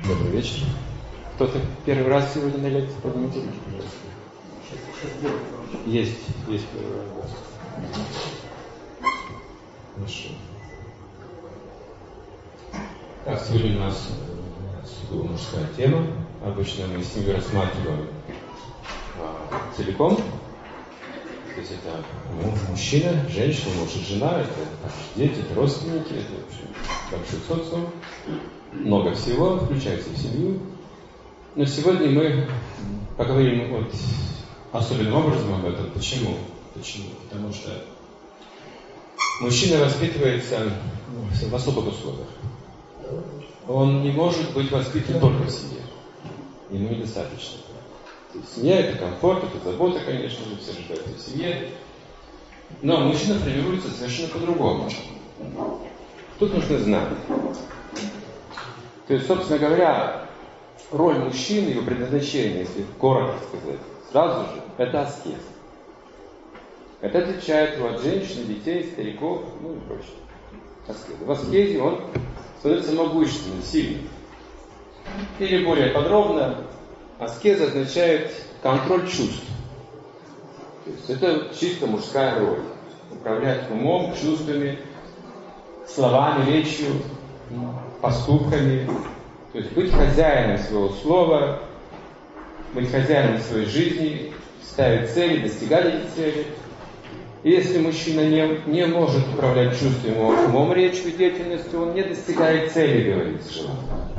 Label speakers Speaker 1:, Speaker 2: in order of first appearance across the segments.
Speaker 1: Добрый вечер. Кто-то первый раз сегодня на лекции? Поднимите руки, пожалуйста. Есть первый раз. Хорошо. Так, сегодня у нас сугубо мужская тема. Обычно мы семью рассматриваем целиком. То есть это мужчина, женщина, муж и жена, это дети, это родственники, это в общем большой социум. Много всего, включается в семью. Но сегодня мы поговорим вот особенным образом об этом. Почему? Потому что мужчина воспитывается в особых условиях. Он не может быть воспитан только в семье. Ему недостаточно. То есть семья — это комфорт, это забота, конечно же, все рождаются в семье. Но мужчина формируется совершенно по-другому. Тут нужно знать. То есть, собственно говоря, роль мужчины, его предназначение, если коротко сказать, сразу же, это аскез. Это отличает его от женщин, детей, стариков, ну и прочее. Аскез. В аскезе он становится могущественным, сильным. Или более подробно, аскез означает контроль чувств. То есть это чисто мужская роль. Управлять умом, чувствами, словами, речью, поступками. То есть быть хозяином своего слова, быть хозяином своей жизни, ставить цели, достигать этих целей. И если мужчина не может управлять чувствами, умом, речью, деятельностью, он не достигает цели, говорится же.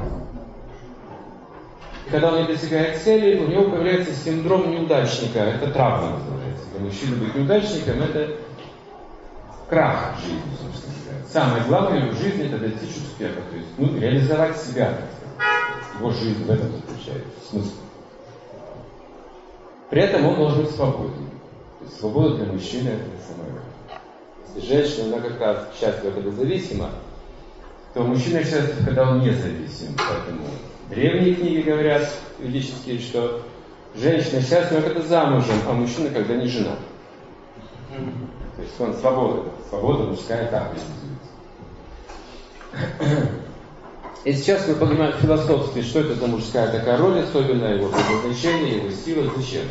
Speaker 1: Когда он не достигает цели, у него появляется синдром неудачника. Это травма называется. Для мужчины быть неудачником — это крах в жизни, собственно говоря. Самое главное в жизни — это достичь успеха. То есть реализовать себя. Его жизнь в этом заключается смысл. При этом он должен быть свободен. То есть свобода для мужчины — это самое главное. Если женщина много раз счастлива, когда зависима, то мужчина счастлив, когда он независим. Поэтому древние книги говорят, ведические, что женщина счастлива, когда замужем, а мужчина, когда не жена. То есть он свобода. Свобода мужская так реализуется. И сейчас мы понимаем философски, что это за мужская такая роль, особенно его предназначение, его сила, зачем.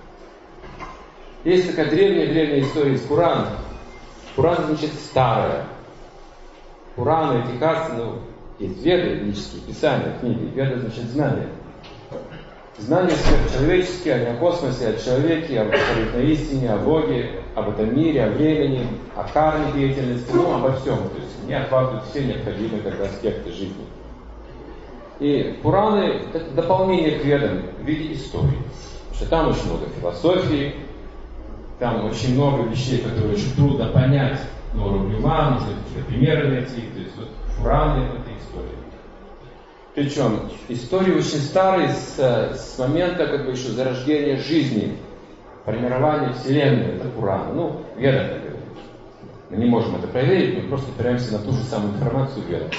Speaker 1: Есть такая древняя история из Пурана. Пурана значит старая. Пурана, Этихаса, есть Веды, ведические писания, книги. Веда значит знания. Знания сверхчеловеческие, они о космосе, о человеке, об абсолютной истине, о Боге, об этом мире, о времени, о карме деятельности, обо всем. То есть они охватывают все необходимые аспекты жизни. И Пураны — это дополнение к Ведам в виде истории. Потому что там очень много философии, там очень много вещей, которые очень трудно понять на уровне ума, нужно какие-то примеры найти. То есть Пураны — это история. Причем истории очень старые, с момента еще зарождения жизни, формирования Вселенной. Это Пурана. Веда так говорит. Мы не можем это проверить, мы просто опираемся на ту же самую информацию Веда.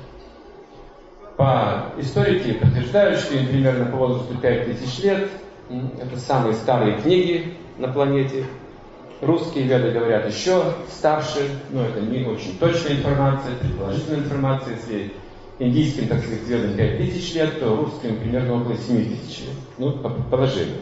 Speaker 1: Историки подтверждают, что им примерно по возрасту 5000 лет. Это самые старые книги на планете. Русские Веды говорят еще старше, но это не очень точная информация, предположительная информация. Если индийским, так сказать, Ведам 5000 лет, то русским примерно около 7000 лет. По предположению.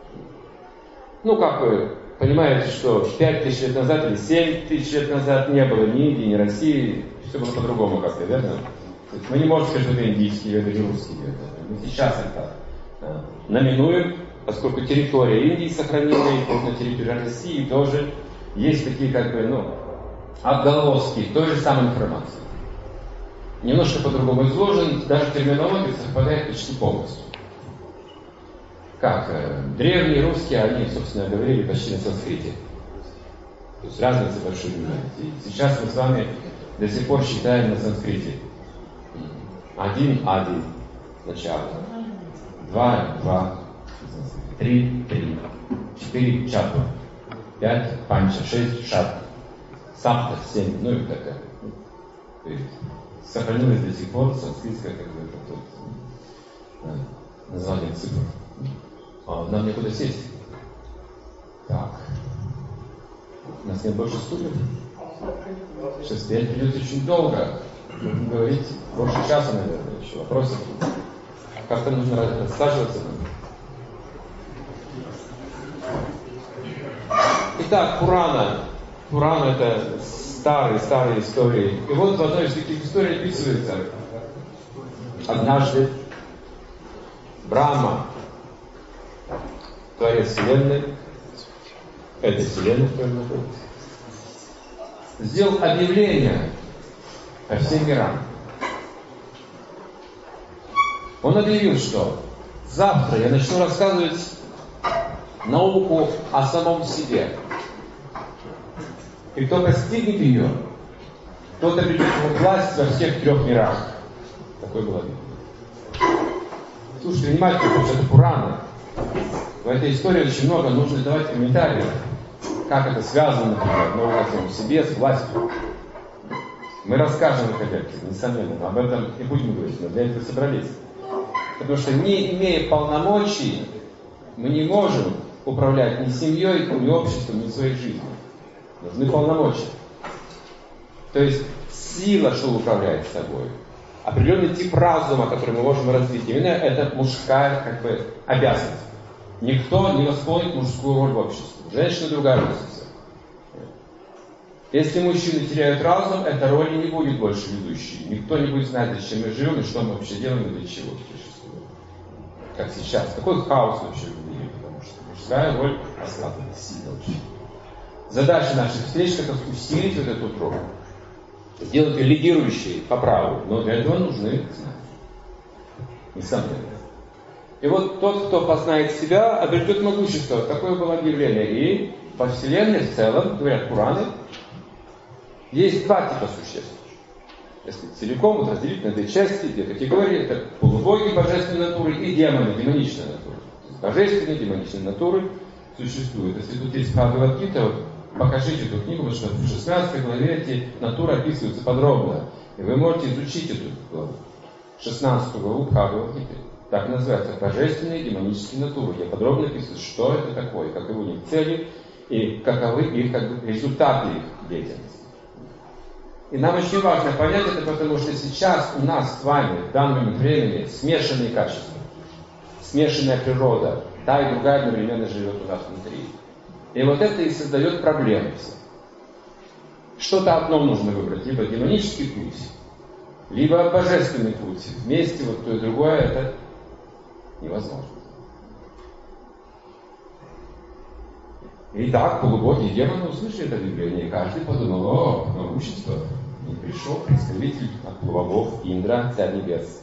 Speaker 1: Как вы понимаете, что 5000 лет назад или 7000 лет назад не было ни Индии, ни России, все было по-другому как-то, верно? То есть мы не можем сказать, что это индийские Веды или русские Веды. Мы сейчас это номинуем, поскольку территория Индии сохранена, и на территории России тоже есть такие отголоски той же самой информации. Немножко по-другому изложен, даже терминология совпадает почти полностью. Как древние русские, они, собственно, говорили почти на санскрите. То есть разница большая. И сейчас мы с вами до сих пор считаем на санскрите. 1 ади начало, 2 3 4 чатва, 5 панча, 6 шат, сапта 7, и такая. То есть сохранилось до сих пор санскритское название цифр. Нам некуда сесть. Так. У нас нет больше стульев. Сейчас петь придется очень долго. Будем говорить больше часа, наверное, еще. Вопросы? Как-то нужно рассаживаться. Итак, Пурана. Пурана — это старые истории. И вот в одной из таких историй описывается: однажды Брахма, творец Вселенной, этой Вселенной, которая находится, сделал объявление по всем мирам. Он объявил, что завтра я начну рассказывать науку о самом себе. И кто постигнет ее, тот обретет власть во всех 3 мирах. Такой был объявление. Слушайте внимательно, потому что это Пурана. В этой истории очень много нужно давать комментариев. Как это связано, например, наука о самом себе с властью. Мы расскажем в этой лекции, несомненно, но об этом не будем говорить, но для этого собрались. Потому что, не имея полномочий, мы не можем управлять ни семьей, ни обществом, ни своей жизнью. Нужны полномочия. То есть сила, что управляет собой. Определенный тип разума, который мы можем развить. Именно это мужская обязанность. Никто не восполнит мужскую роль в обществе. Женщина другая роль. Если мужчины теряют разум, эта роль не будет больше ведущей. Никто не будет знать, зачем мы живем и что мы вообще делаем и для чего существуем. Как сейчас. Какой хаос вообще в мире, потому что мужская роль ослаблена сильно очень. Задача наших встреч — это усилить вот эту роль. Сделать ее лидирующей по праву. Но для этого нужны знания. Несомненно. И вот тот, кто познает себя, обретет могущество. Такое было объявление. И по Вселенной в целом, говорят Пураны, есть 2 типа существ. Если целиком вот разделить на 2 части, 2 категории, это полубоги божественной натуры и демоны демоничной натуры. Божественные демоничные натуры существуют. Если тут есть Бхагавад-гита, вот покажите эту книгу, потому что в 16 главе эти натуры описываются подробно. И вы можете изучить эту главу. 16 главу Бхагавад-гиты. Так называется божественные демонические натуры. Я подробно описываю, что это такое, каковы у них цели и каковы их результаты их деятельности. И нам очень важно понять это, потому что сейчас у нас с вами в данном времени смешанные качества, смешанная природа, та и другая одновременно живет у нас внутри. И вот это и создает проблемы все. Что-то одно нужно выбрать, либо демонический путь, либо божественный путь. Вместе вот то и другое это невозможно. Итак, полубоги и демоны услышали это объявление, и каждый подумал: о, могущество. И пришел представитель от полубогов Индра, царь небес.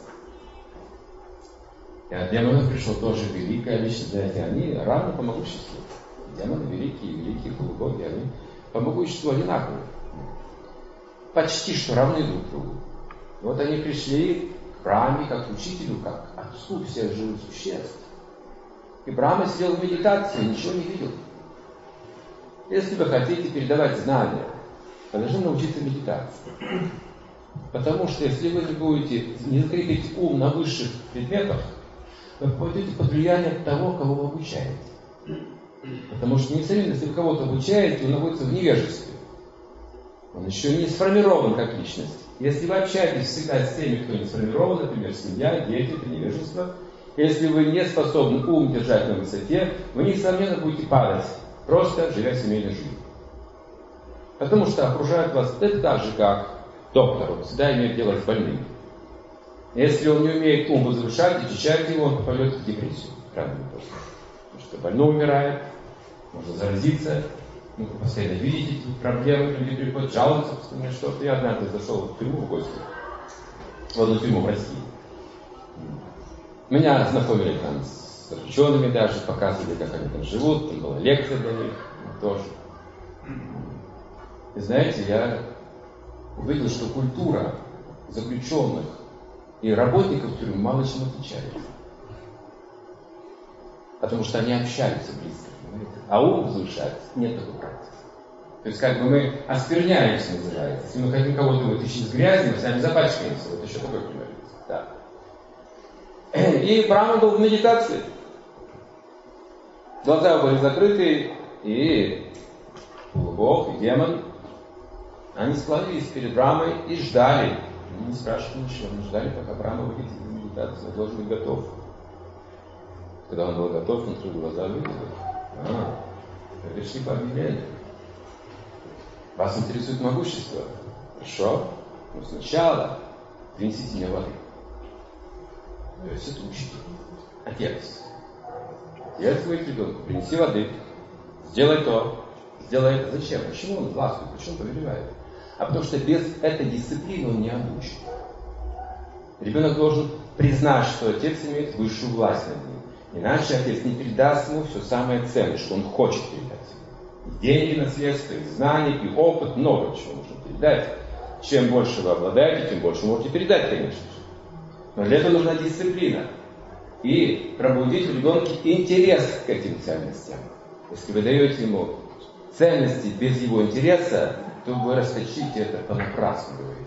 Speaker 1: И от демонов пришел тоже великая личность. Знаете, они равны по могуществу. Демоны великие полубоги, они по могуществу одинаковы. Почти что равны друг другу. И вот они пришли к Брахме как учителю, как отцу всех живых существ. И Брахма сидел в медитации, ничего не видел. Если вы хотите передавать знания, вы должны научиться медитации. Потому что если вы не закрепите ум на высших предметах, вы попадете под влияние того, кого вы обучаете. Потому что несомненно, если вы кого-то обучаете, он находится в невежестве. Он еще не сформирован как личность. Если вы общаетесь всегда с теми, кто не сформирован, например, семья, дети, это невежество, если вы не способны ум держать на высоте, вы, несомненно, будете падать, просто живя семейной жизнью. Потому что окружают вас это так же, как доктор. Он всегда имеет дело с больным. Если он не умеет ум возвышать, очищать его, он попадет в депрессию. Правильно? Потому что больной умирает, можно заразиться, вы постоянно видите эти проблемы, люди приходят жаловаться, потому что я однажды зашел в тюрьму в гости, в одну тюрьму в России. Меня знакомили там с заключенными даже, показывали, как они там живут, там была лекция для них тоже. И знаете, я увидел, что культура заключенных и работников тюрьмы мало чем отличается. Потому что они общаются близко. А ум возвышается, нет такой практики. То есть как бы мы оскверняемся, называется. Если мы хотим кого-то вытащить из грязи, мы сами запачкаемся. Вот еще такой пример. Да. И Брахма был в медитации. Глаза были закрыты, и Бог, и демон, они склонились перед Брахмой и ждали. Они не спрашивали ничего, они ждали, пока Брахма выйдет из медитации. Да, он должен быть готов. Когда он был готов, он открыл глаза, увидел. Пришли по объявлению. Вас интересует могущество? Хорошо. Но сначала принесите мне воды. То есть это учитель. Отец. Отец говорит ребенку, принеси воды, сделай то, сделай это. Зачем? Почему он властвует? Почему он повелевает? А потому что без этой дисциплины он не обучен. Ребенок должен признать, что отец имеет высшую власть над ним. Иначе отец не передаст ему все самое ценное, что он хочет передать. И деньги, наследство, и знания, и опыт, много чего нужно передать. Чем больше вы обладаете, тем больше вы можете передать, конечно же. Но для этого нужна дисциплина. И пробудить в ребенке интерес к этим ценностям. Если вы даете ему ценности без его интереса, то вы расточите это понапрасну, говорите.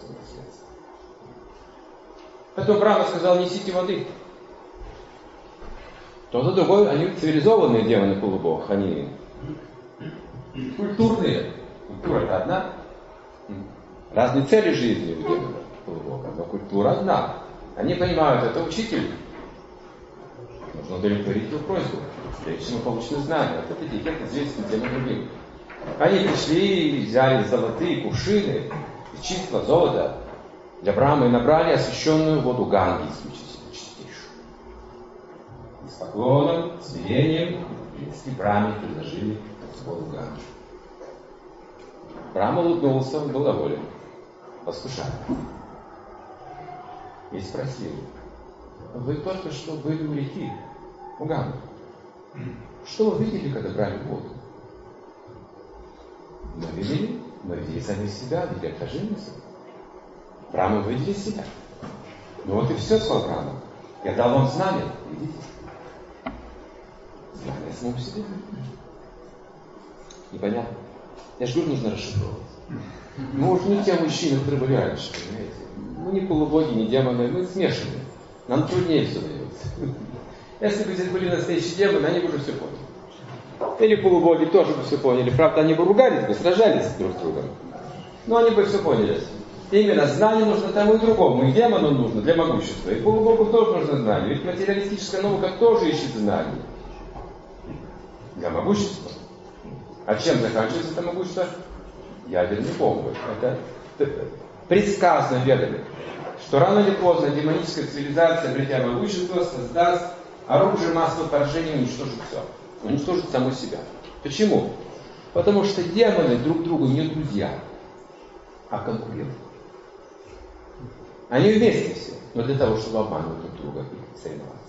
Speaker 1: Потом Брахма сказал, несите воды. Тот и другой, они цивилизованные демоны полубог, они культурные. Культура это одна. Разные цели жизни у демонов полубога, но культура одна. Они понимают, это учитель. Нужно удовлетворить его просьбу, прежде чем получить знания. Вот этот этикет известен тем и другим. Они пришли и взяли золотые кувшины, чистого золота для Брахмы и набрали освященную воду Ганги, исключительно чистейшую. И с поклоном, смирением принесли Брахме и предложили воду Ганги. Брахма улыбнулся, он был доволен. Послушали. И спросил, вы только что были у реки, у Ганги. Что вы видели, когда брали воду? Мы видели сами себя, видели отражение себя. Брахма увидели себя. Ну вот и все, сказал Брахма. Я дал вам знания, видите? Знания самому себе. Непонятно. Я же говорю, нужно расшифровывать. Мы уж не те мужчины, которые были раньше, понимаете? Мы не полубоги, не демоны, мы смешанные. Нам труднее все дается. Если бы здесь были настоящие демоны, они бы уже все поняли. Или полубоги тоже бы все поняли. Правда, они бы ругались бы, сражались друг с другом. Но они бы все поняли. Именно знание нужно тому и другому. И демону нужно для могущества. И полубогу тоже нужно знание. Ведь материалистическая наука тоже ищет знания. Для могущества. А чем заканчивается это могущество? Ядерной бомбой. Это предсказано ведами, что рано или поздно демоническая цивилизация, обретя могущество, создаст оружие массового поражения и уничтожит все. Уничтожит саму себя. Почему? Потому что демоны друг другу не друзья, а конкуренты. Они вместе все, но для того, чтобы обманывать друг друга и соревноваться.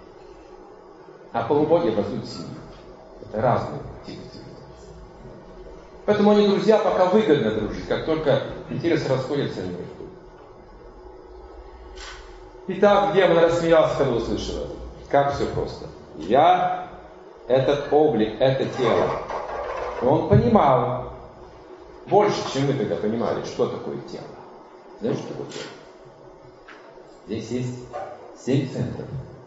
Speaker 1: А полубоги образуют семью. Это разные типы цивилизации. Поэтому они друзья, пока выгодно дружить. Как только интересы расходятся, они враждуют. Итак, демон рассмеялся, когда услышал это. Как все просто. Я, этот облик, это тело. И он понимал, больше, чем вы тогда понимали, что такое тело. Знаете, что такое тело? Здесь есть 7 центров.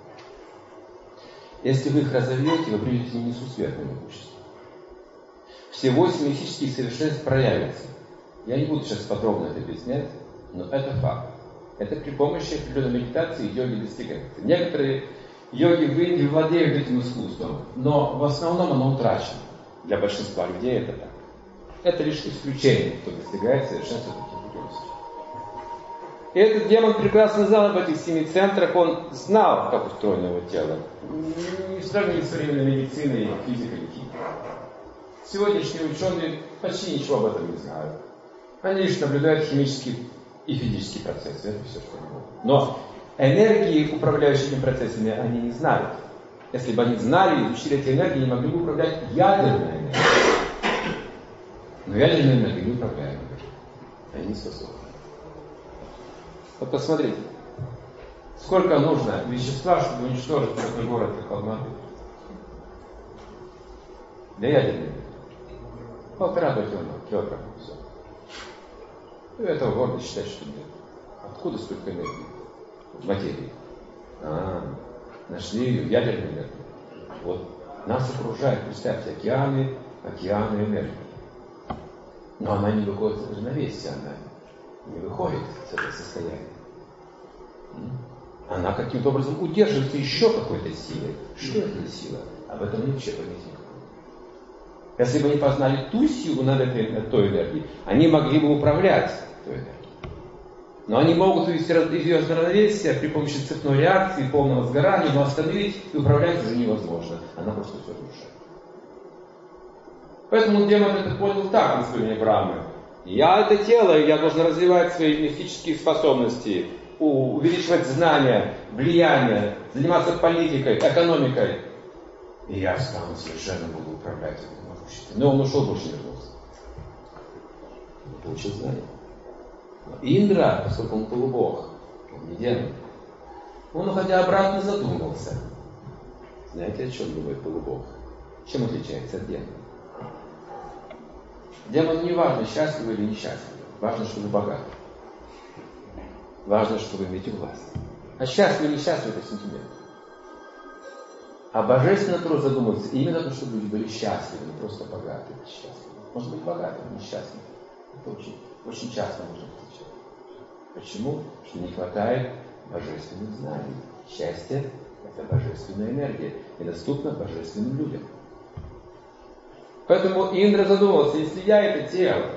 Speaker 1: Если вы их разовьете, вы придете в несусветное могущество. Все 8 мистических совершенств проявятся. Я не буду сейчас подробно это объяснять, но это факт. Это при помощи определенной медитации и йоги достигается. Некоторые йоги в Индии владеют этим искусством, но в основном оно утрачено. Для большинства людей это так. Это лишь исключение, кто достигает совершенства таким путем. И этот демон прекрасно знал об этих 7 центрах, он знал, как устроено его тело. Не сравнить с современной медициной, физикой или химией. Сегодняшние ученые почти ничего об этом не знают. Они лишь наблюдают химические и физические процессы. Это все, что они могут. Но энергии, управляющие этими процессами, они не знают. Если бы они знали и изучили эти энергии, они могли бы управлять ядерной энергией. Но ядерной энергией не управляют. Они не способны. Вот посмотрите. Сколько нужно вещества, чтобы уничтожить такой город, как Алматы? Для ядерной энергии. 1,5 килограмма. Все. И этого города считать, что нет. Откуда столько энергии? В материи. Нашли ядерную энергию. Вот нас окружает, представьте, океаны энергии. Но она не выходит из равновесия, она не выходит из этого состояния.
Speaker 2: Она каким-то образом удерживается еще какой-то силой. Что это за сила? Об этом мне вообще понять никакого. Если бы они познали ту силу над той энергией, они могли бы управлять той энергией. Но они могут вывести из ее равновесия при помощи цепной реакции, полного сгорания, но остановить и управлять уже невозможно. Она просто все разрушает. Поэтому демон это понял так, наставление Брамы. Я это тело, и я должен развивать свои мистические способности, увеличивать знания, влияние, заниматься политикой, экономикой. И я стану совершенно буду управлять этим могуществом. Но он ушел, больше не вернулся. Он получил знания. Но Индра, поскольку он полубог, он не демон, он, уходя обратно, задумался. Знаете, о чем думает полубог? Чем отличается от демона? Демону не важно, счастливы или несчастливы. Важно, что вы богаты. Важно, что вы имеете власть. А счастливы или несчастливы – это сентимент. А божественная натура задумывается именно о том, чтобы люди были счастливы, не просто богаты, а счастливы. Может быть богаты, но несчастливы. Это очень часто можно встречать. Почему? Потому что не хватает божественных знаний. Счастье – это божественная энергия, и доступна божественным людям. Поэтому Индра задумался, если я это тело,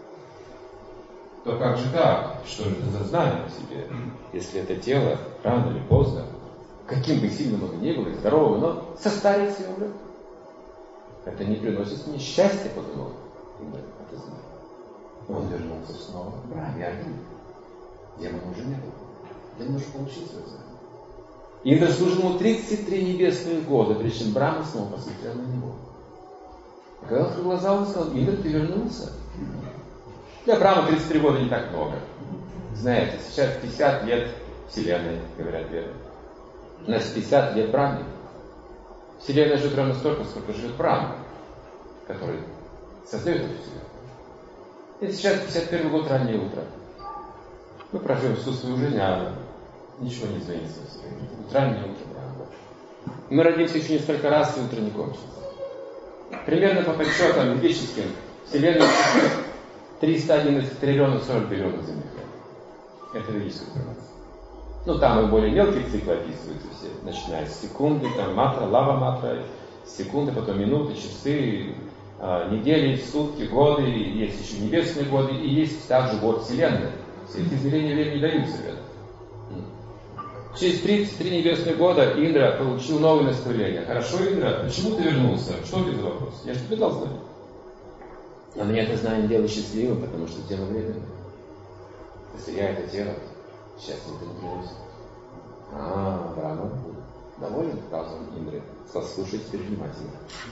Speaker 2: то как же так? Что же это за знание о себе? Если это тело рано или поздно, каким бы сильным оно ни было, и здоровым, но состарится и умрет. Это не приносит мне счастья, подумал Индра, это знание. Он вернулся снова к Брахме один. Демона уже не было. Демон уже получил свое знание. Индра служил ему 33 небесных года, прежде чем Брахма снова посмотрел на него. И когда он открыл глаза, он сказал: Индра, ты вернулся? Для Брахмы 33 года не так много. Знаете, сейчас 50 лет Вселенной, говорят верно. У нас 50 лет Брахме. Вселенная живет ровно столько, сколько живет Брахма, который создает эту Вселенную. И сейчас 51 год, раннее утро. Мы проживем всю свою жизнь, а ничего не изменится в своей жизни. Вот раннее утро Брахма. Мы родимся еще несколько раз, и утро не кончится. Примерно по подсчетам ведическим Вселенная 311 триллионов 40 биллионов земных лет. Это ведическая информация. Ну, там и более мелкие циклы описываются все, начиная с секунды, там матра, лава матра, секунды, потом минуты, часы, недели, сутки, годы, есть еще небесные годы, и есть также год Вселенной. Все эти измерения времени даются в этом. Через 33 небесных года Индра получил новое наставление. Хорошо, Индра, почему ты вернулся? Что у тебя за вопрос? Я же тебе дал знание. Но меня это знание делает счастливым, потому что тело временно. Если я это тело, счастье это не приносит. Брахма доволен разумом Индры. Сказал: слушай теперь внимательно.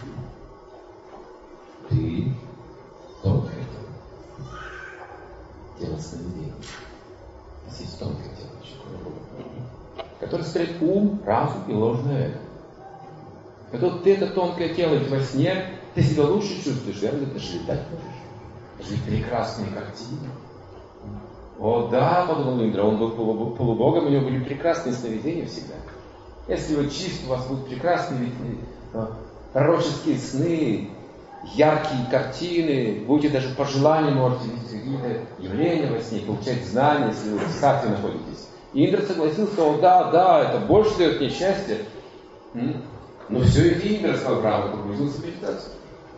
Speaker 2: Ты тонкое тело. Тело сновидений. У нас есть тонкое тело, которое составляет ум, разум и ложное эго. Когда ты это тонкое тело во сне, ты себя лучше чувствуешь, верно? Ты же летать можешь. Жить прекрасные картины. О да, подумал Индра, он был полубогом, у него были прекрасные сновидения всегда. Если вы чисты, у вас будут прекрасные пророческие сны, яркие картины, будете даже по желанию можете видеть какие-то явления во сне, получать знания, если вы в садхе находитесь. И Индра согласился: о да, это больше дает мне счастье. Но все это Индра, сказал Брахма, погрузился в медитацию.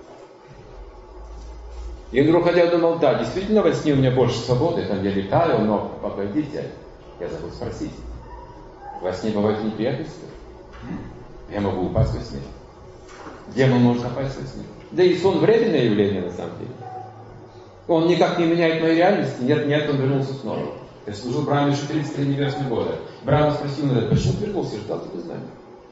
Speaker 2: Индра, уходя, думал: да, действительно во сне у меня больше свободы, там я летаю, но погодите, я забыл спросить. Во сне бывают неприятности? Я могу упасть во сне. Демон может упасть во сне. Да и сон временное явление на самом деле. Он никак не меняет моей реальности. Нет, он вернулся снова. Я служил Брахме еще 33 небесных года. Брахма спросил меня: почему ты вернулся? Я ждал тебе знания.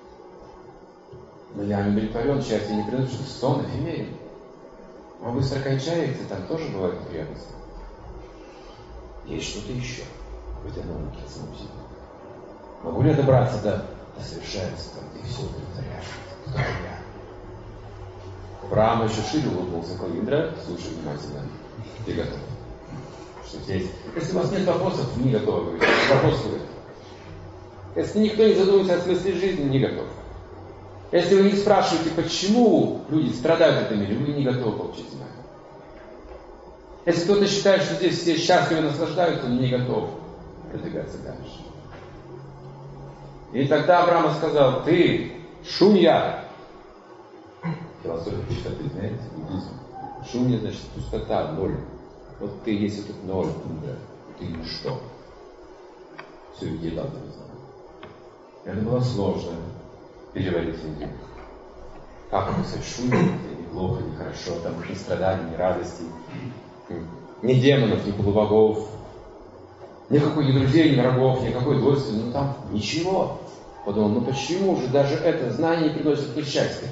Speaker 2: Но я удовлетворен, счастье не приносит, что сон эфемерен. Он быстро кончается, там тоже бывают неприятности. Есть что-то еще. Какой-то науки от самого себя. Могу ли я добраться до совершенства, где все удовлетворяет? Кто я? Брахма еще шире улыбнулся. Индра, слушай внимательно. Ты готов? Что здесь? Если у вас нет вопросов, не готовы говорить. Вопросы вы. Если никто не задумывается о смысле жизни, не готов. Если вы не спрашиваете, почему люди страдают в этом мире, вы не готовы получить знания. Если кто-то считает, что здесь все счастливы и наслаждаются, он не готов продвигаться дальше. И тогда Брахма сказал: ты шунья. Философия пустоты, знаете, буддизм. Шунья значит пустота, ноль. Вот ты есть этот ноль, Индра. Ты ничто. Все еда, не знаю. Это было сложно переводить Индию. Как написать шунья, это неплохо, нехорошо, там ни страданий, ни радости, ни демонов, ни полубогов, никакой ни друзей, ни врагов, никакой злости, ну там ничего. Подумал, ну почему же даже это знание не приносит мне счастья?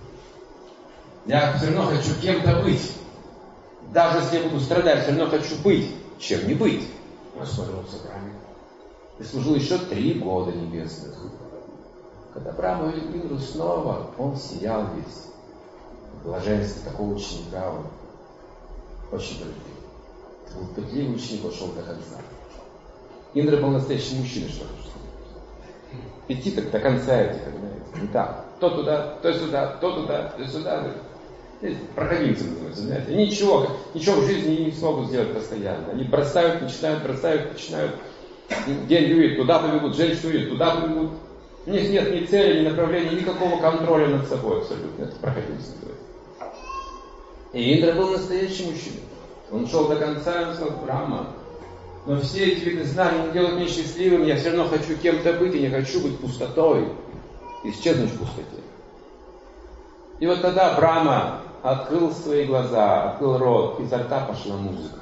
Speaker 2: Я все равно хочу кем-то быть. Даже если я буду страдать, все равно хочу быть. Чем не быть? Он смотрел в собрание. И служил еще 3 года небесных. Когда Брахма увидел Индру снова, он сиял весь. Блаженство такого ученика он очень полюбил. Был пытливый ученик, он шел до конца. Индра был настоящий мужчина, что хочу сказать. Идти так до конца этих, понимаете, не так. То туда, то сюда, то туда, то сюда. Проходимцы называются, знаете. Ничего в жизни не смогут сделать постоянно. Они бросают, начинают. День видит, туда побегут, женщину видит, туда побегут. У них нет ни цели, ни направления, никакого контроля над собой абсолютно. Это проходимцы называется. И Индра был настоящий мужчина. Он шел до конца, и он сказал: Брахма, но все эти виды знаний не делают меня счастливым, я все равно хочу кем-то быть, и не хочу быть пустотой, исчезнуть в пустоте. И вот тогда Брахма открыл свои глаза, открыл рот, изо рта пошла музыка.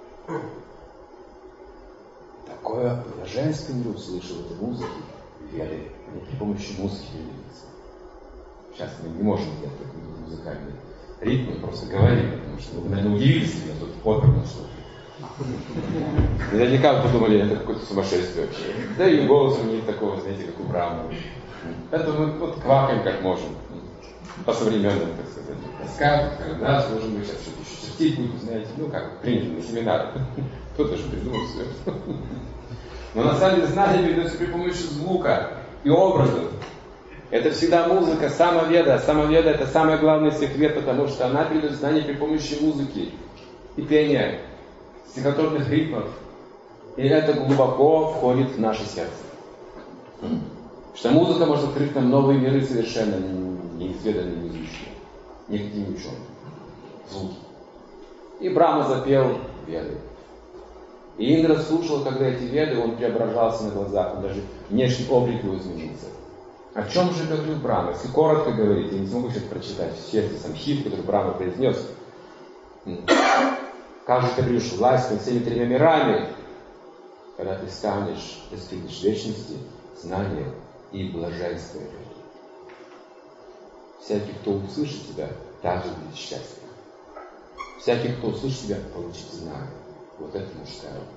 Speaker 2: Такое блаженство Индра услышал в этой музыке, веры, не при помощи музыки двигаться. Сейчас мы не можем делать такой музыкальный ритм, мы просто говорим, потому что вы, наверное, удивились, я тут оперно слушаю. Наверняка вы подумали, это какое-то сумасшествие вообще. Да и голоса нет такого, знаете, как у Брахмы. Поэтому мы вот квакаем как можем. По современному, так сказать. Скажут, нас может быть, сейчас что-то еще чертить будет, знаете, ну как принято на семинарах. Кто-то же придумал все. Но на самом деле знание передается при помощи звука и образов. Это всегда музыка, самоведа. Самоведа — это самое главное из всех вед, потому что она передает знание при помощи музыки и пения, стихотворных ритмов. И это глубоко входит в наше сердце. Что музыка может открыть нам новые миры совершенно неизведанные, неизученные, никакими учеными. Звуки. И Брахма запел веды. И Индра слушал, когда эти веды, он преображался на глазах, он даже внешний облик его изменился. О чем же говорил Брахма? Если коротко говорить, я не смогу сейчас прочитать все эти самхиты, которые Брахма произнес. Как же ты обретешь власть над всеми 3 мирами, когда ты достигнешь вечности, знания и блаженства. Всякий, кто услышит тебя, также будет счастлив. Всякий, кто услышит тебя, получит знание. Вот это мужская роль.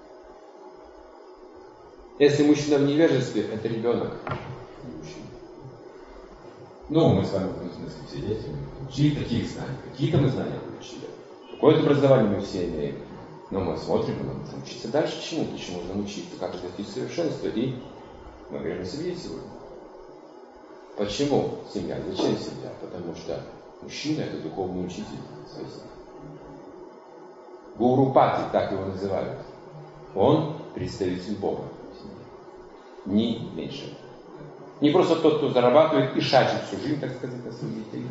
Speaker 2: Если мужчина в невежестве, это ребенок, не мужчина. Ну, мы с вами, в смысле, все дети, мы учили таких знаний. Какие-то мы знания получили. Какое-то образование мы все имеем. Но мы смотрим, мы можем учиться дальше чему-то, чему можно научиться, как достичь совершенства. И мы говорим о семье сегодня. Почему семья? Зачем семья? Потому что мужчина — это духовный учитель своей семьи. Гурупати, так его называют. Он представитель Бога. Ни меньше. Не просто тот, кто зарабатывает и шачет всю жизнь, так сказать, на своих детей.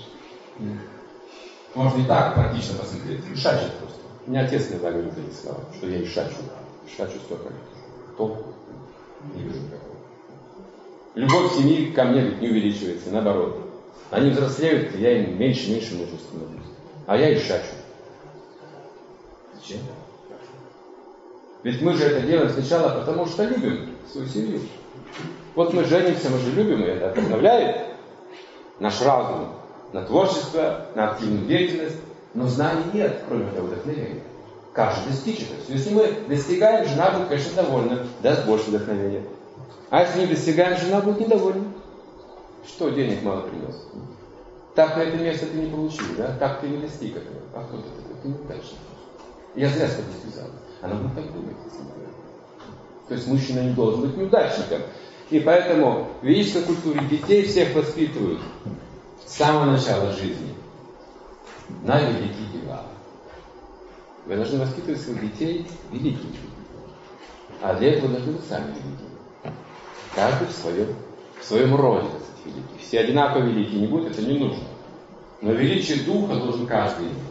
Speaker 2: Можно и так практично посмотреть. И шачет просто. У меня отец иногда говорит эти слова, что я и шачу. Шачу столько лет. Толку не вижу какого. Любовь семьи ко мне не увеличивается, наоборот. Они взрослеют, я им меньше нужен становлюсь. А я и шачу. Зачем? Ведь мы же это делаем сначала потому, что любим свою семью. Вот мы женимся, мы же любим, и это вдохновляет наш разум на творчество, на активную деятельность. Но знаний нет, кроме этого вдохновения. Как же достичь этого? Если мы достигаем, жена будет, конечно, довольна, даст больше вдохновения. А если не достигаем, жена будет недовольна. Что, денег мало принес? Так на это место ты не получил, да? Так ты не достиг этого. А кто ты такой? Ты неудачник. Я зря с тобой связал. Она будет так думать. То есть мужчина не должен быть неудачником. И поэтому в ведической культуре детей всех воспитывают с самого начала жизни на великие дела. Вы должны воспитывать своих детей великими. А для этого должны быть сами великими. Каждый в своем роде, так сказать, великий. Все одинаково великие не будут, это не нужно. Но величие духа должен каждый иметь.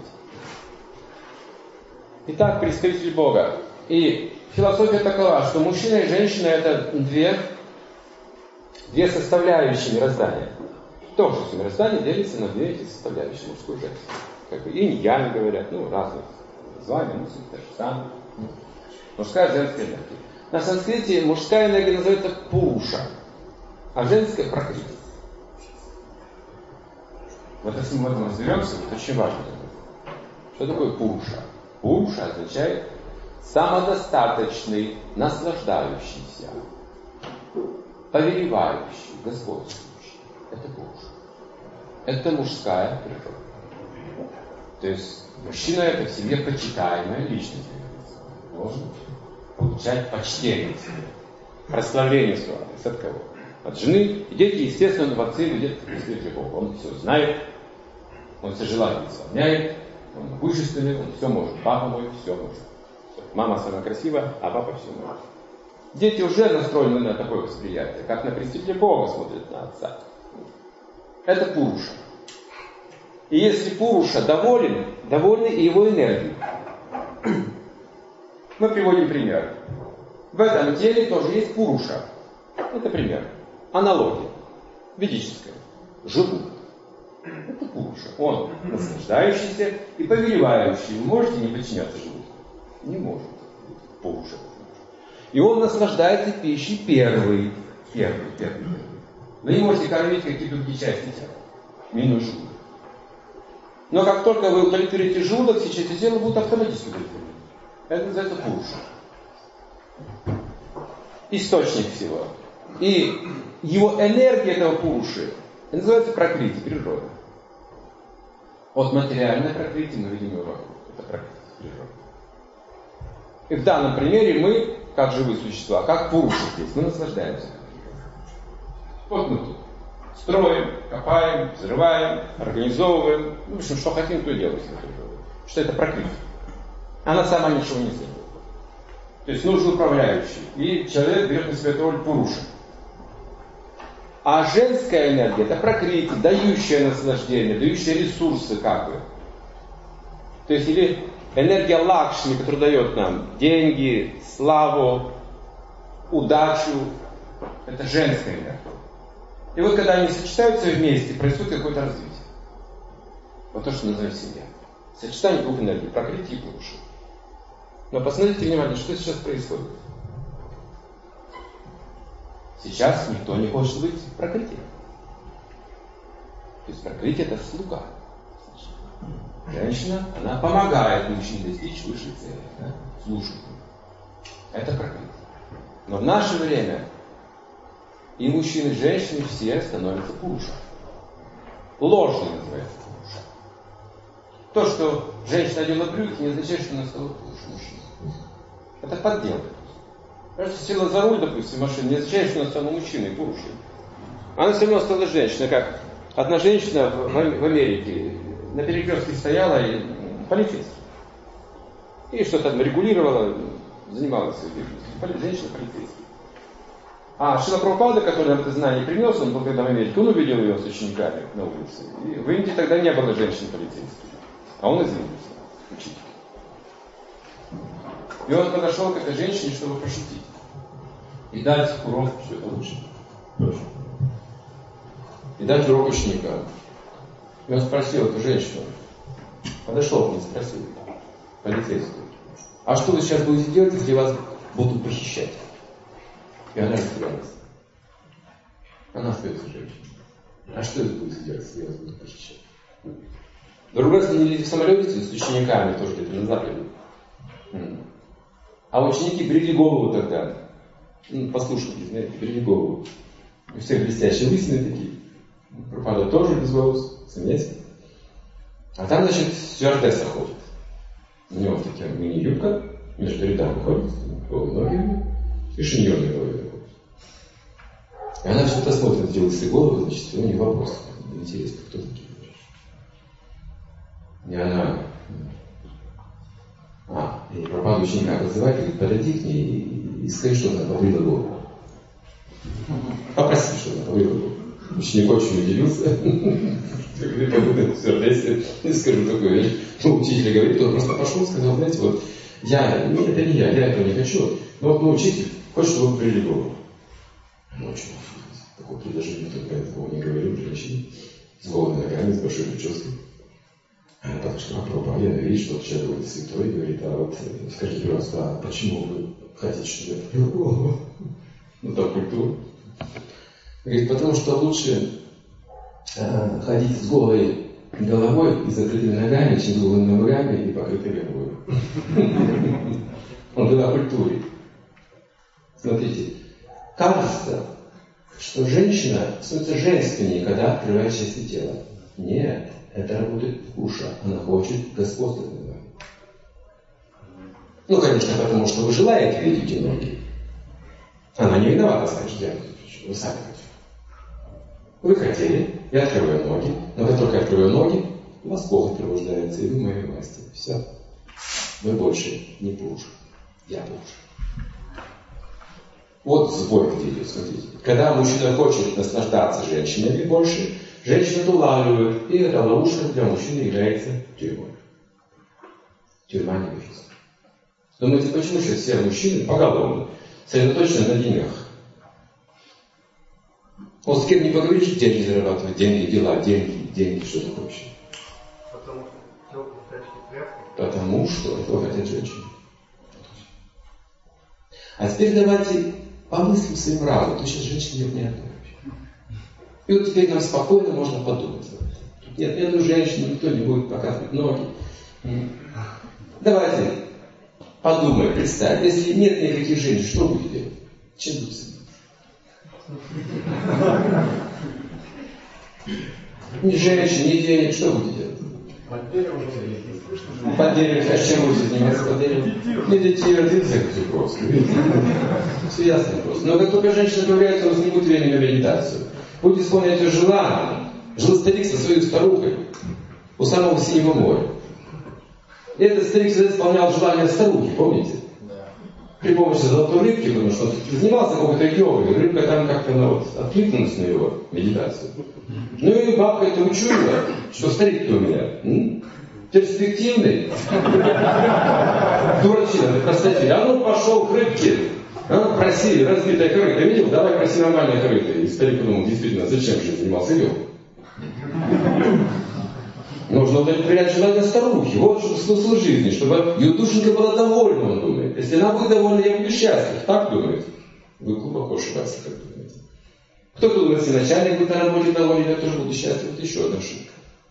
Speaker 2: Итак, представитель Бога. И философия такова, что мужчина и женщина это две составляющие мироздания. То, что мироздание делится на две эти составляющие, мужскую и женскую. Как бы инь-янь говорят, разные названия, мысли, то же самое. Мужская и женская энергия. На санскрите мужская энергия называется пуруша, а женская пракрити. Вот если мы в этом разберемся, это очень важно. Что такое пуруша? Пуруша означает самодостаточный, наслаждающийся, повелевающий, господствующий. Это пуруша. Это мужская природа. То есть мужчина это в семье почитаемая личность. Должен получать почтение себе, прославление своего. От кого? От жены. И дети, естественно, в отцы ведет представитель Бога. Он все знает, он все желания исполняет, он могущественный, он все может. Папа мой все может. Мама самая красивая, а папа все может. Дети уже настроены на такое восприятие, как на представителя Бога смотрят на отца. Это пуруша. И если пуруша довольны и его энергией. Мы приводим пример. В этом теле тоже есть пуруша. Это пример. Аналогия. Ведическая. Желудок. Это пуруша. Он наслаждающийся и повелевающий. Вы можете не подчиняться желудку? Не может. Пуруша. И он наслаждается пищей первый. Вы не можете кормить какие-то другие части тела. Минус желудок. Но как только вы удовлетворите желудок, все части тела будут автоматически удовлетворены. Это называется пуруша. Источник всего. И его энергия этого пуруши называется пракрити, природа. От материальной пракрити мы видим его вокруг. Это пракрити, природа. И в данном примере мы, как живые существа, как пуруши здесь, мы наслаждаемся. Вот мы тут. Строим, копаем, взрываем, организовываем. В общем, что хотим, то делаем. Что это пракрити. Она сама ничего не сделает. То есть нужен управляющий. И человек берет на себя эту роль пуруши. А женская энергия это пракрити, дающая наслаждение, дающая ресурсы как бы. То есть или энергия лакшми, которая дает нам деньги, славу, удачу. Это женская энергия. И вот когда они сочетаются вместе, происходит какое-то развитие. Вот то, что называется семья. Сочетание двух энергий, пракрити и пуруши. Но посмотрите внимание, что сейчас происходит. Сейчас никто не хочет быть пракрити. То есть пракрити это слуга. Женщина, она помогает мужчине достичь высшей цели. Да? Служит. Это пракрити. Но в наше время и мужчины, и женщины все становятся пуруша. Ложно называется пуруша. То, что женщина одела брюки, не означает, что она стала пуруша мужчина. Это подделка. Потому что села за руль, допустим, машины, не означает, что она стала мужчиной, пурушей. Она все равно стала женщиной. Как одна женщина в Америке на перекрестке стояла и полицейский. И что-то там регулировала, занималась своей деятельностью. Женщина полицейский. А Шрила Прабхупада, который нам это знание принес, он был когда в Америке, он увидел ее с учениками на улице. И в Индии тогда не было женщин полицейских. А он извинился. Учитель. И он подошел к этой женщине, чтобы пошутить. И дать урок, что это лучше. Прошу. И дать урок ученикам. И он спросил эту женщину. Подошел к ней, спросил. Полицейскую. А что вы сейчас будете делать, если вас будут похищать? И она растерялась. Она остается женщиной. А что вы будете делать, если вас будут похищать? Другой раз они летели в самолете с учениками, тоже где-то на западе. А ученики брили голову тогда. Послушники, знаете, брили голову. У всех блестящие лысины такие. Пропада тоже без волос, заметьте. А там, значит, стюардесса ходит. У него такая мини-юбка, между рядами ходит, ноги, и шиньон на голове такой. И она что-то смотрит, делает свои головы, значит, у нее вопрос. Интересно, кто такие? И она... И Прабхупада ученика позывает, говорит, подойди к ней и скажи, что она побрила голову.
Speaker 3: Попроси, чтобы она говорила. Ученик очень удивился. Я пойду стюардессе и скажу такую вещь. Ну, учитель говорит, он просто пошел, сказал, знаете, вот, это не я этого не хочу. Но вот учитель хочет, чтобы вы брили голову. Ну, очень такое предложение, только я такого не говорил, женщине. С голыми ногами, с большой прической. Она подошла, попробовала, я видит, что человек говорит святой, говорит, а вот скажите, пожалуйста, а почему вы хотите, чтобы я брил голову? Ну, так культура. Говорит, потому что лучше ходить с голой головой и закрытыми ногами, чем с голыми ногами и покрытой головой. Он говорит о культуре. Смотрите, кажется, что женщина становится женственнее, когда открывает части тела. Нет, это работает хуже. Она хочет господствовать над вами. Ну, конечно, потому что вы желаете видеть ноги. Она не виновата, скажет, вы сами хотите. Вы хотели, я открываю ноги, но как только я открываю ноги, у вас Бог пробуждается, и вы в моей власти. Все. Вы больше не позже. Я позже. Вот сбой, где идет, смотрите. Когда мужчина хочет наслаждаться женщинами больше, женщина улавливает, и эта ловушка для мужчины является тюрьмой. Тюрьма не выжить. Думаете, почему сейчас все мужчины поголовно сосредоточены на деньгах? Вот с кем не поговоришь, деньги зарабатывать, деньги, дела, деньги, что ты хочешь? Потому что этого хотят женщины. А теперь давайте помыслим своим разумом. Тут сейчас женщин нет ни одной. И вот теперь нам спокойно можно подумать об этом. Тут нет ни одной женщины, никто не будет показывать ноги. Давайте подумаем, представим, если нет никаких женщин, что будет делать? Чем будет заниматься? Ни женщин, ни денег, что будет делать? Под деревом, а чем будете заниматься под деревом? Не детей родился, как все просто. Все ясно просто. Но как только женщина появляется, у вас не будет времени на медитацию. Будете исполнять ее желание. Жил старик со своей старухой у самого Синего моря. И этот старик всегда исполнял желание старухи, помните? При помощи золотой рыбки, потому что он занимался какой-то йогой, рыбка там как-то откликнулась на его медитацию. Ну и бабка это учуяла, что старик-то у меня перспективный. Дурачина, простофиль. А ну пошел к рыбке. Проси, разбитая корыто. Видел? Давай проси нормальное корыто. И старик подумал, действительно, зачем же занимался йогой? Нужно удовлетворять желание старухи. Вот что смысл жизни, чтобы ее душенька была довольна, он думает. Если она будет довольна, я буду счастлив. Так думает? Вы глубоко ошибаетесь, как думаете. Кто-то думает, если начальник будет на работе доволен, я тоже буду счастлив. Это еще одна ошибка.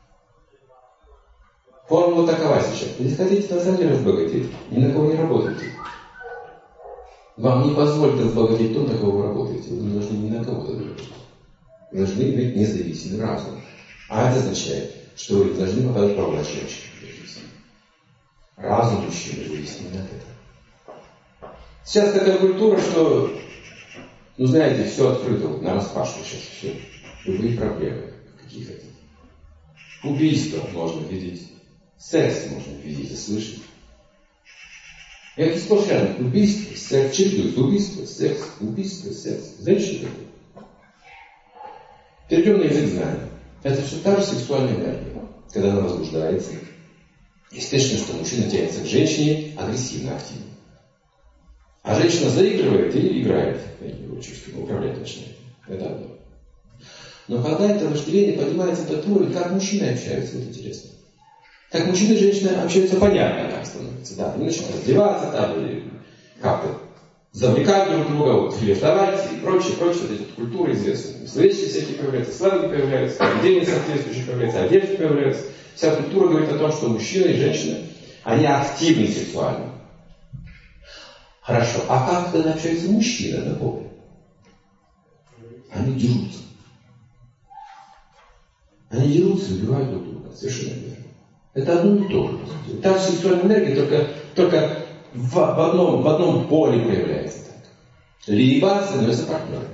Speaker 3: Формула такова сейчас. Если хотите на самом деле разбогатеть, ни на кого не работайте. Вам не позволит разбогатеть то, на кого вы работаете. Вы не должны ни на кого работать. Вы должны иметь независимый разум. А это означает, что вы должны попадать в власть женщины. Разум мужчины зависит не от этого. Сейчас такая культура, что, знаете, все открыто, вот, на распашку сейчас все. Любые проблемы, какие хотите. Убийство можно видеть, секс можно видеть и слышать. Это сплошь рядом. Убийство, секс, чередуется. Убийство, секс. Знаете, что такое? Перейдем на язык знания. Это все та же сексуальная энергия. Когда она возбуждается, естественно, что мужчина тянется к женщине агрессивно, активно. А женщина заигрывает и играет его чувствами, управлять начинает. Это одно. Но когда это вожделение поднимается до того, как мужчины общаются, это интересно. Как мужчина и женщина общаются, понятно, как становится. Да, они начинают раздеваться там, или как-то завлекать друг друга, вот, флиртовать и прочее, вот эти культуры известные. Словечки всякие появляются, слова появляются, поведение соответствующее появляется, одежда появляется. Вся культура говорит о том, что мужчина и женщина, они активны сексуально. Хорошо, а как тогда общается мужчина на поле? Они дерутся. Они дерутся и убивают друг друга. Совершенно верно. Это одно и то же. Та же сексуальная энергия только в одном поле появляется так. Либо становится партнером.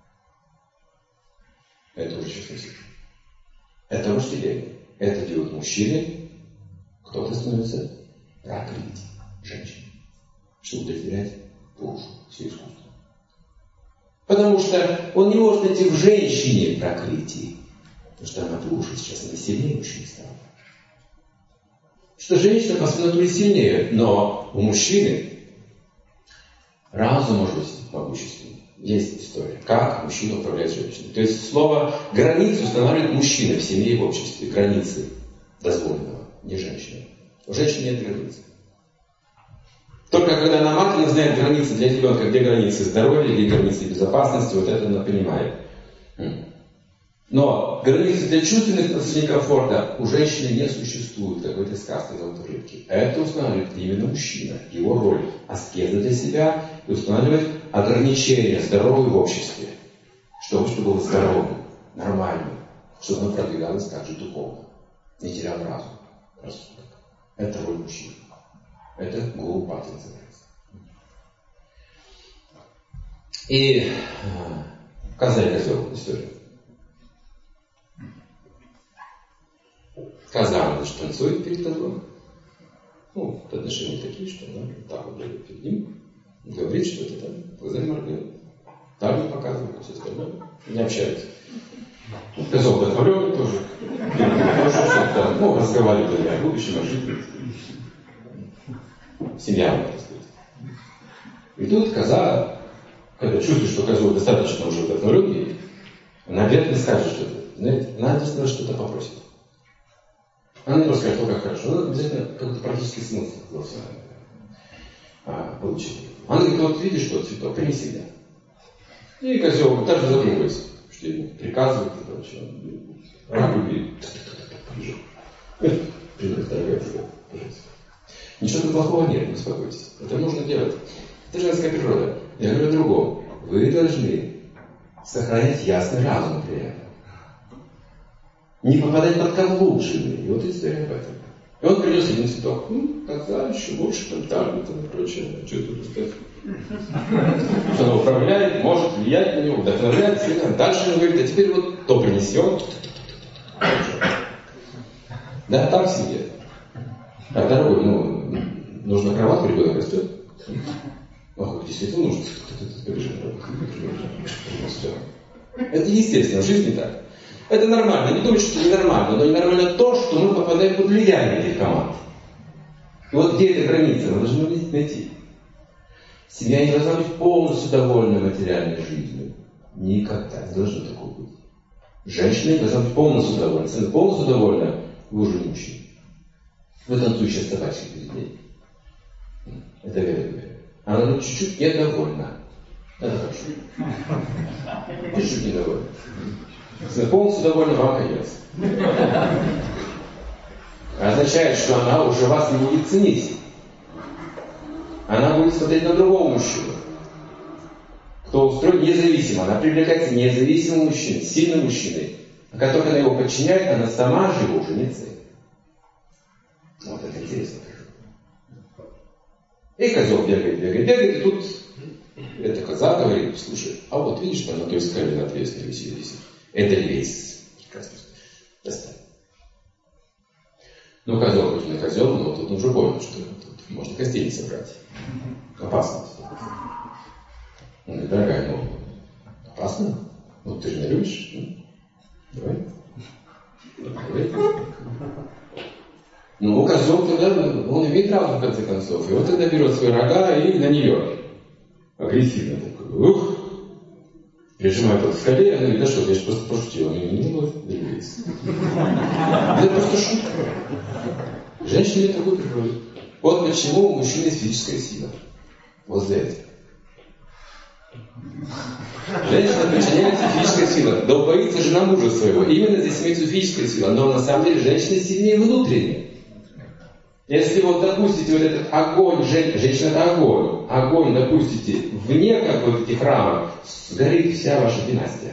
Speaker 3: Это уже честно секрет. Это вожделение. Это делают мужчины. Кто-то становится прокрыть женщиной, чтобы удовлетворять Богу все искусство. Потому что он не может найти в женщине прокрытие. Потому что она лучше сейчас, она сильнее мужчины стала. Что женщина по своей натуре сильнее, но у мужчины разум может быть могущественный. Есть история, как мужчина управляет женщиной. То есть слово «границы» устанавливает мужчина в семье и в обществе. Границы дозволенного, не женщина. У женщины нет границ. Только когда она матерно знает границы для ребенка, где границы здоровья, где границы безопасности, вот это она понимает. Но границы для чувственных отношений комфорта у женщины не существует, как в этой сказке «Золотой рыбки». Это устанавливает именно мужчина, его роль аскеза для себя и устанавливает ограничения здоровья в обществе. Чтобы было здоровым, нормальным, чтобы оно продвигалось также духовно, не терял разум, рассудок. Это роль мужчины. Это Гуру Пати называется. И коза и козел история. Коза, значит, танцует перед козлом. Ну, отношения такие, что она так вот перед ним говорит что-то там, глазами моргает. Так не показывает, все остальное. Не общаются. Козел вдохновленный тоже. Ну, разговаривали о будущем, о жизни. Семья, можно сказать. И тут коза, когда чувствует, что козел достаточно уже вдохновленный, она обязательно скажет что-то. Знаете, она обязательно что-то попросит. Она не просто скажет, как хорошо, она обязательно какой-то практический смысл получит. Она говорит, вот видишь тот цветок, принеси мне. И козел даже задумывается, что ему приказывает, раб убит. Привет, дорогая, пожалуйста. Ничего тут плохого нет, не успокойтесь. Это нужно делать. Это женская природа. Я говорю о другом. Вы должны сохранять ясный разум при этом. Не попадать под каблучины. И вот история об этом. И он принес один цветок. Коза еще больше, там, и прочее. Что тут сказать? Что она управляет, может влиять на него, вдохновляет сильно. Дальше он говорит, а теперь вот то принесет. Да, так себе. А дорогой, нужно кроватку, ребенок растет. Ну, действительно нужно. Это естественно, в жизни так. Это нормально. Не думайте, что ненормально, но ненормально то, что мы попадаем под влияние этих команд. И вот где эта граница, мы должны найти. Семья не должна быть полностью довольна материальной жизнью. Никогда не должно такого быть. Женщина не должна быть полностью довольна. Если она полностью довольна, вы уже не мужчина. Вы танцующая собачка перед ней. Это верно. Она чуть-чуть недовольна. Это хорошо. Чуть-чуть недовольна. Если она полностью довольна, вам конец. Означает, что она уже вас не будет ценить. Она будет смотреть на другого мужчину, кто устроен независимо. Она привлекается независимым мужчиной, сильным мужчиной. А как только она его подчиняет, она сама же его уже не ценит. Вот это интересно. И козел бегает, и тут эта коза говорит, слушай, а вот видишь, там на той скале на отвесной висит. Это лес. Прекрасно. Достань. Ну, козел хоть и не козел, но тут он уже понял, что тут можно костей собрать. Опасно. Он говорит, дорогая, опасно? Ну, ты же меня любишь? Давай. Ну, козел тогда, он имеет разум в конце концов. И он тогда берет свои рога и на нее. Агрессивно такой. Прижимает под скале, она говорит, да что, я же просто пошутила. Не было двигаться. Это просто шутка. Женщина имеет такую природу. Вот почему у мужчины есть физическая сила. Вот для этого. Женщина подчиняется физической силе. Да боится жена мужа своего. Именно здесь имеется физическая сила. Но на самом деле женщина сильнее внутренне. Если вот допустите вот этот огонь, женщина это огонь. Огонь допустите вне как бы этих рамок, сгорит вся ваша династия.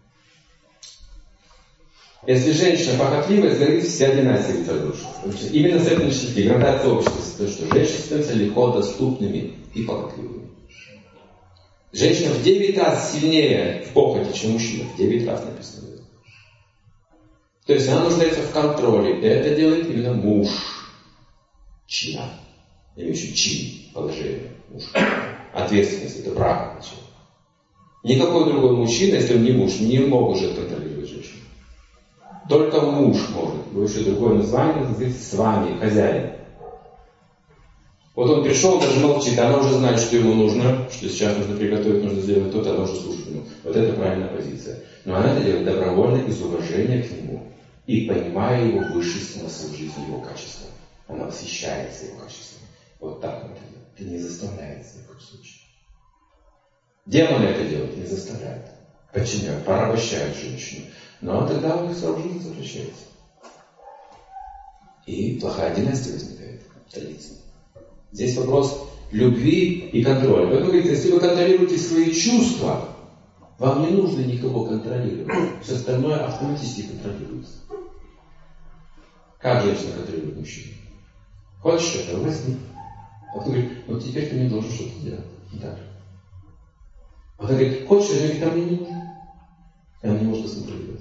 Speaker 3: Если женщина похотливая, сгорит вся династия разрушится. Именно с этого начинается деградация общества. То, что женщины становятся легко доступными и похотливыми. Женщина в 9 раз сильнее в похоти, чем мужчина. В 9 раз написано. То есть она нуждается в контроле. И это делает именно муж. Чина. Я имею в виду чин, положение. Муж. Ответственность. Это брак. Никакой другой мужчина, если он не муж, не может контролировать женщину. Только муж может. Еще другое название, называется с вами, хозяин. Вот он пришел, даже молчит, она уже знает, что ему нужно, что сейчас нужно приготовить, нужно сделать то-то, она уже слушает ему. Вот это правильная позиция. Но она это делает добровольно, из уважения к нему. И понимая его высший смысл жизни, его качества. Она восхищается его качеством. Вот так он это делает. Это не заставляет в таком случае. Демоны это делают, не заставляют. Подчиняют, порабощают женщину. Но тогда у них срок жизни запрещается. И плохая династия возникает, традиция. Здесь вопрос любви и контроля. Вы говорите, если вы контролируете свои чувства, вам не нужно никого контролировать. Все остальное автоматически контролируется. Как женщина контролирует мужчину? Хочешь что-то, возьми. А он говорит, ну теперь ты мне должен что-то делать. Да. А он говорит, хочешь, я говорю, мне не нужно. И он не может контролировать.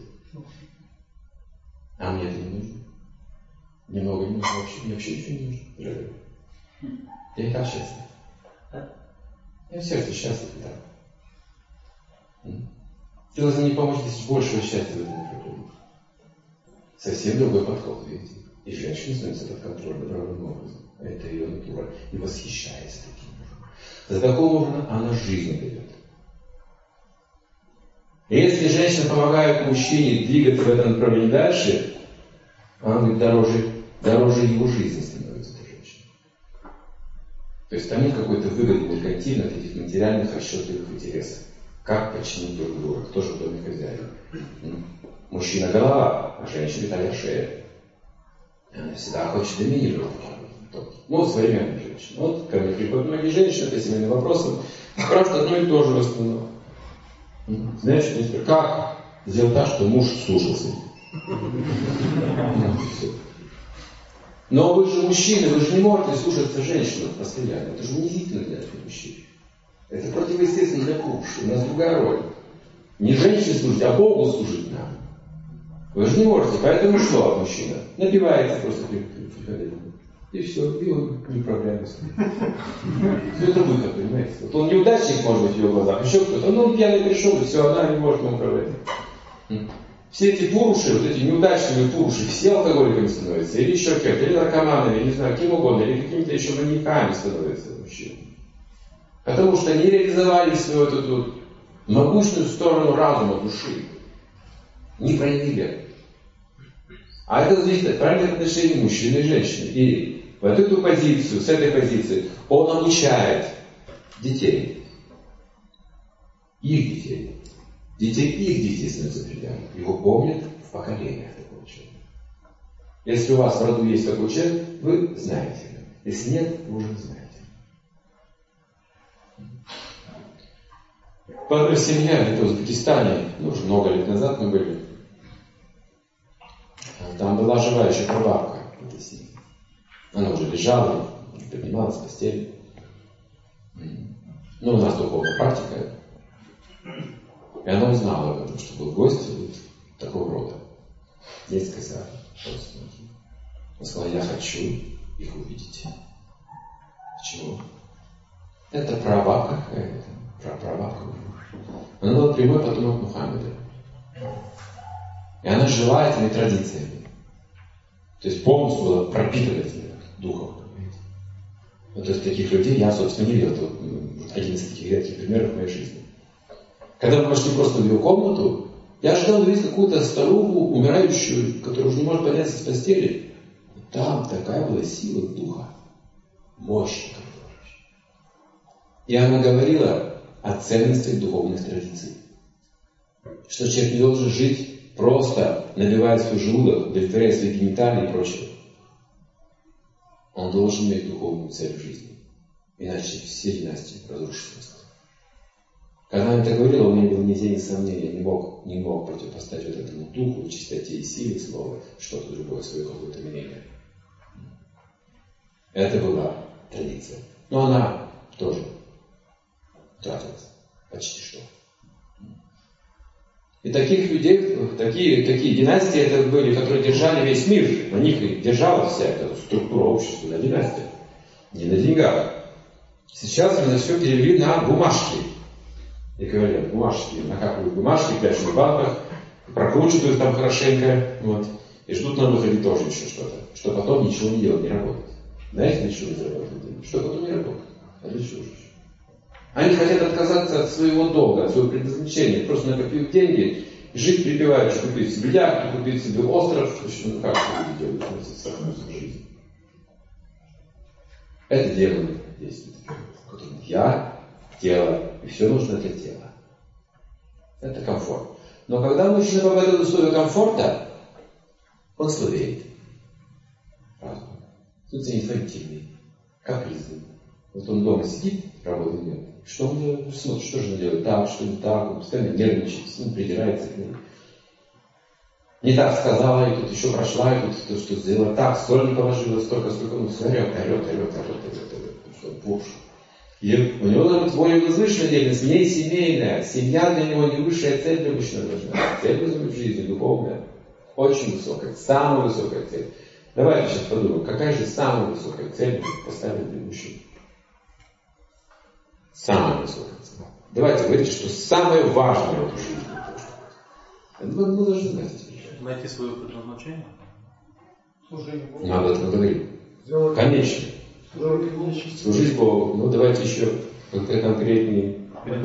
Speaker 3: А мне это не нужно. Немного не нужно вообще. Мне вообще ничего не нужно. Я и так счастлив. Я в сердце счастлив и так. Ты должен мне помочь достичь большего счастья в этом направлении. Совсем другой подход, видите. И женщина становится под контролем добровольным образом. Это ее натура. И восхищается таким мужем. За такого мужа она жизнь дает. И если женщина помогает мужчине двигаться в этом направлении дальше, она говорит, дороже его жизни становится эта женщина. То есть там нет какой-то выгоды меркантильной от этих материальных расчетливых интересов. Как починить друг друга, кто же в доме хозяин. Мужчина голова, а женщина талия шея. И она всегда хочет доминировать. Ну, вот современная женщина. Вот ко мне приходят многие женщины по семейным вопросам, спрашивают одно и то же в основном. Знаешь, как сделать так, что муж слушался? Но вы же мужчины, вы же не можете слушаться женщину постоянно. Это же унизительно для мужчин. Это противоестественно для пуши. У нас другая роль. Не женщине служить, а Богу служить нам. Вы же не можете, поэтому что, мужчина? Напивается просто приходить. И все, и он не управляется. Это выход, понимаете? Вот он неудачник, может быть, в ее глазах, еще кто-то, но он пьяный пришел, и все, она не может ему управлять. Все эти пуруши, вот эти неудачные пуруши, все алкоголиками становятся, или еще кем-то, или наркоманами, не знаю, кем угодно, или какими-то еще маньяками становятся мужчины. Потому что они реализовали свою вот эту могучную сторону разума, души. Не проявили. А это зависит от правильных отношений мужчины и женщины. И вот эту позицию, с этой позиции, он обучает детей. Их детей. Детей их детей становятся примером. Его помнят в поколениях такого человека. Если у вас в роду есть такой человек, вы знаете. Если нет, вы уже не знаете. В одной семье, это в Узбекистане, уже много лет назад мы были. Там была живая еще прабабка в этой семье. Она уже лежала, поднималась с постели. Ну, у нас духовная практика. И она узнала об этом, что был гость вот такого рода. Ей сказали, она сказала, я хочу их увидеть. Почему? Это прабабка какая-то, прапрабабка. Она была прямой потомок Мухаммеда. И она жила этими традициями. То есть полностью была пропитана этим духом. Вот, то есть таких людей я, собственно, не видел. Это вот один из таких редких примеров в моей жизни. Когда мы пошли просто в ее комнату, я ожидал увидеть какую-то старуху, умирающую, которая уже не может подняться с постели. И там такая была сила духа. Мощная. И она говорила о ценностях духовных традиций. Что человек не должен жить просто набивая свой желудок, удовлетворяя свои гениталии и прочее. Он должен иметь духовную цель в жизни. Иначе все династии разрушатся. Когда она это говорила, у меня было ни тени сомнений. Я не мог противопоставить вот этому духу, чистоте и силе слова, что-то другое, свое какое-то мнение. Это была традиция. Но она тоже тратилась. Почти что. И таких людей, такие династии это были, которые держали весь мир. На них и держалась вся эта структура общества, на династиях. Не на деньгах. Сейчас мы все перевели на бумажки. эквивалент. Бумажки, накапливают бумажки, прячут в банках, прокручивают там хорошенько, вот, и ждут на выходе тоже еще что-то, что потом ничего не делать, не работает. Знаете, для чего не зарабатывают? Что потом не работает? А для чего же? Они хотят отказаться от своего долга, от своего предназначения, просто накопив деньги, жить припеваючи, купить себе яхту, купить себе остров, ну как люди делают в жизни. Это демоны действуют, которые я, тело, и все нужно для тела. Это комфорт. Но когда мужчина попадает в условия комфорта, он слабеет. Правда? Тут инфантильный, капризный. Вот он дома сидит, работы нет. Что он делает? Смотрит, что же он делает так, что не так, он постоянно нервничает, он придирается к нему. Не так сказала, и тут еще прошла, и тут то, что сделала так, соль не положила, столько, ну, орет, что он пуш. И у него должна быть более возвышенная деятельность, не семейная. Семья для него не высшая цель для мужчины должна. Цель должна быть в жизни, духовная. Очень высокая, самая высокая цель. Давайте сейчас подумаем, какая же самая высокая цель поставить для мужчин? Самая высокая цель. Давайте говорите, что самое важное в жизни. Мы должны знать эти вещи.
Speaker 4: Найти свое предназначение?
Speaker 3: Надо это говорить. Конечно. Служить Богу. Ну давайте еще конкретнее.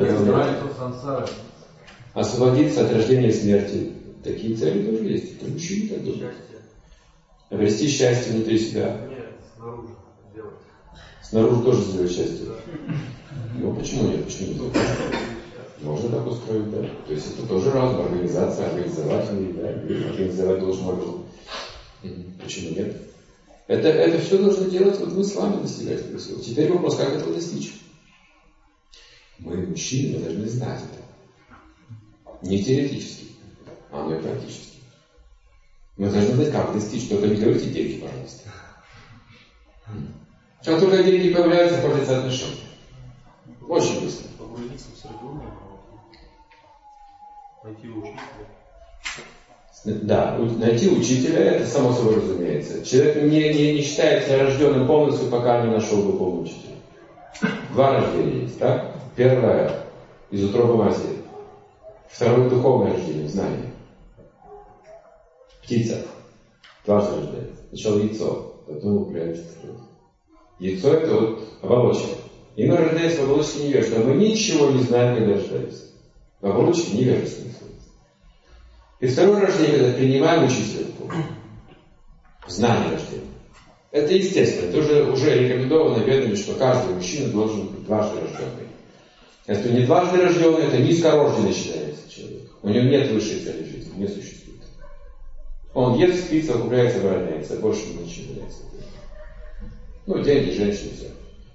Speaker 3: Освободиться от рождения и смерти. Такие цели тоже есть. Это мужчины так думают. Обрести счастье внутри себя.
Speaker 4: Нет, снаружи сделать.
Speaker 3: Снаружи тоже сделать счастье. Ну почему нет? Почему нет? Можно так устроить, да. То есть это тоже разум, организация, организовательный, да, организовать должен образом. Почему нет? Это все должно делать вот мы с вами достигать этого всего. Теперь вопрос, как этого достичь? Мы, мужчины, мы должны знать это. Не теоретически, а мы практически. Мы должны знать, как достичь. Только не говорите деньги, пожалуйста. Как только деньги появляются, портятся отношения. Очень быстро.
Speaker 4: Погрузиться в среду, найти учителя.
Speaker 3: Да, найти учителя, это само собой разумеется. Человек не считает себя рожденным полностью, пока не нашел духовного учителя. Два рождения есть, так? Первое из утробы матери. Второе духовное рождение, знание. Птица. Дважды рождается. Сначала яйцо, потом появляется кровь. Яйцо это вот оболочка. И мы рождаемся в оболочке невежества. Мы ничего не знаем, когда рождаемся. В оболочке невежества находится. И второе рождение, когда принимаем учителя духовного. Знание рождения. Это естественно. Это уже рекомендовано ведами, что каждый мужчина должен быть дважды рожденный. Если он не дважды рожденный, это низкорожденный считается человек. У него нет высшей цели жизни, не существует. Он ест, спит, закупляется, обороняется, больше ничего не является. Ну, деньги, женщины, все.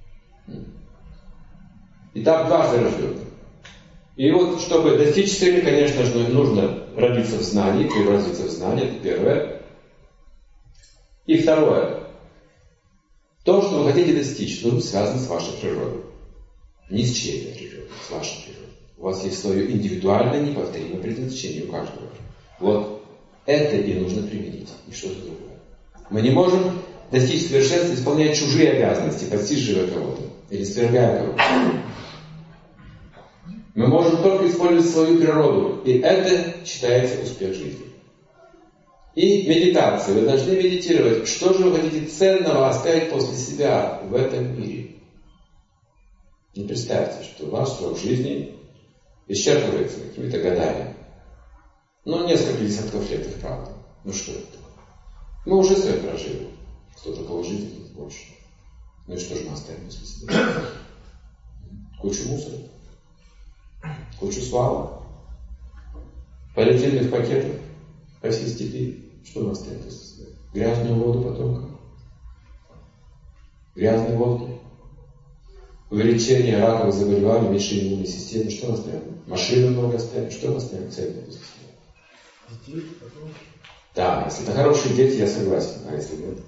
Speaker 3: Итак, дважды рожденный. И вот, чтобы достичь цели, конечно же, нужно родиться в знании, превратиться в знание, это первое. И второе. То, что вы хотите достичь, должно быть связано с вашей природой. Не с чьей-то природой, с вашей природой. У вас есть свое индивидуальное, неповторимое предназначение у каждого. Вот это и нужно применить, и что-то другое. Мы не можем достичь совершенства, исполняя чужие обязанности, подсиживая кого-то или свергая кого-то. Мы можем только использовать свою природу, и это считается успех жизни. И медитация. Вы должны медитировать. Что же вы хотите ценного оставить после себя в этом мире? И представьте, что ваш срок жизни исчерпывается какими-то годами. Ну, несколько десятков лет, их правда. Ну, что это такое? Мы уже свое прожили. Кто-то положительный, кто-то больше. Ну и что же мы оставим после себя? Кучу мусора. Кучу свала. Полиэтиленовых пакетов. По всей степи. Что мы оставим после себя? Грязную воду потомкам. Грязные водки. Увеличение раковых заболеваний, уменьшение иммунной системы. Что мы оставим? Машины много оставим. Что мы оставим ценное после себя?
Speaker 4: Детей, потом.
Speaker 3: Да, если это хорошие дети, я согласен. А если нет?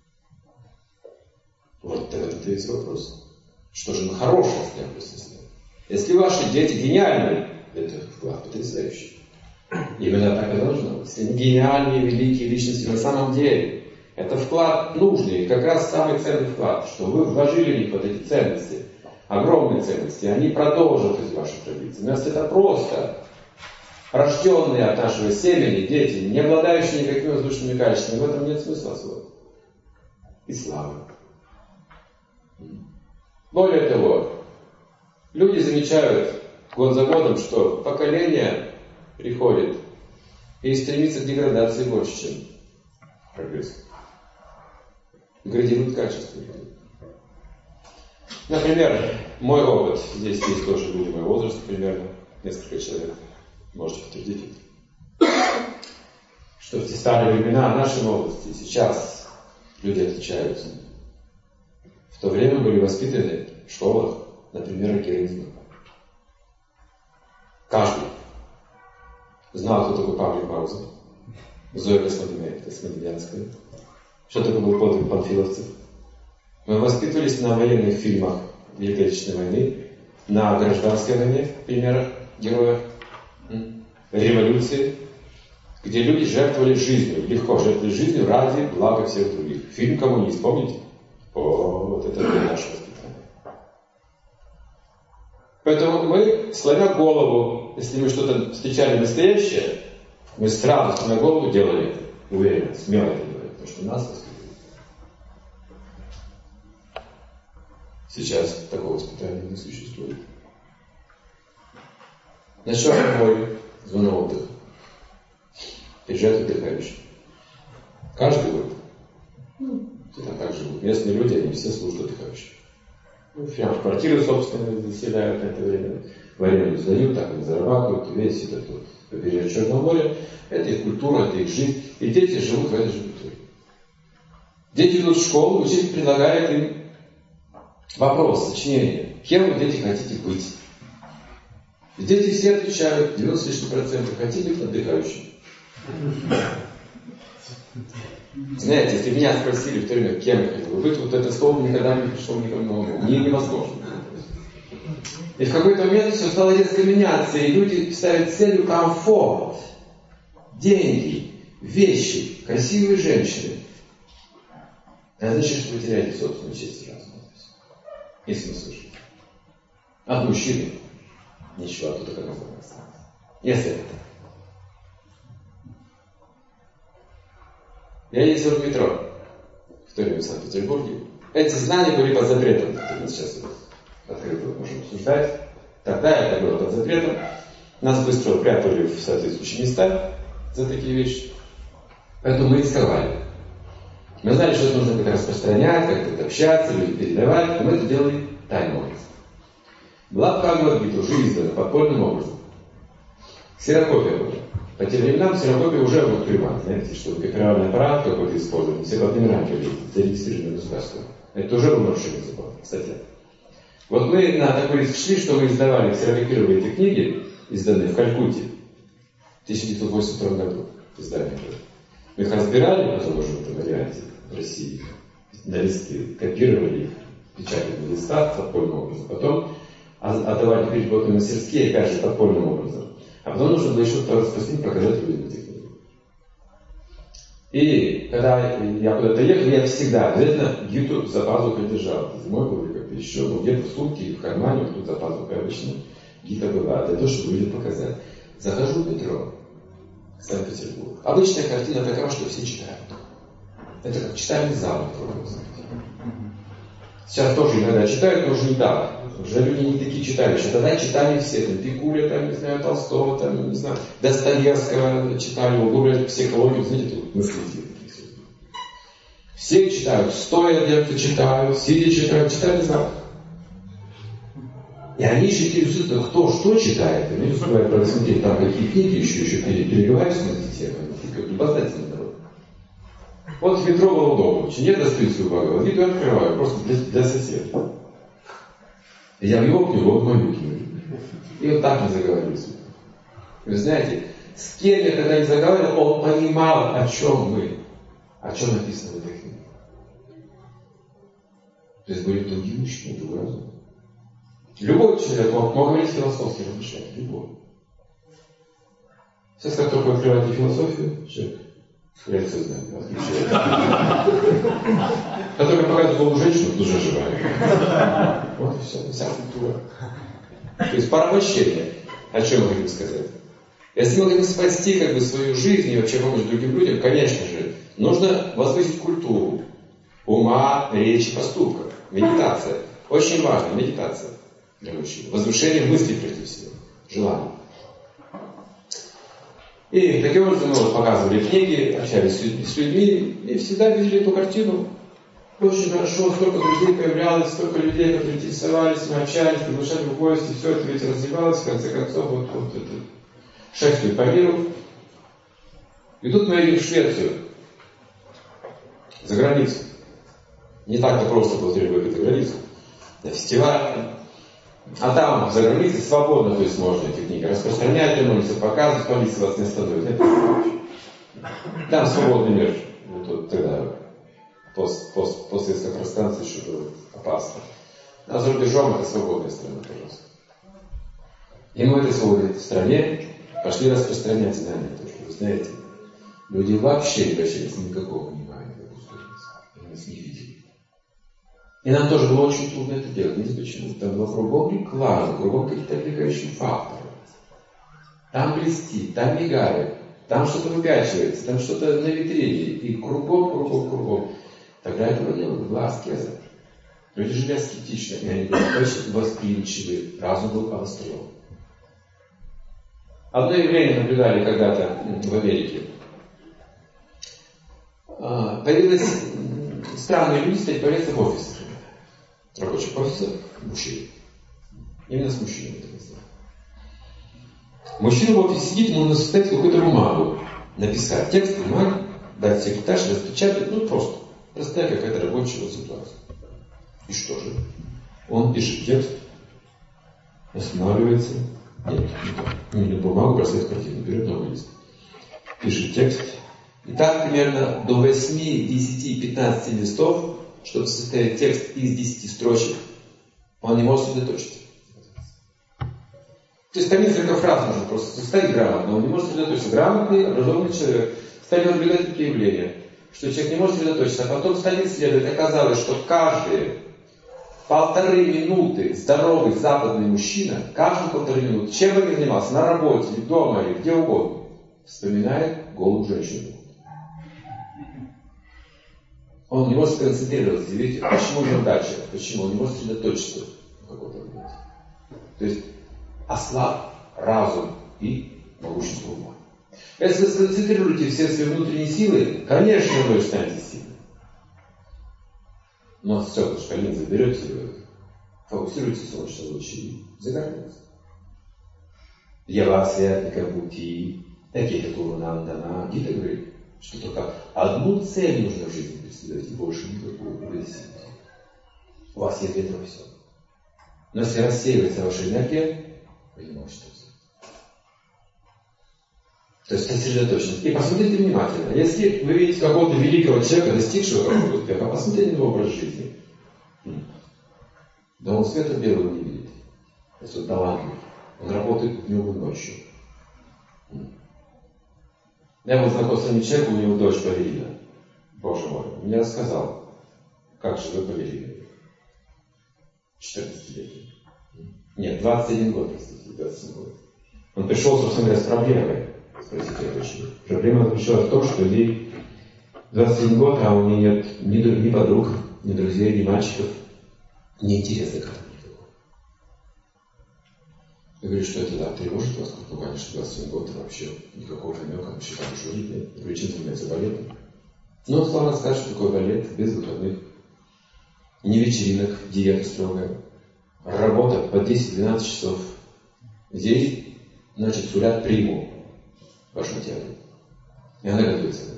Speaker 3: Вот это есть вопрос. Что же мы хорошее оставим после себя? Если ваши дети гениальные, это вклад потрясающий. Именно так и должно быть. Если они гениальные, великие личности на самом деле, это вклад нужный, как раз самый ценный вклад, что вы вложили в них вот эти ценности. огромные ценности, они продолжат из вашей традиции. Но если это просто рожденные от нашего семени дети, не обладающие никакими воздушными качествами, в этом нет смысла особо. И славы. Более того, люди замечают год за годом, что поколение приходит и стремится к деградации больше, чем прогресс. Деградируют качество. Например, мой опыт, здесь есть тоже люди моего возраста, примерно несколько человек, можете подтвердить это, что в те старые времена нашей молодости сейчас люди отличаются. В то время были воспитаны в школах, например, героизма. Каждый знал, кто такой Павлик Маузер, Зоя Космодемьянская, что такое был подвиг панфиловцев. Мы воспитывались на военных фильмах Великой Отечественной войны, на гражданской войне, примерах героев, революции, где люди жертвовали жизнью, легко жертвовали жизнью ради блага всех других. Фильм «Коммунист», помните? О, вот это было наше воспитание. Поэтому мы, сломя голову, если мы что-то встречали настоящее, мы сразу, сломя голову, делали это. Уверенно, смело это делали, потому что нас воспитывали. Сейчас такого воспитания не существует. Начало мой зона отдыха. Приезжают отдыхающие. Каждый год. Все там так живут. Местные люди, они все служат отдыхающим. Прямо в квартиры собственные заселяют на это время. В аренду сдают, так они зарабатывают. Весь этот побережье Черного моря. Это их культура, это их жизнь. И дети живут в этой же культуре. Дети идут в школу, учитель предлагает им вопрос, сочинение. Кем вы, дети, хотите быть? И дети все отвечают, 90% хотим быть отдыхающими. Знаете, если меня спросили в то время, кем я хотел быть, вот это слово никогда не пришло никому на ум. Невозможно. И в какой-то момент все стало резко меняться, и люди ставят целью комфорт, деньги, вещи, красивые женщины. Это значит, что вы теряете собственную честь и разум. Если вы слышите. От мужчины ничего оттуда как раз не осталось. Если это так. Я ездил в метро в то время в Санкт-Петербурге. Эти знания были под запретом. Мы сейчас открыто можем обсуждать. Тогда это было под запретом. Нас быстро прятали в соответствующие места за такие вещи. Поэтому мы рисковали. Мы знали, что это нужно как-то распространять, как-то общаться, люди передавать. Но мы это делали тайным образом. Была Бхагавад-гита уже издана подпольным образом. Ксерокопия была. По тем временам ксерокопия уже был примат. Знаете, что копировальный аппарат какой-то использован. Все под номерами были зарегистрированы государством. Это уже было нарушение закона, кстати. Вот мы на такой риск шли, что мы издавали, ксерокопировали эти книги, изданные в Калькутте в 1982 году. Издание было. Мы их разбирали, потом уже в этом варианте в России, на листке, копировали их, печатали на листах подпольным образом. Потом отдавали переработанные мастерские, опять же, подпольным образом. А потом нужно было еще что-то распространить, показать людям эти книги. И когда я куда-то ехал, я всегда обязательно гиту за пазухой держал. Зимой был как-то еще, ну где-то в сумке или в кармане, вот тут за пазухой обычно гита была, для того, чтобы людям показать. Захожу в метро, Санкт-Петербург. Обычная картина такова, что все читают. Это как читальный зал. Сейчас тоже иногда читают, но уже не так. Уже люди не такие читающие. Тогда читали все. Там Пикуля, там, не знаю, Толстого, там, не знаю, Достоевского читали, углубляли психологию, знаете, тут мыслители. Все читают. Стоя где-то читают, сидя читают, читали зал. И они еще интересуются, кто что читает. Они успевают просмотреть там какие книги, еще переговариваются на эти темы. Как любознательный народ. Вот в метро было удобно. Я достаю свою Бхагавад-гиту и открываю, просто для соседа. Я в его книгу, он в мою книгу. И вот так мы заговорили. Вы знаете, с кем я когда не заговаривал, он понимал, о чем мы, о чем написано в этой книге. То есть были другие мужчины, другой разум. Любой человек мог говорить философские размышления. Любой. Сейчас, как только вы открываете философию, человек Реакцию знаем, которая показывает голую женщину, душа живая. Вот и все, вся культура. То есть порабощение. О чем мы хотим сказать? Если мы хотим спасти свою жизнь и вообще помочь другим людям, конечно же, нужно возвысить культуру ума, речи, поступков. Медитация. Очень важна медитация для мужчин. Возвышение мыслей прежде всего. Желаний. И таким образом мы показывали книги, общались с людьми и всегда видели эту картину. Очень хорошо, столько людей появлялось, столько людей, которые интересовались, мы общались, приглашали в гости, все это ведь развивалось, в конце концов, вот это шествие по миру. И тут мы едем в Швецию, за границу. Не так-то просто было выехать за границу, на фестиваль. А там, за границей, свободно, то есть можно эти книги распространять, вернуться, показывать, полиция вас не остановит. Это там свободный мир. Вот тогда постсоветское пространство еще было опасно. А за рубежом это свободная страна, пожалуйста. И мы в этой свободной стране пошли распространять знания. Потому что, вы знаете, люди вообще не обращали никакого внимания на эту сторону. Они нас не видели. И нам тоже было очень трудно это делать. Знаете почему? Там было кругом реклама, кругом какие-то отвлекающие факторы. Там блестит, там мигает, там что-то выпячивается, там что-то на витрине. И кругом. Тогда этого не было, была аскеза. Люди жили аскетично, и они были очень восприимчивы, разум был обострен. Одно явление наблюдали когда-то в Америке. Появилось странные люди стали появляться в офисах. Рабочих офисах мужчин. Именно с мужчинами это называют. Мужчина в офисе сидит, ему нужно составить какую-то бумагу, написать текст бумаги, дать секретарше, распечатать, просто. Простая какая-то рабочая ситуация. И что же? Он пишет текст, останавливается, нет, бумагу бросает в корзину, берет новый лист. Пишет текст. И так примерно до 8, 10, 15 листов, чтобы составить текст из 10 строчек, он не может сосредоточиться. То есть там несколько фраз можно просто составить грамотно, он не может сосредоточиться. Грамотный, образованный человек стали наблюдать такие явления, что человек не может сосредоточиться, а потом стали исследовать. Оказалось, что каждые 1,5 минуты здоровый западный мужчина, каждые 1,5 минуты, чем бы ни занимался, на работе, дома или где угодно, вспоминает голую женщину. Он не может концентрироваться. Видите, почему неудача? Почему? Он не может сосредоточиться в каком-то моменте. То есть ослаб разум и могущество ума. Если вы сконцентрируете все свои внутренние силы, конечно, вы станете сильным. Но стеклышко линзы берете, фокусируете солнечные лучи и загорается. Ява святника пути, такие Гурунандана, Гита говорит, что только одну цель нужно в жизни преследовать, и больше никакого удовлетворения. У вас есть для этого все. Но если рассеивается ваша энергия, вы не можете это сделать. То есть сосредоточенность. И посмотрите внимательно. Если вы видите какого-то великого человека, достигшего какого-то успеха, посмотрите на его образ жизни. Да он света белого не видит. Если он талантлив. Он работает днем и ночью. Я был знаком с одним человеком, у него дочь балерина. Боже мой, он мне рассказал, как живет балерина. 14-летний. Нет, 21 год, простите, 27 год. Он пришел, собственно говоря, с проблемой. Спросите, почему. Проблема заключалась в том, что ей 21 год, а у нее нет ни подруг, ни друзей, ни мальчиков, ни интереса к этому. Я говорю, что это да, тревожит вас, ну, конечно, 21 год, и вообще никакого намека, вообще там уже нет. Я говорю, чем занимается балетом? Ну, он славно скажет, что такое балет, без выходных, ни вечеринок, диета строгая, работа по 10-12 часов. Здесь, значит, сулят приму в вашем театре. И она готовится к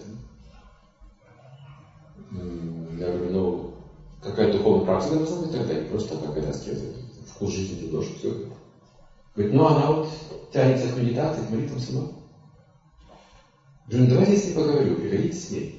Speaker 3: этому. Я говорю, ну, какая духовная практика должна быть тогда, не просто какая-то аскеза. Вкус жизни ты должен все. Говорит, ну она вот тянется к медитации, к молитвам сама. Говорю, ну давайте я с ней поговорю, приходите с ней.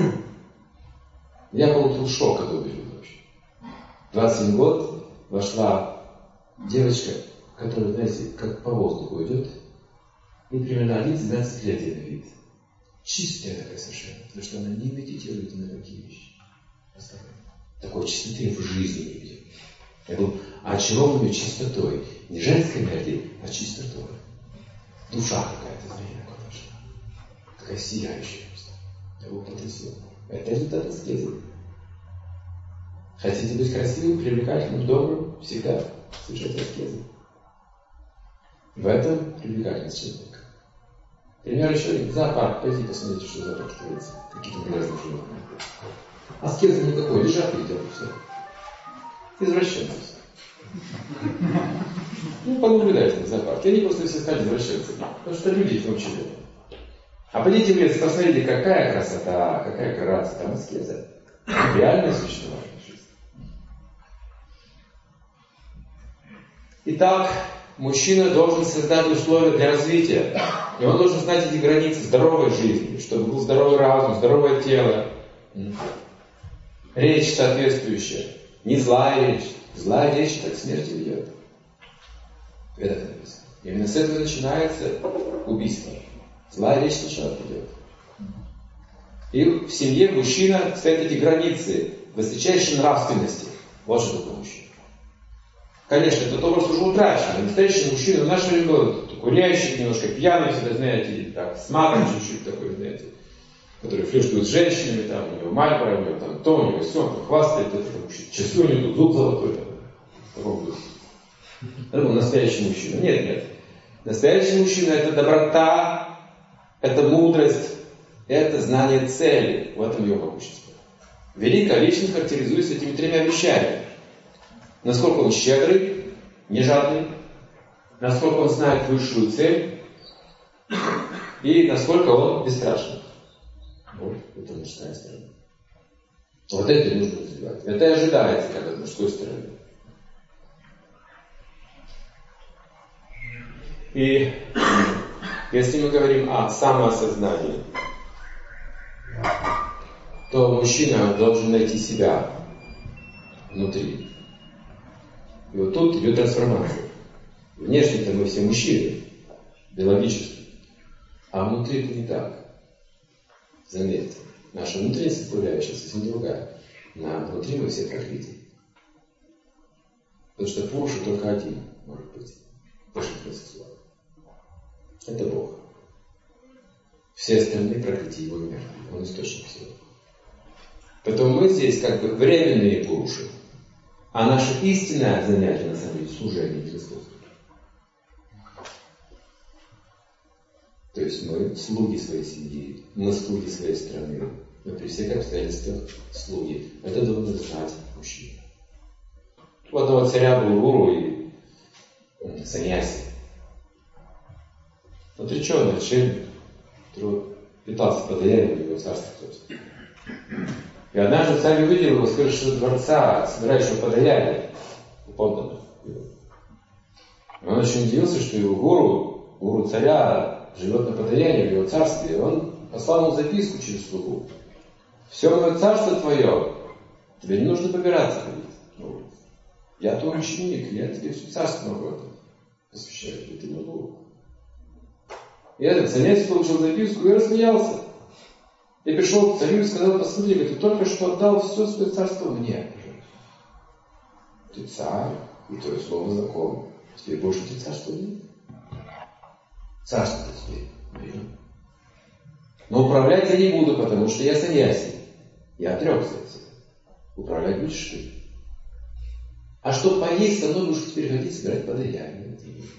Speaker 3: Я получил шок, когда увидел дочь. 21 год вошла девочка, которая, знаете, как по воздуху идет, и примерно 11-12 лет ей на вид. чистая такая совершенно, потому что она не медитирует ни на какие вещи. Такой чистоты в жизни не видел. Я был очарованный чистотой. Не женской энергией, а чистотой. Душа какая-то из меня пошла. Такая сияющая. Я был потрясен. Это результат аскезы. Хотите быть красивым, привлекательным, добрым? Всегда совершайте аскезу. В этом привлекательность человека. Пример еще один. Зоопарк. Пойди посмотрите, что в зоопарке творится. Какие-то грязные животные. Аскезы никакой. Лежат и едят. Все. Извращенцы. Ну, понаблюдайте на зоопарке. Они просто все стали извращенцами. Потому что люди их научили. А пойдите в лес, посмотрите, какая красота, какая грация. Там аскеза. Реальное существование жизни. Итак, мужчина должен создать условия для развития. И он должен знать эти границы здоровой жизни, чтобы был здоровый разум, здоровое тело. Речь соответствующая. Не злая речь. Злая речь так к смерти ведет. Это написано. Именно с этого начинается убийство. Злая речь сначала ведет. И в семье мужчина ставит эти границы высочайшей нравственности. Вот что такое мужчина. Конечно, этот образ уже утрачен. Настоящий мужчина в наше время был курящий, немножко пьяный, всегда, знаете, или так, с маком чуть-чуть такой, знаете, который флиртует с женщинами, там, у него Мальборо, у него там то, у него все, он хвастает, это мужчина. Часы у него тут зуб золотой, в таком духе. Это был настоящий мужчина. Нет. Настоящий мужчина — это доброта, это мудрость, это знание цели. В этом его могущество. Великая личность характеризуется этими тремя вещами. Насколько он щедрый, не жадный, насколько он знает высшую цель и насколько он бесстрашный. Вот это мужская сторона. Вот это нужно развивать. Это и ожидается, как от мужской стороны. И если мы говорим о самоосознании, то мужчина должен найти себя внутри. И вот тут идет трансформация. Внешне-то мы все мужчины, биологически. А внутри это не так. Заметьте, наша внутренняя составляющая совсем другая. Внутри мы все прокрити. Потому что Пуруша только один может быть. Божественный сексуал. Это Бог. Все остальные прокрити его мир. Он источник всего. Поэтому мы здесь как бы временные Пуруши. А наше истинное занятие, на самом деле, служение Христу. То есть мы слуги своей семьи, мы слуги своей страны, мы при всех обстоятельствах слуги. Это должен знать мужчина. У одного царя был гуру и саньяси. Отреченный отшельник, который питался подаянием его царства. И однажды царь увидел его с крыши дворца, собирающего подаяния у подданных. Он очень удивился, что его гуру царя, живет на подаянии в его царстве. Он послал ему записку через слугу. Все мое царство твое, тебе не нужно побираться ходить. Я твой ученик, я тебе все царство могу посвящаю, ты могу. И этот саньяси получил записку и рассмеялся. Я пришел к царю и сказал: посмотри, ты только что отдал все свое царство мне. Ты царь, и твое слово закон. Теперь больше ты царства нет. Царство-то теперь мое. Но управлять я не буду, потому что я саньяси. Я отрекся от себя. Управлять будешь ты. А что поесть, со мной будешь теперь ходить, собирать подаяние.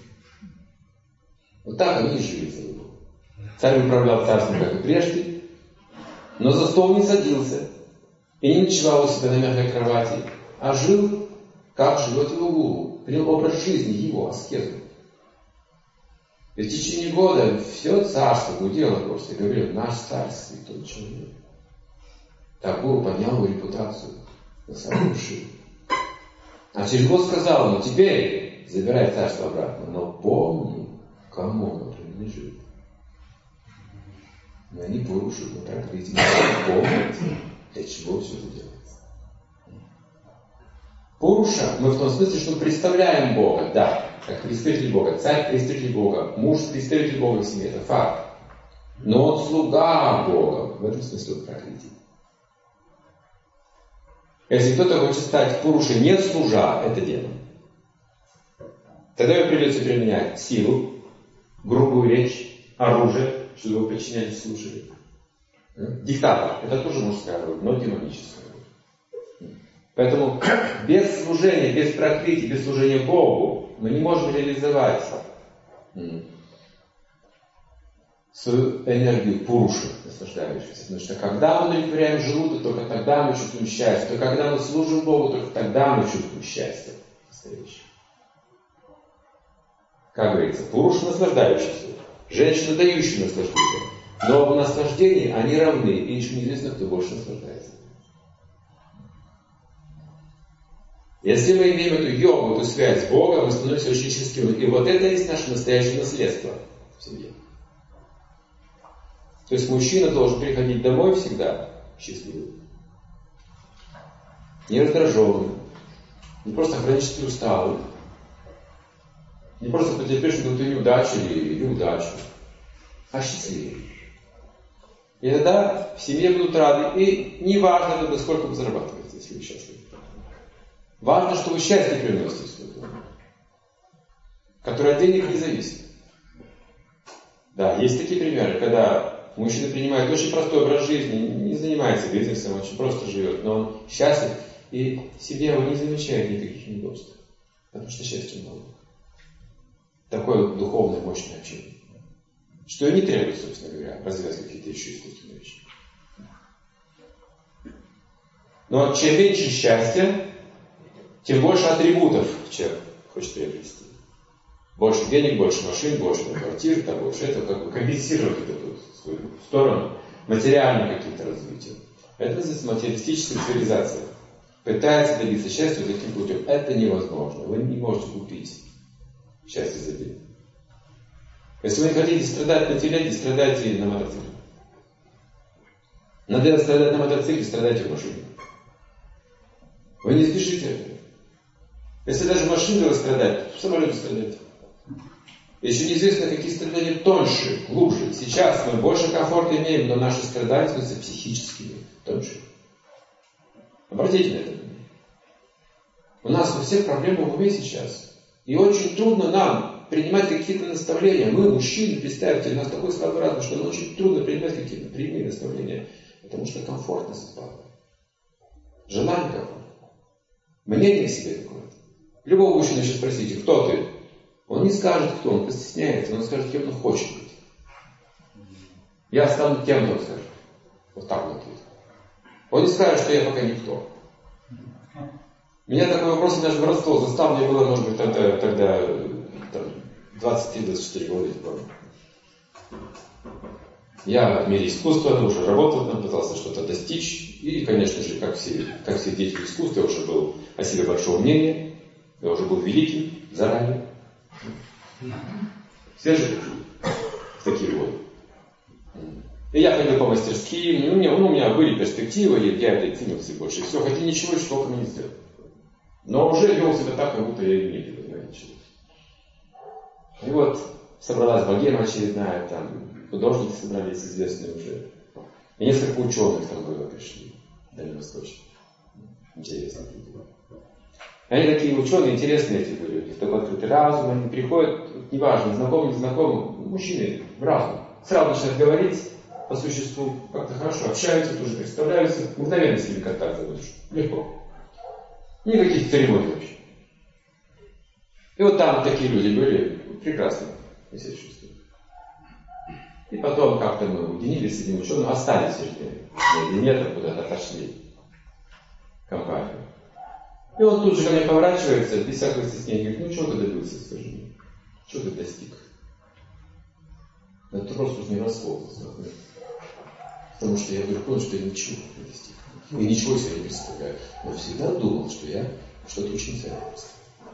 Speaker 3: Вот так они и жили за него. Царь управлял царством, как и прежде, но за стол не садился и не ночевал у себя на мягкой кровати, а жил, как живет его гуру, принял образ жизни его, аскезу. И в течение года все царство гудело просто и говорил: наш царь святой человек. Так гуру поднял его репутацию на самом вершине. А через год сказал ему: теперь забирай царство обратно, но помни, кому оно принадлежит. Но они Пуруши, но прокрытие. Помните, для чего все это делается. Пуруша, мы в том смысле, что представляем Бога, да, как представитель Бога. Царь представитель Бога, муж представитель Бога в семье, это факт. Но он слуга Бога. В этом смысле он прокрити. Если кто-то хочет стать пурушей, не служа, это демон. Тогда ему придется применять силу, грубую речь, оружие, чтобы его подчинялись и слушали. Диктатор. Это тоже мужская роль, но демоническая роль. Поэтому без служения, без прокрытия, без служения Богу мы не можем реализовать свою энергию пуруши, наслаждающуюся. Потому что когда мы удовлетворяем желудок, только тогда мы чувствуем счастье. Только когда мы служим Богу, только тогда мы чувствуем счастье настоящее. Как говорится, пуруш наслаждающийся, женщина дающая наслаждение. Но в наслаждении они равны, и еще неизвестно, кто больше наслаждается. Если мы имеем эту йогу, эту связь с Богом, мы становимся очень счастливыми. И вот это есть наше настоящее наследство в семье. То есть мужчина должен приходить домой всегда счастливым. Не раздраженным, не просто хронически усталым, не просто потерпевшим какую-то неудачу или удачу, а счастливым. И тогда в семье будут рады. И не важно, тогда, сколько вы зарабатываете, если вы счастливы. Важно, что вы счастье приносите в свой дом, которое от денег не зависит. Да, есть такие примеры, когда мужчина принимает очень простой образ жизни, не занимается бизнесом, очень просто живет, но он счастлив, и семья его не замечает никаких неудобств. Потому что счастья много. Такое вот духовное, мощное общение. Что и не требует, собственно говоря, развивать какие-то еще искусственные вещи. Но чем меньше счастья, тем больше атрибутов человек хочет приобрести. Больше денег, больше машин, больше квартир, там больше этого, как бы компенсировать эту свою сторону, материальные какие-то развития. Это называется материалистическая цивилизация. Пытается добиться счастья таким путем. Это невозможно. Вы не можете купить счастье за день. Если вы не хотите страдать на телеге, страдайте на мотоцикле. Надо страдать на мотоцикле, страдайте в машине. Вы не спешите этого. Если даже машину расстрадать, в самолете страдайте. Еще неизвестно, какие страдания тоньше, глубже. Сейчас мы больше комфорта имеем, но наши страдания становятся психическими, тоньше. Обратите на это внимание. У нас у всех проблемы в уме сейчас. И очень трудно нам принимать какие-то наставления. Мы, мужчины, представьте, у нас такой слабый разум, что нам очень трудно принимать какие-то прямые наставления. Потому что комфортно спало. Желание комфорта. Мнение к себе такое. Любого мужчины сейчас спросите, кто ты? Он не скажет, кто он, постесняется, он скажет, кем он хочет быть. Я стану кем-то, он скажет. Вот так вот. Он не скажет, что я пока никто. Меня такой вопрос даже воровство застал, мне было, может быть, тогда 23-24 года, я помню. Я в мире искусства уже работал там, пытался что-то достичь. И, конечно же, как все дети искусства, я уже был о себе большого мнения. Я уже был великим заранее. Все же в такие годы. И я ходил по мастерским, у меня были перспективы, и я это ценился больше всего, хотя ничего еще толком не сделал. Но уже вел себя так, как будто я и не делал, ничего. И вот собралась богема очередная, там художники собрались известные уже. И несколько ученых там было, пришли, дальневосточных. Интересно. Они такие ученые, интересные эти были, у них такой открытый разум, они приходят, неважно, знакомый, не знакомый, мужчины в разум. Сразу начинают говорить по существу, как-то хорошо общаются, тоже представляются, мгновенно с ними контакт заводишь. Легко. Никаких церемоний вообще. И вот там такие люди были, прекрасно, я себя чувствую. И потом как-то мы уединились с этим ученым, остались наедине, там куда-то отошли в компанию. И он тут же ко мне поворачивается, без всякого стеснения, говорит, ну чего ты добился, скажи мне? Чего ты достиг? Это просто не расходится. Потому что я вдруг понял, что я ничего не достиг. И ничего себе не представляю. Но всегда думал, что я что-то очень ценное представляю.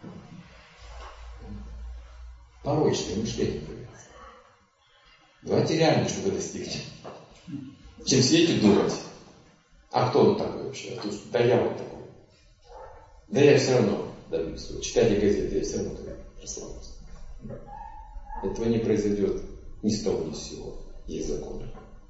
Speaker 3: Порочное мышление появляется. Давайте реально что-то достигнем. Чем сидеть и думать. А кто он такой вообще? А тут, да я вот такой. Да я все равно добьюсь. Читайте газеты, я все равно прославлюсь. Этого не произойдет ни с того, ни с сего. есть закон.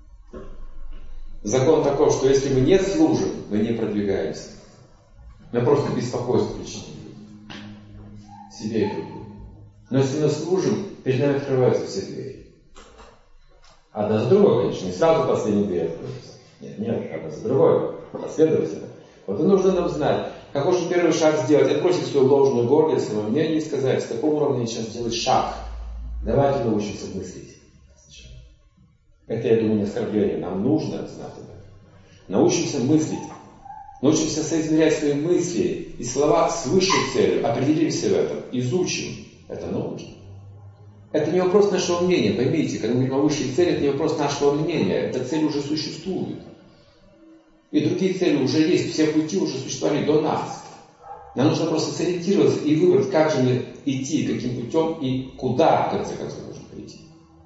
Speaker 3: Закон такой, что если мы не служим, мы не продвигаемся. Мы просто беспокойство причиняем себе и другим. Но если мы служим, перед нами открываются все двери. Одна за другой, конечно, не сразу последняя дверь откроется. Нет, одна за другой, последовательно. Вот и нужно нам знать, какой же первый шаг сделать, отбросить свою ложную гордость, самое мнение и сказать, с такого уровня я сейчас делать шаг. Давайте научимся мыслить. Это, я думаю, не оскорбление. Нам нужно знать это. Научимся мыслить. Научимся соизмерять свои мысли и слова с высшей целью. Определимся в этом. Изучим. Это нужно. Это не вопрос нашего мнения. Поймите, когда мы говорим о высшей цели, это не вопрос нашего мнения. Эта цель уже существует. И другие цели уже есть. Все пути уже существовали до нас. Нам нужно просто сориентироваться и выбрать, как же мне идти, каким путем и куда, в конце концов, нужно прийти.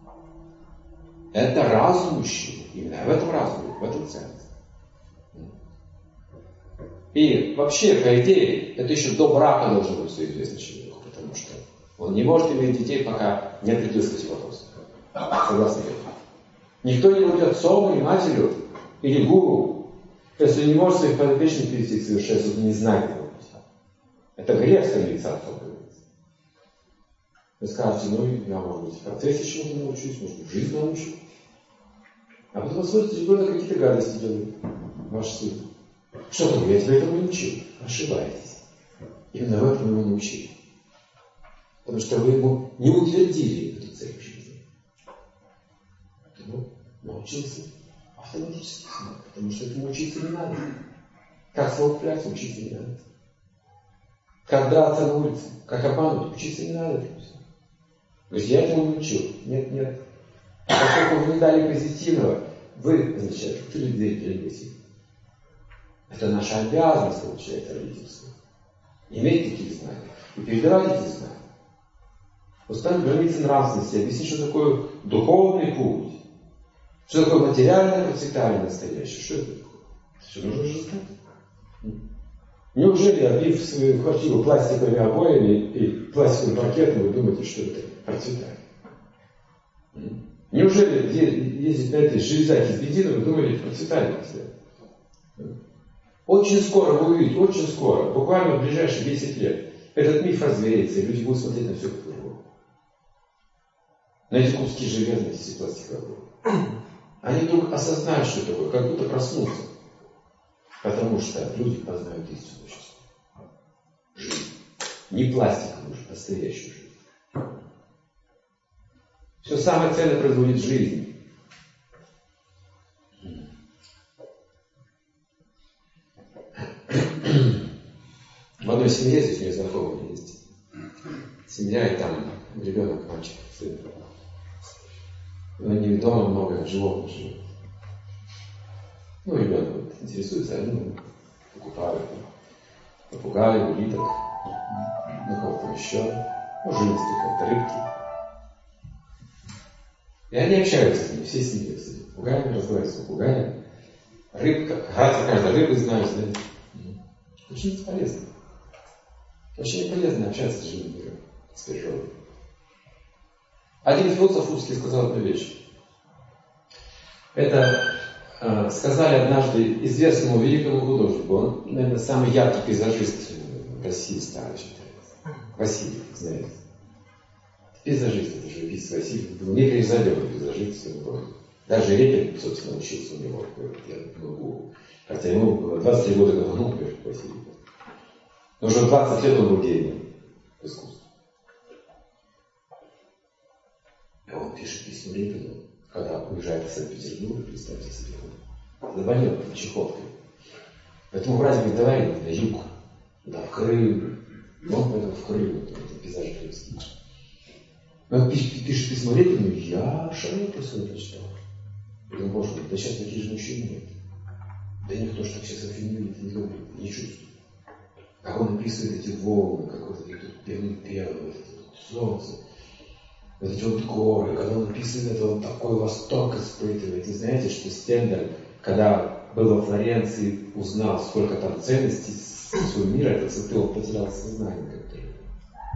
Speaker 3: Это разум мужчины. Именно в этом разуме, в этом ценность. И вообще, по идее, это еще до брака должно быть все известно человеку, потому что он не может иметь детей, пока не определился эти вопросы. Согласны? Никто не будет отцом, или матерью, или гуру, если не может своих подопечных привести к совершенству, он не знает его. Это грех становиться отцом. Вы скажете, я, может быть, в процессе чему-то научусь, может быть, в жизни научу. А потом вы смотрите, ребенок какие-то гадости делает, ваш сын. Что такое? Я тебя этому не учил. Ошибаетесь. Именно в этом его научили. Потому что вы ему не утвердили эту цель в жизни. Поэтому научился автоматически. Потому что этому учиться не надо. Как совокупляться, учиться не надо. Как драться на улице, как обмануть, учиться не надо. То есть я этому не учил. Нет. Поскольку вы не дали позитивного, вы, означает, открыли дверь для негатива. Это наша обязанность, получается, родительства. Иметь такие знания. И передавать эти знания. Установить границы нравственности, объяснить, что такое духовный путь. Что такое материальное процветание настоящее. Что это такое? Все нужно же знать. Неужели, обив свою квартиру пластиковыми обоями и пластиковым паркетом, вы думаете, что это процветание? Неужели ездить на этой железяке с бензином, вы думали, это процветание? Очень скоро вы увидите, очень скоро, буквально в ближайшие 10 лет, этот миф развеется, и люди будут смотреть на все по-другому. На эти куски железности и пластиковые. Они вдруг осознают, что это такое, как будто проснутся. Потому что люди познают истину сейчас. Жизнь. Не пластиковую, а настоящую жизнь. Все самое ценное производит жизнь. В одной семье, здесь у меня знакомые есть, семья, и там ребенок, мальчик, сын. Но не дома много животных живет. Ребенок вот, интересуется, покупают попугаи, улиток, кого-то еще, живности какие-то рыбки. И они общаются с ними, все семьи, с попугаями, разговаривают с попугаями. Рыбка, каждая рыба знает, да? Очень полезно. Очень полезно общаться с живым миром, с природой. Один философ русский сказал одну вещь. Это сказали однажды известному великому художнику. Он, наверное, самый яркий пейзажист в России старый считается. Васильев, знаете. Пейзажист, это же вид Васильев. Был неперезаленный пейзажист в своем городе. Даже Репин, собственно, учился у него. Хотя ему было 23 года, когда он умер, Васильев. Но уже 20 лет он был гением в искусстве. И он пишет письмо Репину, когда уезжает из Санкт-Петербурга, представьте себе, он заболел чехоткой. Поэтому брат говорит, давай на юг, в Крым. Он поэтому в Крым, это пейзажи крымские. Он пишет письмо Репину, я шарил просто не прочитал. Я думаю, боже мой, да сейчас таких же мужчин нет. Да никто же так сейчас афинует, не говорит, не чувствует. Как он описывает эти волны, как вот эти тут певные певы, вот это вот солнце, вот эти вот горы, когда он описывает это, он такой восторг испытывает. И знаете, что Стендаль, когда был во Флоренции, узнал, сколько там ценностей своего мира, этот святой потерял сознание.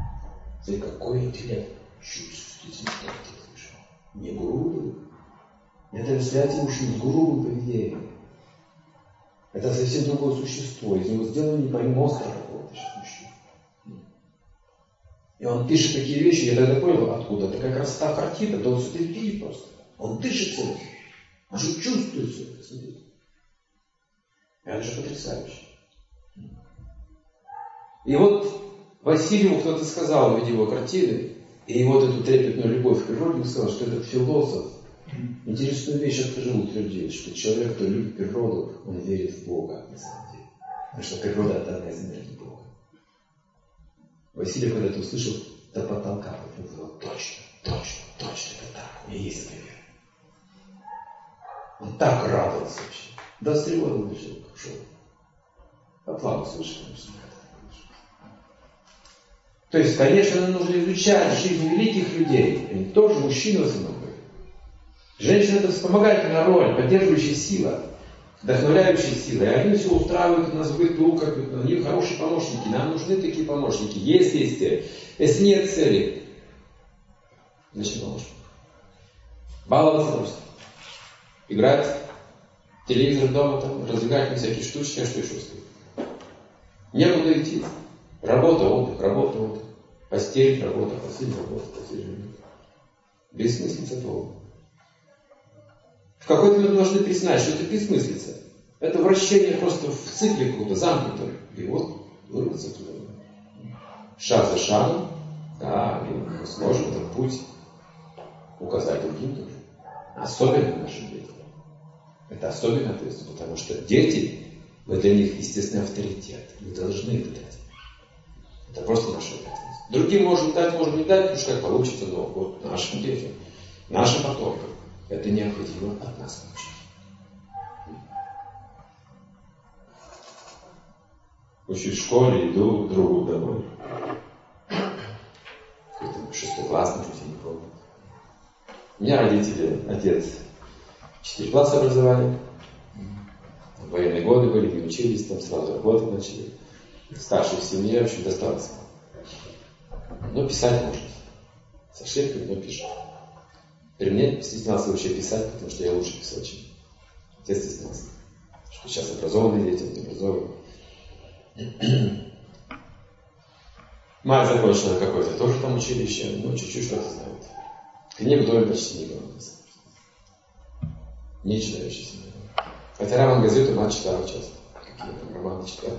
Speaker 3: Смотри, какой интеллект. Чувствуете, не грубый. Это восприятие мужчин с грубым поведением. Это совсем другое существо. Из него сделали не пойми монстр какого-то мужчина. И он пишет такие вещи, я тогда понял, откуда. Это как раз та картина, да он все это видит просто. Он дышит все это. Он же чувствует все это. Смотрите. Это же потрясающе. И вот Васильеву кто-то сказал, увидев его картины, и вот эту трепетную любовь к природе, он сказал, что этот философ интересную вещь открыл, утвердил, что человек, кто любит природу, он верит в Бога, на самом деле. Потому что природа – это одна из энергий Бога. Василий, когда это услышал, до потолка, он сказал, точно, это так, у меня есть эта вера. Он так радовался вообще. Да, с 3 года вышел, шел. Аплаудис слышал, конечно. То есть, конечно, нам нужно изучать жизнь великих людей. Они тоже мужчины в основном. Женщина – это вспомогательная роль, поддерживающая сила, вдохновляющая сила. И они все устраивают у нас в быту, как у них хорошие помощники. Нам нужны такие помощники. Есть цели. Если нет цели, значит помощник. Баловаться просто. Играть, телевизор дома, там, развлекать на всякие штучки, а что еще сказать? Некуда идти. Работа, отдых. Постель, работа, постель, жизнь. Бессмыслица полная. В какой-то момент должны признать, что это бессмыслица. Это вращение просто в цикле каком-то замкнутом. И вот вырваться туда. Шаг за шагом, да, и мы сможем этот путь указать другим тоже. Особенно нашим детям. Это особенно ответственно, потому что дети, мы для них естественный авторитет. Мы должны это дать. Это просто наша ответственность. Другим можем дать, можем не дать, потому что как получится, но вот нашим детям, нашим потомкам, это необходимо от нас получить. Учусь в школе, иду к другу домой. Какой-то 6-й класс, может, я не помню. У меня родители, отец 4 класса образования. В военные годы были, не учились, там сразу работать начали. Старший в семье, в общем, достался. Но писать может. Со ошибками, но пишет. При мне стеснялся вообще писать, потому что я лучше писал, чем отец стеснялся. Что сейчас образованные дети, не образованные. Мать закончила какое-то тоже там училище, но чуть-чуть что-то знает. Книг в доме почти не было. Не читающий семья. Хотя роман-газету мать читала часто. Какие там романы читала.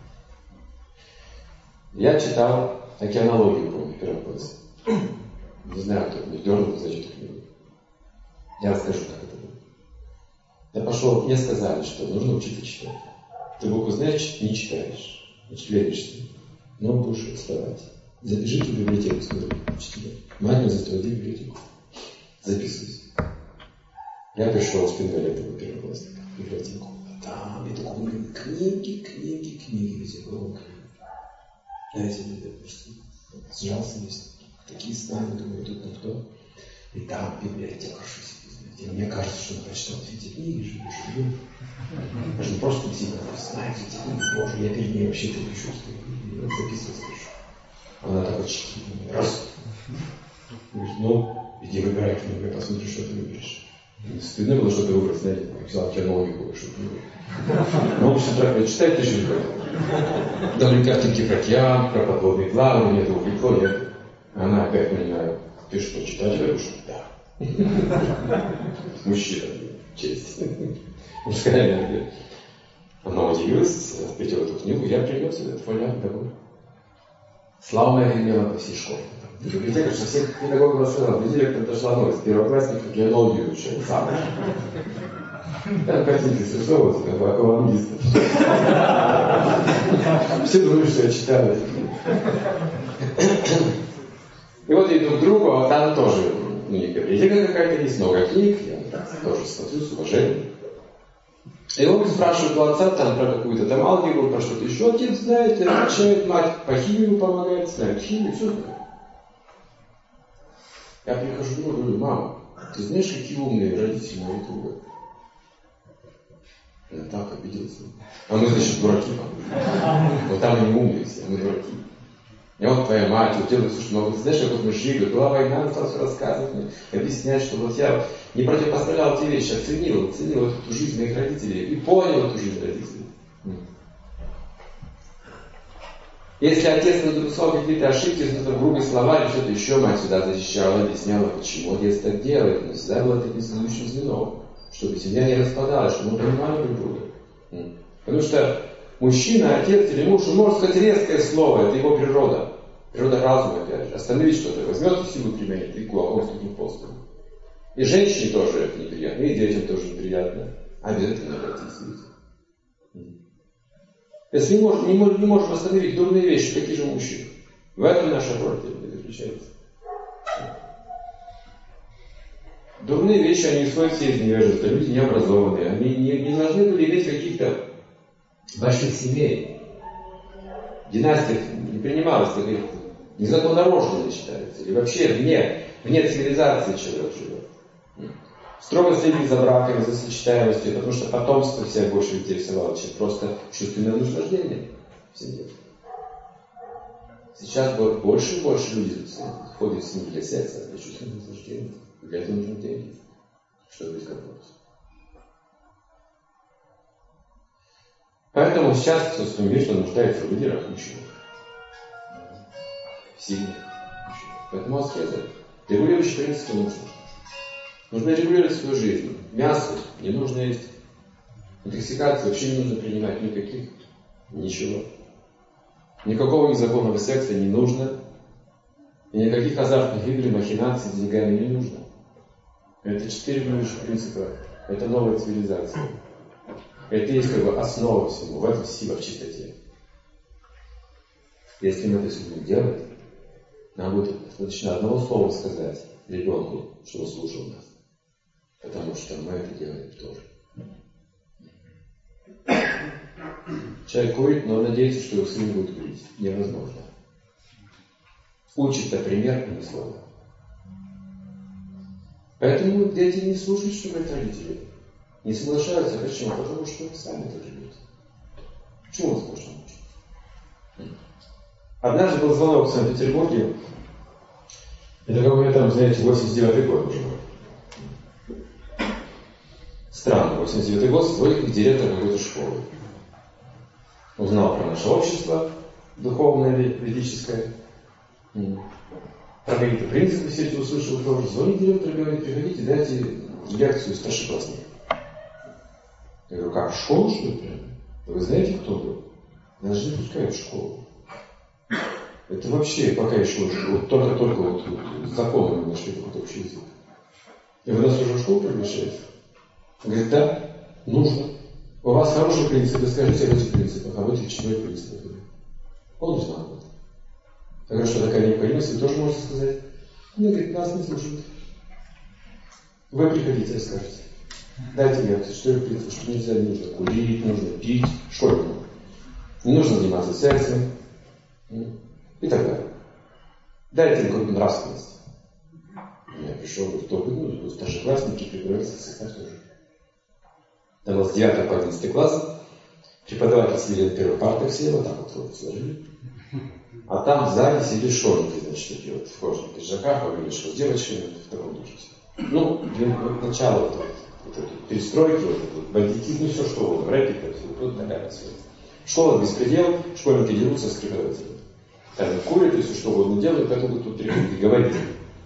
Speaker 3: Я читал океанологию, помню, первый класс. Не знаю, кто мне дернул за эту книгу. Я расскажу, как это было. Я пошел, мне сказали, что нужно учиться читать. Ты букву знаешь, не читаешь. Значит, веришься. Но будешь вставать. Запишите в библиотеку свою учителя. Мать меня заставила в библиотеку. Записывайся. Я пришел с пингалетом первоклассника в библиотеку. Там я такой, книги, везде было. Я себе просто сжался весь. Такие знания, думаю, тут никто. И там библиотека, хорошо себе знаете. Мне кажется, что он прочитал все эти книги, живу. Даже не просто сильно знаете эти книги, боже, я перед ней вообще-то пишу свои книги. Я записывать пишу. Она так очень раз. Говорит, ну, иди выбирай книгу, я посмотрю, что ты выберешь. Стыдно было что-то выбрать, знаете, я взял океанологию, что-то выбрать. Ну, в общем, так, читать ты же там картинки про океан, про подводные плавания, это увлекло, она опять понимает, ты что, читать любишь? Да. Мужчина, честь. Мужская энергия. Она удивилась, ответила эту книгу, я принес этот фолиант домой. Славная гремела по всей школе. Библиотека, что всех педагогов рассказал, директор дошла ночь, с первоклассника геологию учил, сам. Там картинки срисовываются, как бы аквалангистов. Все думают, что я читаю. И вот я иду к другу, а там тоже у них библиотека какая-то есть, много книг, я тоже смотрю с уважением. И он спрашивает у отца там про какую-то там алгебру, про что-то еще. Отец знает, отвечает, мать по химии помогает, знает химию, все знает. Я прихожу и говорю, мама, ты знаешь, какие умные родители моего друга? Она так обиделась. А мы, значит, дураки. Вот там они умные все, мы дураки. И вот твоя мать, вот делает, слушай, ну, знаешь, как мы жили, была война, стал все рассказывать мне, объяснять, что вот я не противопоставлял те вещи, а ценил эту жизнь моих родителей и понял эту жизнь родителей. Если отец написал какие-то ошибки, грубые слова или что-то еще, мать всегда защищала, объясняла, почему отец так делает, но всегда было таким следующим звеном, чтобы семья не распадалась, чтобы мы понимали друг друга. Потому что мужчина, отец или муж, он может сказать резкое слово, это его природа. Природа разума, опять же. Остановить что-то, возьмет силу применить, и кулаком стукнет по столу. И женщине тоже это неприятно, и детям тоже неприятно. Обязательно обратиться, видите. Если не можем остановить дурные вещи, такие же мужчины. В этом наша роль заключается. Дурные вещи, они исходят все из невежества, люди необразованные. Они не должны были иметь каких-то больших семей. Династия не принималась, незаконнорожденной считается. Или вообще вне цивилизации человек живет. Строго следить за браками, за сочетаемостью, потому что потомство всех больше интересовало, чем просто чувственное наслаждение в семье. Сейчас больше и больше людей ходят в семью для секса, для чувственного наслаждения. Для этого нужны деньги, чтобы изготовиться. Поэтому сейчас отсутствие мира нуждается в лидерах мужчинах. В сильных мужчинах. Поэтому аскеза. Регулирующие принципы нужны. Нужно регулировать свою жизнь. Мясо не нужно есть. Интоксикацию вообще не нужно принимать никаких. Ничего. Никакого незаконного секса не нужно. И никаких азартных игр, махинаций с деньгами не нужно. Это 4 регулирующих принципа. Это новая цивилизация. Это есть как бы основа всему. В этом сила в чистоте. Если мы это все будем делать, нам будет достаточно одного слова сказать ребенку, чтобы слушал нас. Потому что мы это делаем тоже. Человек курит, но он надеется, что его сын будет курить. Невозможно. Учит-то пример, а не слово. Поэтому дети не слушают, что говорят родители. Не соглашаются. Почему? Потому что вы сами так живете. Почему вас можно учить? Однажды был звонок в Санкт-Петербурге. Это какой-то там, знаете, 89-й год уже. Странно, 89-й год звонит директор какой-то школы. Узнал про наше общество духовное, ведическое. Про какие-то принципы все эти услышал тоже. Звонит директор и говорит: приходите, дайте лекцию старшеклассникам. Я говорю: как, в школу, что ли? Вы знаете, кто был? Нас же не пускают в школу. Это вообще пока еще вот только-только вот законы мы нашли какой-то общий язык. И вы нас уже в школу приглашаете? Он говорит: да, нужно. У вас хорошие принципы, скажите об этих принципах, а в этих 4 принципах. Он узнал об этом. Я говорю: что такая необходимость, вы тоже можете сказать? Нет, говорит, нас не слушают. Вы приходите и скажете. Дайте лекцию, 4 принципа, что нельзя, не нужно курить, нужно пить, школьному. Не нужно заниматься сексом. И так далее. Дайте им какую-то нравственность. Я пришел, говорю: кто будет? Старшеклассники преподаватели сексать тоже. Там у нас 9 по 11 класс. Преподаватель сидели на первой парте все, вот так вот сложили. А там в зале сидели школьники, значит, такие вот в кожаных пиджаках, говорили, что с девочками в таком духе. Ну, начало вот этой перестройки, вот этот бандитизм, все что угодно, рэпик, вот такая вот. Школа беспредел, школьники дерутся с преподавателями. Там курят, если что угодно делают, поэтому тут приходите, говорите.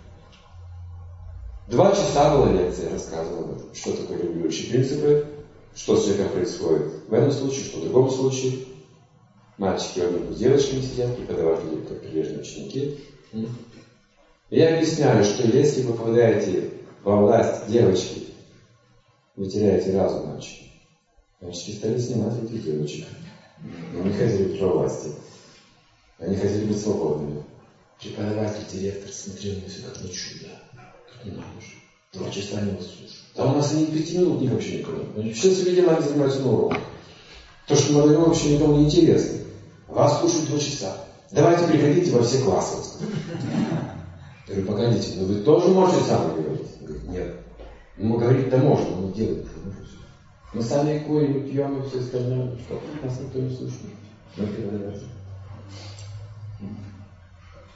Speaker 3: 2 часа была лекция, рассказывала об этом, что такое регулирующие принципы, что с человеком происходит в этом случае, что в другом случае. Мальчики в обнимку с девочками сидят, преподаватели как прилежные ученики. И я объясняю, что если вы попадаете во власть девочки, вы теряете разум мальчики. Мальчики стали снимать этих девочек. Но они хотели быть во власти. Они хотели быть свободными. Преподаватель, директор смотрел на все как на чудо. Тут не надо же. 2 часа не вас слушают. Там у нас они 5 минут них вообще никуда. Они все свои дела занимаются на уроках. То, что мы говорим, вообще никому не интересно. Вас слушают 2 часа. Давайте приходите во все классы. Я говорю: погодите, но вы тоже можете сами говорить? Он говорит: нет. Мы говорить-то можно, но делать это не можем. Мы сами курим, пьем и все остальное. Что? Нас никто не слушает. Мы преподаватели.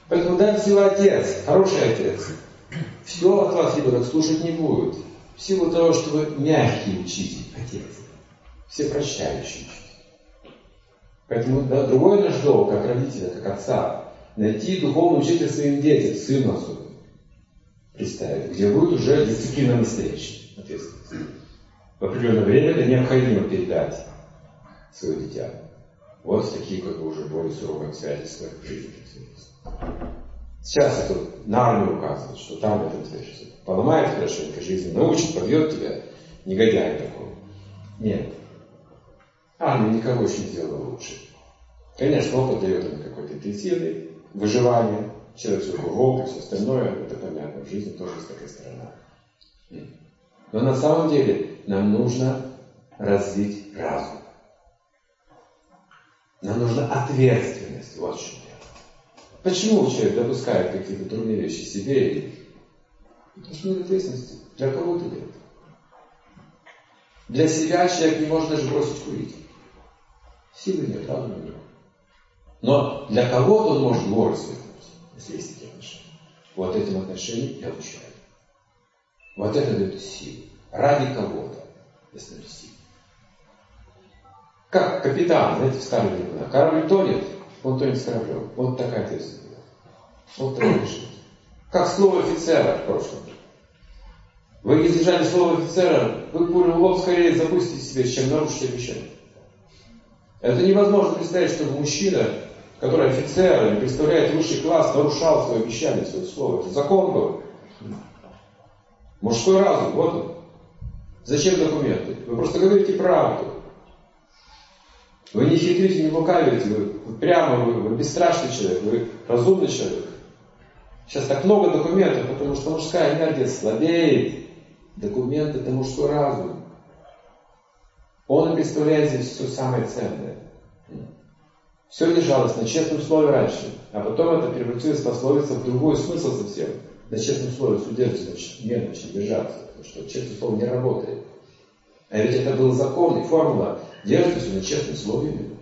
Speaker 3: Поэтому дай всего отец, хороший отец. Все от вас ребенок слушать не будет. В силу того, что вы мягкий учитель, отец. Все прощающий учитель. Поэтому да, другой наш долг, как родителя, как отца, найти духовный учитель своим детям, сыну особенно. Представить, где будет уже дисциплина настоящая, ответственность. В определенное время это необходимо передать свое дитя. Вот в такие как бы уже более суровые обстоятельства жизни. Сейчас это на армию указывает, что там это ответственность. Поломает хорошенько жизнь, научит, побьет тебя, негодяй такой. Нет. Армия никого еще не сделала лучше. Конечно, опыт дает им какой-то интенсивный, выживание, человек свой волк и все остальное, это понятно, в жизни тоже есть такая сторона. Но на самом деле нам нужно развить разум. Нам нужна ответственность, вот в чем дело. Почему человек допускает какие-то трудные вещи себе? Потому что нет ответственности. Для кого ты делаешь? Для себя человек не может даже бросить курить. Силы нет, разума нет. Но для кого-то он может горы свернуть, если есть такие отношения. Вот этим отношениям я обучаю. Вот это дает силу. Ради кого-то, если это сила. Как капитан, знаете, в старые времена. Корабль тонет, он тонет с кораблем. Вот такая ответственность. Вот такая решение. Как слово офицера в прошлом. Вы избежали слова офицера, вы пулю в лоб скорее запустите себе, чем нарушите обещание. Это невозможно представить, чтобы мужчина, который офицер или представляет высший класс, нарушал свое обещание, свое слово. Это закон был. Мужской разум, вот он. Зачем документы? Вы просто говорите правду. Вы не хитрите, не лукавите, вы прямо, вы бесстрашный человек, вы разумный человек. Сейчас так много документов, потому что мужская энергия слабеет. Документ — это мужской разум. Он представляет здесь все самое ценное. Все держалось на честном слове раньше, а потом это превратилось пословица в другой смысл совсем. На честном слове все держится, значит, не на чем держаться, потому что честное слово не работает. А ведь это был закон и формула. Держитесь на честном слове именно.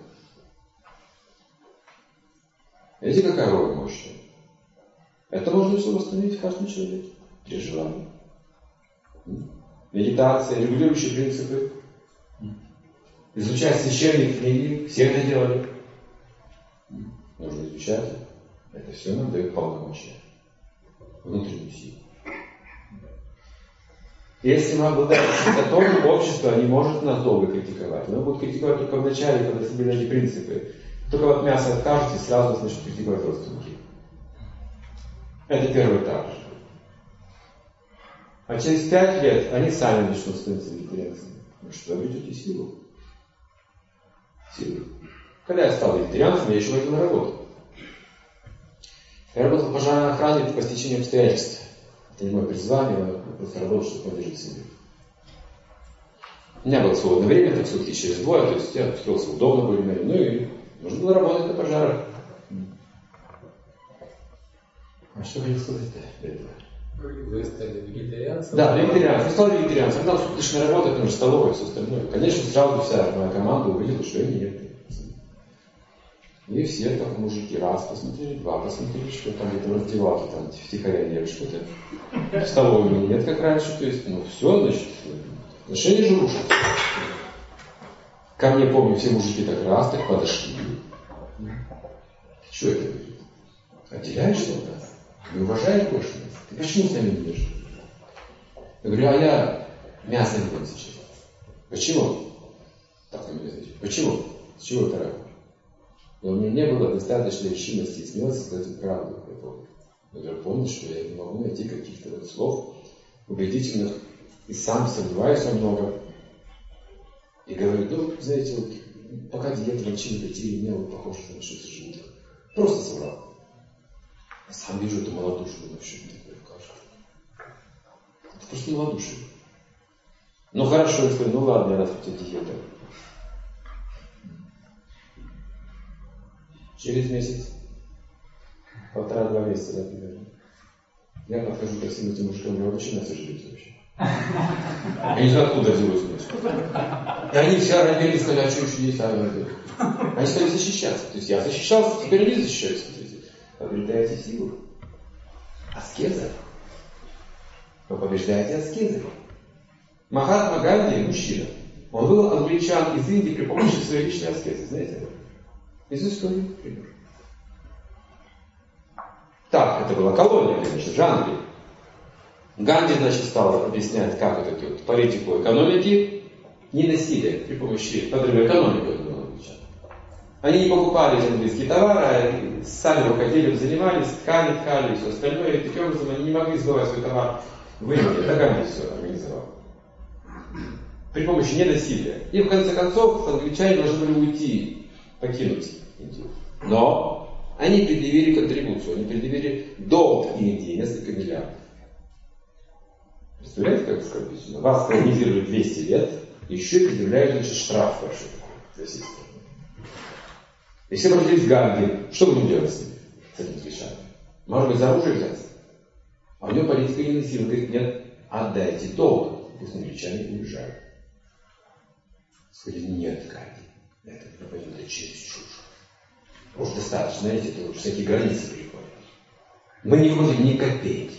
Speaker 3: Видите, какая роль мощная? Это можно все восстановить в каждом человеке. При желании. Медитация, регулирующие принципы. Изучать священные книги. Все это делали. Нужно изучать. Это все нам дает полномочия. Внутреннюю силу. Если мы обладаем чистотой, общество не может нас долго критиковать. Оно будет критиковать только в начале, когда соблюдали принципы. Только от мяса откажетесь, сразу вас начнут критиковать родственники. Это первый этап. А через 5 лет они сами начнут становиться вегетарианцами. Вы что, обретете силу? Силу. Когда я стал вегетарианцем, я еще возил на работу. Я работал в пожарной охране по стечению обстоятельств. Это не мое призвание, я просто работал, чтобы поддержать семью. У меня было свободное время, так сутки через двое, то есть я устроился удобно более-менее. Ну и нужно было работать на пожарах. А что хотел сказать-то для этого?
Speaker 5: Вы стали вегетарианцем?
Speaker 3: Да, вегетарианцем. Я стал вегетарианцем. Там суточная работа, там же столовая и все остальное. Конечно, сразу вся моя команда увидела, что я нет. И все там мужики раз посмотрели, два посмотрели, что там где-то в раздевалке, там втихаря нет что-то. В столовой у меня нет, как раньше. То есть, ну все, значит, отношения же рушатся. Ко мне, помню, все мужики так раз, так подошли. Что это говорит? Отделяешь что-то? Не уважаешь больше нас? Ты почему с нами не ешь? Я говорю, а я мясо не ем сейчас. Почему? Так на меня ответили. Почему? С чего это ради? Но у меня не было достаточной решимости и смелости сказать правду. Я помню, что я не могу найти каких-то вот слов убедительных, и сам сомневаюсь во многом. И говорю, ну, знаете, вот, пока диета вообще не прийти, у меня вот похоже на что-то желудок. Просто соврал. Я сам вижу эту малодушие, думаю, что это такое каша. Это просто малодушие. Ну хорошо, я сказал, ну ладно, раз у тебя диета. Через месяц, 1,5-2 месяца, да, примерно, я подхожу ко всем этим мужикам, говорю, почему нас жить вообще? Я не знаю, откуда взялось мясо. И они все ранили, сказали, а что еще есть? Они стали защищаться. То есть я защищался, теперь они защищаются. обретаете силу. Аскеза. Вы побеждаете аскезой. Махатма Ганди, мужчина, он был англичан из Индии при помощи своей личной аскезы. Знаете? Из истории, пример. Так, это была колония, конечно, же, Англии. Ганди, значит, стал объяснять, как это делать. Политику экономики, не насилие, при помощи подрыва экономики. Они не покупали английские товары, а сами рукоделием занимались, ткали и все остальное. И таким образом они не могли сбывать свой товар в Индии. Это Ганди все организовал. При помощи ненасилия. И в конце концов англичане должны были уйти, покинуть Индию. Но они предъявили контрибуцию, они предъявили долг Индии, несколько миллиардов. Представляете, как оскорбительно? Вас колонизировали 200 лет, еще и предъявляют, значит, штраф большой такой. Если обратились к Ганди, что будем делать с ними, с этим англичанами? Может быть, за оружие взяться? А у него политика не насилия. Он говорит, нет, отдайте долг, пусть англичане уезжают. Сказали, нет, Ганди, это не пойдет, это чересчур. Уж достаточно, знаете, это уже всякие границы приходят. Мы не вложим ни копейки.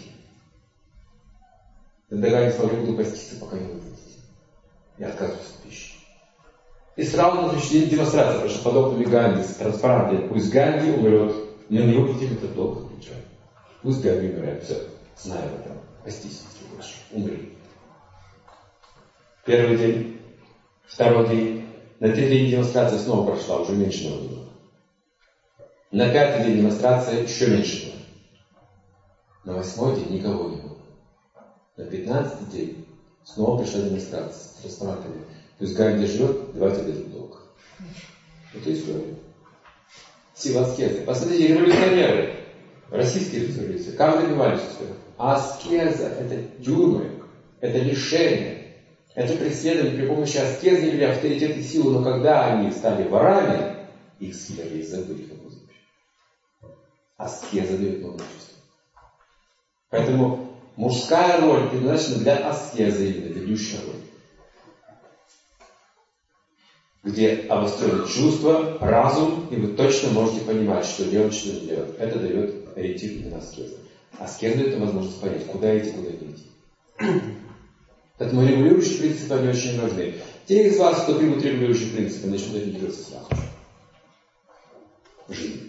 Speaker 3: Тогда Ганди сказал, я буду поститься, пока не выйдете. Я отказываюсь от пищи. И сразу на следующий день демонстрация прошла подобными Ганди с транспарантами. Пусть Ганди умрет, но не выплатим этот долг англичанам. Пусть Ганди умирает, все, знаю об этом. Постись, если больше. Умри. Первый день, второй день. На третий день демонстрация снова прошла, уже меньше народу было. На пятый день демонстрация еще меньше было. На 8-й день никого не было. На 15-й день снова пришла демонстрация с транспарантами. Пусть Ганди живет, давайте дадим долг. Это история. Сила аскезы. Посмотрите, революционеры, российские революции, как добивались успеха? Аскеза – это тюрьмы, это лишение, это преследование при помощи аскезы или авторитет и силу, но когда они стали ворами, их съели и забыли, как бы. Аскеза дает могущество. Поэтому мужская роль предназначена для аскезы, именно ведущая роль. Где обостренное чувство, разум, и вы точно можете понимать, что делать, что не делать. Это дает ориентир именно аскеза. Аскеза дает возможность понять, куда идти, куда не идти. Поэтому регулирующие принципы, они очень важны. Те из вас, кто примут регулирующие принципы, начнут ориентироваться сразу же. В жизни.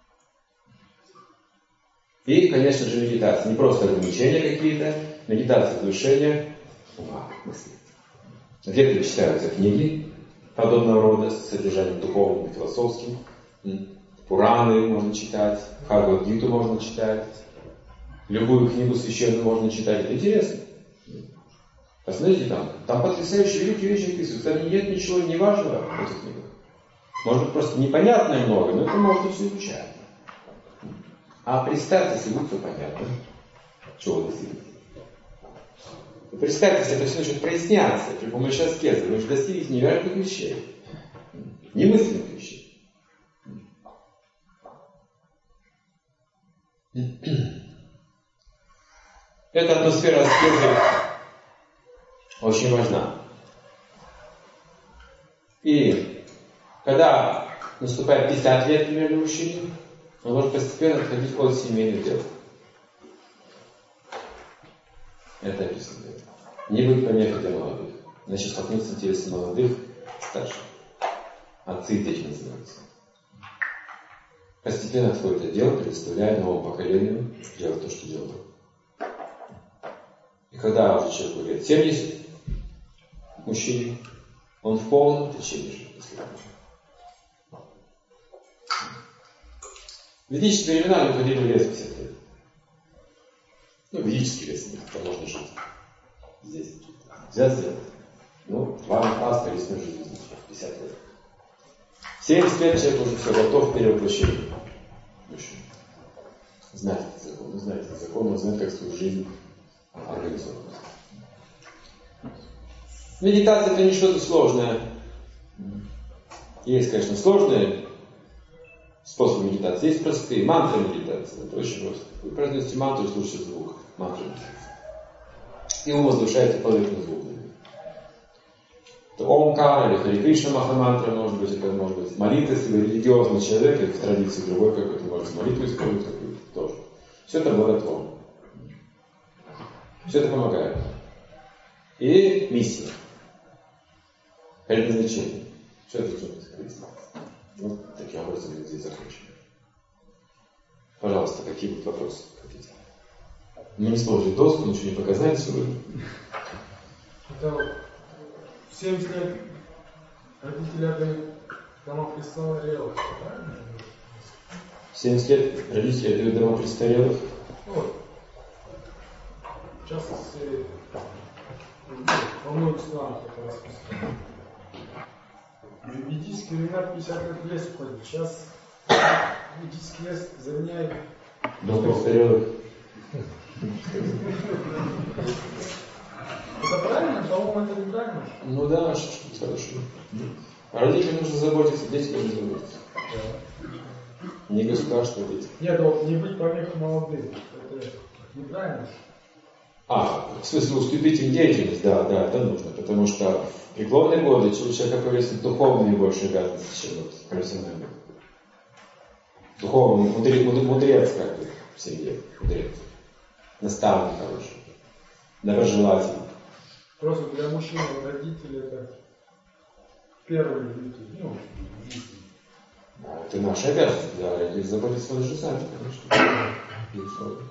Speaker 3: И, конечно же, медитация. Не просто ограничения какие-то, медитация возвышения ума, мысли. Где-то читаются книги подобного рода, с содержанием духовным и философским. Пураны можно читать, Бхагавад-гиту можно читать, любую книгу священную можно читать. Это интересно. Посмотрите там потрясающие великие вещи описываются. Там нет ничего неважного в этих книгах. Может быть, просто непонятное много, но это можно все изучать. А представьте, если будет все понятно, чего вы достигнете. Представьте, если это все начнет проясняться при помощи аскезы, вы уже достигнете невероятных вещей, немысленных вещей. Эта атмосфера аскезы очень важна. И когда наступает 50 лет, примерно, мужчине, он может постепенно отходить от семейных дел. Это описано. Не быть помехой для молодых. Значит, столкнуться с интересами молодых, старших. Отцы и дети называются. Постепенно отходит от дела, предоставляя новому поколению делать то, что делал. И когда уже человеку лет 70, мужчине, он в полном течении жизни. В ведические времена мы ходили в лес 50 лет. Ведический лес, там можно жить. Здесь. Взять лет. Вам паспорт есть на жизнь. 50 лет. 70 лет человек уже все готов к перевоплощению. Знаете этот закон. Вы знаете этот закон, он знает, как свою жизнь организовывать. Медитация — это не что-то сложное. Есть, конечно, сложные способы медитации. Есть простые. Мантры медитации. Это очень просто. Вы произносите мантру и слушаете звук. Мантры медитации. И ум возвышаете поверхность звука.
Speaker 2: Это Омкар или Хари Кришна Махамантра, может быть, это может быть молитва, если вы религиозный человек, или в традиции другой какой-то, может молитву использовать какую-то тоже. Все это благотворно. Все это помогает. И миссия. Предназначение. Что это значит? Вот таким образом мы здесь закончим. Пожалуйста, какие будут вопросы хотите? Мы не сможем доску, ничего не показать сегодня.
Speaker 5: Это вот 70 лет родители отдают дома престарелых, правильно?
Speaker 2: 70 лет родители отдают дома престарелых.
Speaker 5: Вот. В частности, во многих странах это распространено. В ведические времена 50 лет в лес уходит. Сейчас ведический лес заменяет...
Speaker 2: Дом престарелых.
Speaker 5: Это правильно? По-моему, это неправильно.
Speaker 2: Ну да, хорошо. А родителям нужно заботиться, дети должны заботиться. Не государство, дети.
Speaker 5: Нет, вот не быть помехой молодым. Это неправильно.
Speaker 2: В смысле уступить им деятельность, да, это нужно, потому что в преклонные годы у человека появляются духовные больше обязанности, чем вот профессиональные. Духовный мудрец как бы в семье, мудрец. Наставник хороший, доброжелатель.
Speaker 5: Просто для мужчин родители это первые люди, в жизни.
Speaker 2: Это наша обязанность, да, родители заботятся даже сами, конечно. Безусловно.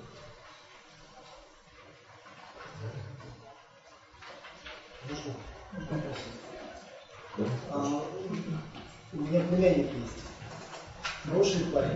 Speaker 6: У меня племянник есть. Хороший парень.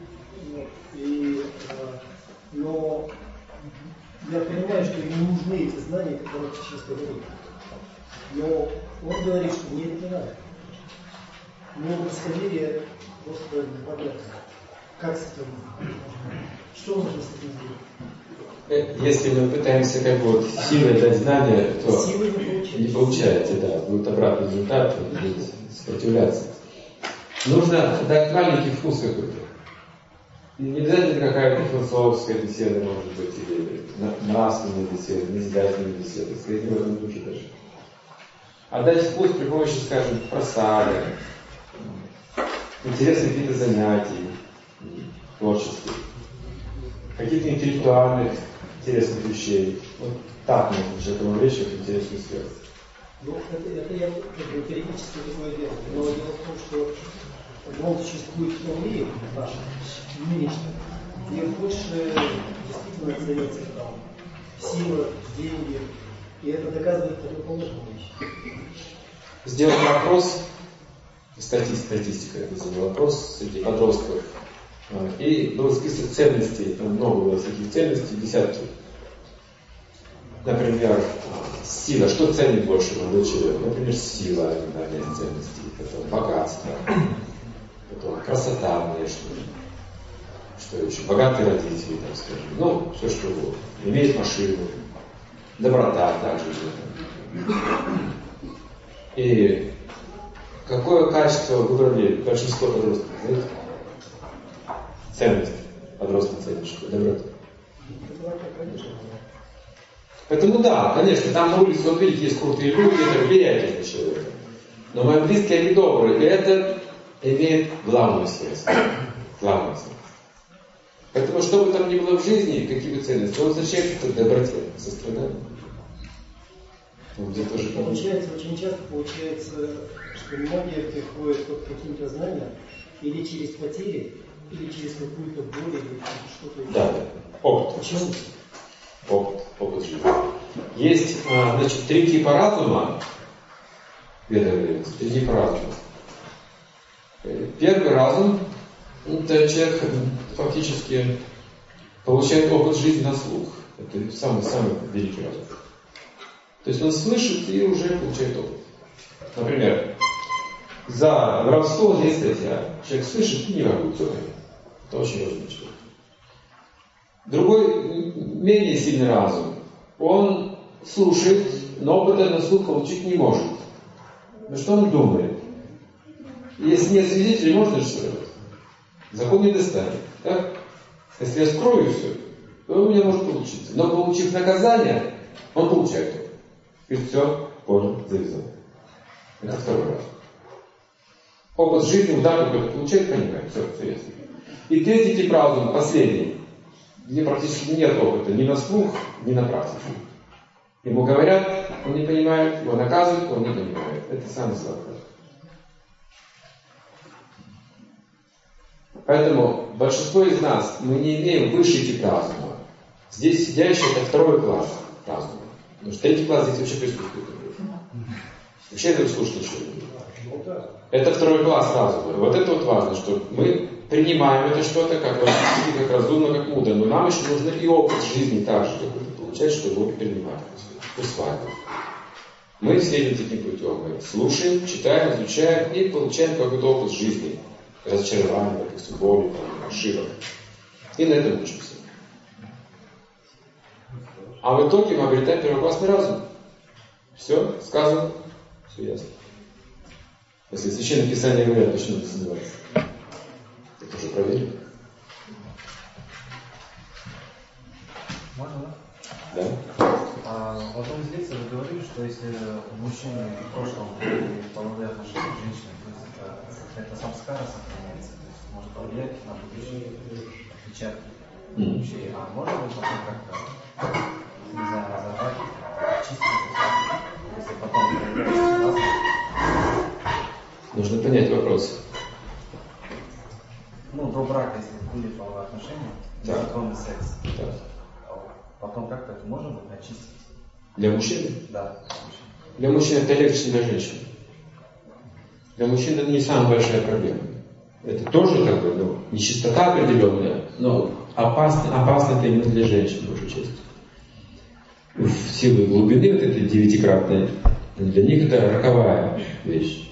Speaker 6: Но я понимаю, что ему нужны эти знания, которые ты сейчас говоришь. Но он говорит, что мне это не надо. Но высокомерие просто непонятно. Как с этим? Что нужно с этим сделать?
Speaker 2: Если мы пытаемся как бы вот силой дать знания, то
Speaker 6: силой
Speaker 2: не получается, да, будет обратный результат, будет сопротивляться. Нужно дать маленький вкус какой-то. Не обязательно какая-то философская беседа, может быть, или нравственная беседа, назидательная беседа, скорее в этом духе даже. А дать вкус при помощи, скажем, просады, интересных каких-то занятий, творческих, каких-то интеллектуальных интересных вещей. Вот так можно человека вовлечь в интересную сферу.
Speaker 6: Ну, это я как бы теоретически такое дело. Но дело в том, что он существует в мире нашем, нынешнем, где больше действительно ценится там сила, деньги, и это доказывает противоположную вещь.
Speaker 2: Сделать вопрос, статистика это был вопрос среди подростков, и был список ценностей, там много было таких ценностей, десятки. Например, сила. Что ценит больше молодой человек? Например, сила, одна из ценностей, потом богатство, потом красота внешняя, что еще, богатые родители, там, скажем, ну, все что угодно. Имеет машину, доброта также. И какое качество выбрали большинство подростков, знаете? Ценность. Подросток ценит что? Доброту. Поэтому да, конечно, там на улице, вот видите, есть крутые люди, это влиятельный человек. Но мои близкие, они добрые, и это имеет главную связь. Главную связь. Поэтому, что бы там ни было в жизни, какие бы ценности, он встречается к доброте, состраданию.
Speaker 6: Получается, очень часто получается, что многие приходят к каким-то знаниям или через потери, или через какую-то боль, или что-то еще.
Speaker 2: Да, опыт.
Speaker 6: Почему?
Speaker 2: Опыт жизни. Есть, значит, три типа разума. Три типа разума. Первый разум, это человек фактически получает опыт жизни на слух. Это самый великий разум. То есть он слышит и уже получает опыт. Например, за воровство есть статья. Человек слышит и не ворует. Все понятно. Это очень важный человек. Другой, менее сильный разум, он слушает, но опыта на слух получить не может. Но что он думает? Если нет свидетелей, можно же что-то? Закон не достанет. Так? Если я скрою все, то у меня может получиться. Но получив наказание, он получает опыт. И все, понял, завязал.
Speaker 3: Это второй раз. Опыт жизни, удар какой-то получает, понимает, все ясно. И третий тип разума, последний, где практически нет опыта ни на слух, ни на практику. Ему говорят, он не понимает, его наказывают, он не понимает. Это самый слабый. Поэтому большинство из нас, мы не имеем высший тип разума. Здесь сидящий это второй класс разума. Потому что третий класс здесь вообще присутствует. Вообще это слушать ничего не будет. Это второй класс разума. Вот это вот важно, что мы принимаем это что-то как разумно, как мудро. Но нам еще нужно и опыт жизни так же какой-то получать, чтобы его принимать, усваивать. Мы все идем таким путем. Мы слушаем, читаем, изучаем и получаем какой-то опыт жизни. Разочарование, допустим, боли, ошибок. И на этом учимся. А в итоге мы обретаем первоклассный разум. Все, сказано, все ясно. Если Священное Писание говорят, почему не сомневаться? Это уже проверили.
Speaker 7: Можно?
Speaker 3: Да?
Speaker 7: В одном из лекций вы говорили, что если мужчины в прошлом были половые отношения с женщиной, то есть это самскара сохраняется, то есть может повлиять на будущие отпечатки вообще. А можно ли потом как-то, не знаю, разорвать, очистить, если потом появляется?
Speaker 3: Нужно понять вопрос.
Speaker 7: Ну, до брака, если были половые отношения, законный секс, потом как-то это можно будет очистить?
Speaker 3: Для мужчины?
Speaker 7: Да.
Speaker 3: Для мужчин это легче, чем для женщин. Для мужчин это не самая большая проблема. Это тоже как бы, нечистота определенная, но опасно это именно для женщин, большей части. В силу глубины вот этой 9-кратной, для них это роковая вещь.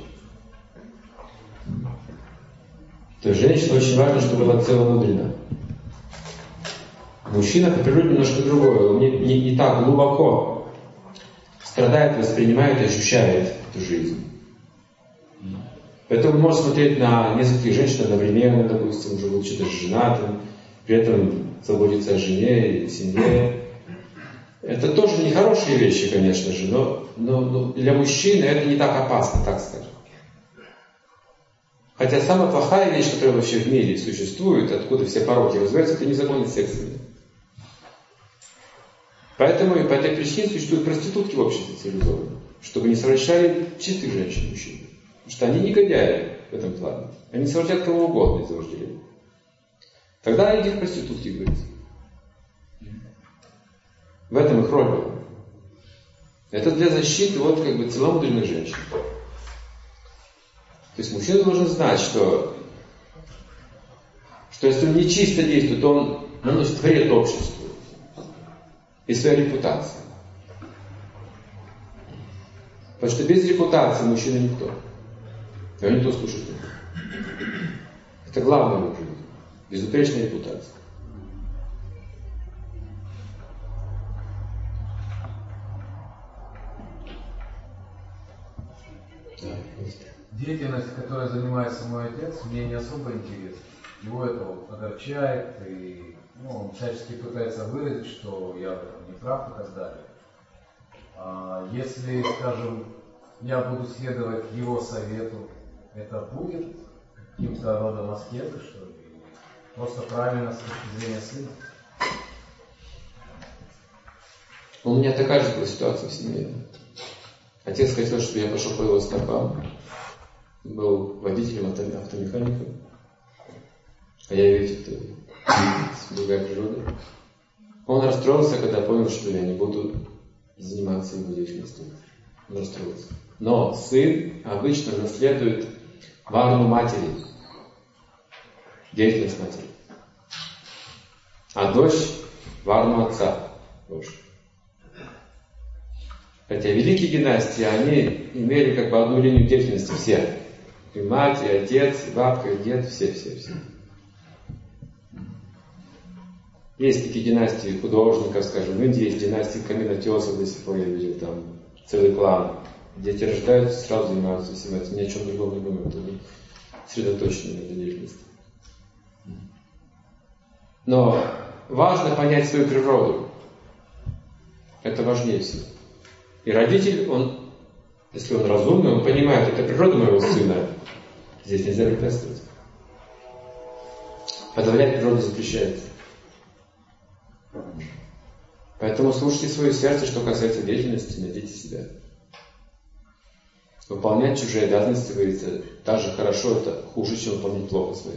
Speaker 3: То есть женщине очень важно, чтобы была целомудрена. Мужчина по природе немножко другое, он не так глубоко страдает, воспринимает и ощущает эту жизнь. Поэтому он может смотреть на нескольких женщин одновременно, допустим, уже будучи женатым, при этом заботиться о жене и семье. Это тоже нехорошие вещи, конечно же, но для мужчины это не так опасно, так скажем. Хотя самая плохая вещь, которая вообще в мире существует, откуда все пороки развиваются, это незаконный секс. Поэтому и по этой причине существуют проститутки в обществе цивилизованном, чтобы не совращали чистых женщин мужчин. Потому что они негодяи в этом плане. Они совратят кого угодно из-за вожделения. Тогда идите в проститутки, говорится. В этом их роль была. Это для защиты вот как бы целомудренных женщин. То есть мужчина должен знать, что если он нечисто действует, то он наносит вред обществу и своей репутации. Потому что без репутации мужчина никто. И он никто слушать не будет. Это главное в жизни. Безупречная репутация.
Speaker 8: Деятельность, которой занимается мой отец, мне не особо интересна. Его это огорчает, и он всячески пытается выразить, что я в этом не прав и так далее. Если, скажем, я буду следовать его совету, это будет каким-то родом аскезы, что ли? Просто правильно с точки зрения сына?
Speaker 3: У меня такая же была ситуация в семье. Отец хотел, чтобы я пошел по его стопам. Был водителем автомехаником. А я ведь это другая природа. Он расстроился, когда понял, что я не буду заниматься его деятельностью. Он расстроился. Но сын обычно наследует варну матери, деятельность матери. А дочь варну отца. Хотя великие династии, они имели как бы одну линию деятельности все. И мать, и отец, и бабка, и дед, все. Есть такие династии художников, скажем, в Индии есть династии каменотесов, до сих пор я видел там целый клан. Дети рождаются, сразу занимаются всем этим, ни о чем другом не думают, они сосредоточены на этой деятельности. Но важно понять свою природу. Это важнее всего. И родитель, он Если он разумный, он понимает, это природа моего сына. Здесь нельзя препятствовать. Подавлять природу запрещается. Поэтому слушайте свое сердце, что касается деятельности, найдите себя. Выполнять чужие обязанности, говорится, даже хорошо, это хуже, чем выполнять плохо свои.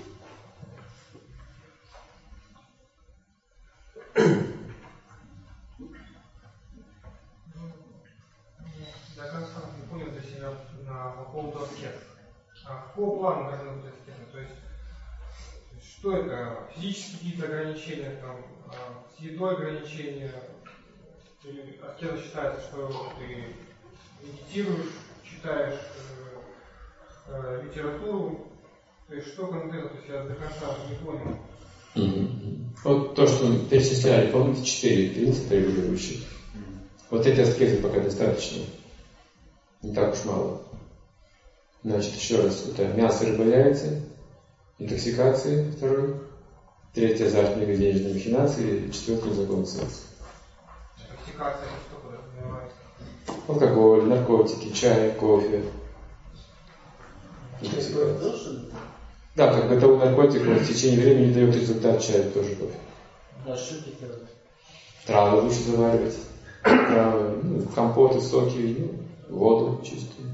Speaker 9: Я как раз не понял для себя по поводу аскезы. Какого плана должна быть аскеза? То есть, что это? Физические какие-то ограничения, там, с едой ограничения? Или аскеза считается, что ты медитируешь, читаешь литературу? То есть, что конкретно? То есть, я до конца не понял.
Speaker 3: Вот то, что мы перечисляли, помните, 4 принципа регулирующих. Вот эти аскезы пока достаточно. Не так уж мало. Значит, еще раз, это мясо, рыба, яйца, интоксикации, 2. 3 азартные денежные махинации, 4 закон секса.
Speaker 9: Интоксикация, что подразумевается?
Speaker 3: Алкоголь, наркотики, чай, кофе. Да, как бы того наркотика в течение времени дает результат, чай тоже кофе. Травы лучше заваривать. Травы, компоты, соки, воду чистую.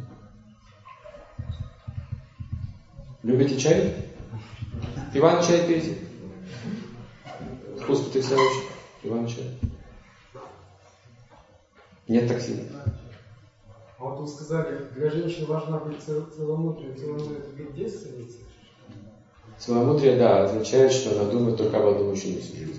Speaker 3: Любите чай? Иван чай пейте. Вкус потрясающий. Иван чай. Нет токсина.
Speaker 5: А вот вы сказали, для женщин важна быть целомудренной. Целомудрие это быть девственницей?
Speaker 3: Целомудрие, да, означает, что она думает только об одном мужчине всю жизнь.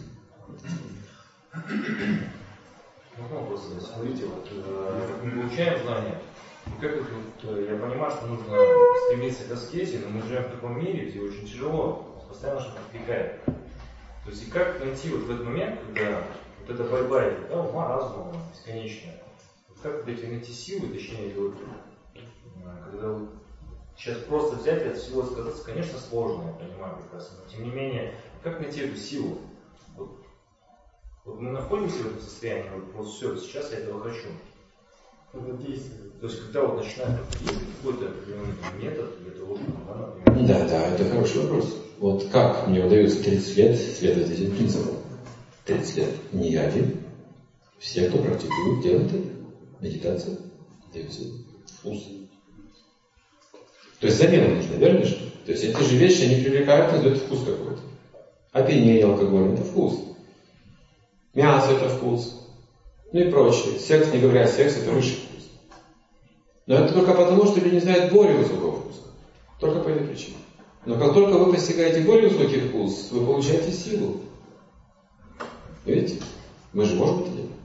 Speaker 10: Вопрос задать. Смотрите, вот мы получаем знания. И как вот, я понимаю, что нужно стремиться к аскезе, но мы живем в таком мире, где очень тяжело, постоянно что-то отвлекает. То есть и как найти вот в этот момент, когда вот эта борьба идет, да, ума, разума бесконечная, вот как вот эти найти силы, точнее, вот, когда вот сейчас просто взять и от всего сказаться, конечно, сложно, я понимаю прекрасно, но тем не менее, как найти эту силу? Вот мы находимся в этом состоянии, вот все, сейчас я этого хочу. То есть, когда вот начинает какой-то определенный метод для того, чтобы, да, например...
Speaker 3: Да, это хороший вопрос. Вот как мне удается 30 лет следовать этим принципам? 30 лет. Не я один. Все, кто практикует, делают это. Медитация. Дается вкус. То есть замена нужна, верно же? То есть эти же вещи, они привлекают, и дают вкус какой-то. Опьянение, алкоголь – это вкус. Мясо – это вкус. Ну и прочее. Секс, не говоря о сексе, это высший вкус. Но это только потому, что люди не знают более высокого вкуса. Только по этой причине. Но как только вы постигаете более высокий вкус, вы получаете силу. Видите? Мы же можем это делать.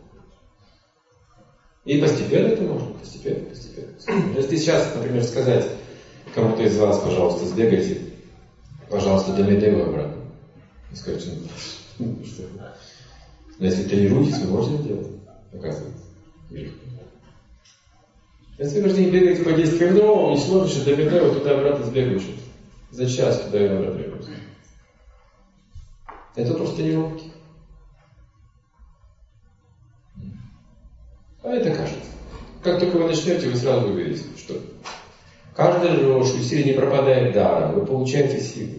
Speaker 3: И постепенно это можно. Постепенно. Если сейчас, например, сказать кому-то из вас, пожалуйста, сбегайте, пожалуйста, до Медеева обратно. И скажите, что? Но если тренируетесь, вы можете это делать. Оказывается. Легко. Если вы каждый день бегаете по 10 километров, не смотришь, до Медеева туда-обратно сбегаешь. За час туда и обратно вернуться. Это просто тренировки. А это кажется. Как только вы начнете, вы сразу увидите, что каждая ложь усилие не пропадает даром, вы получаете силу.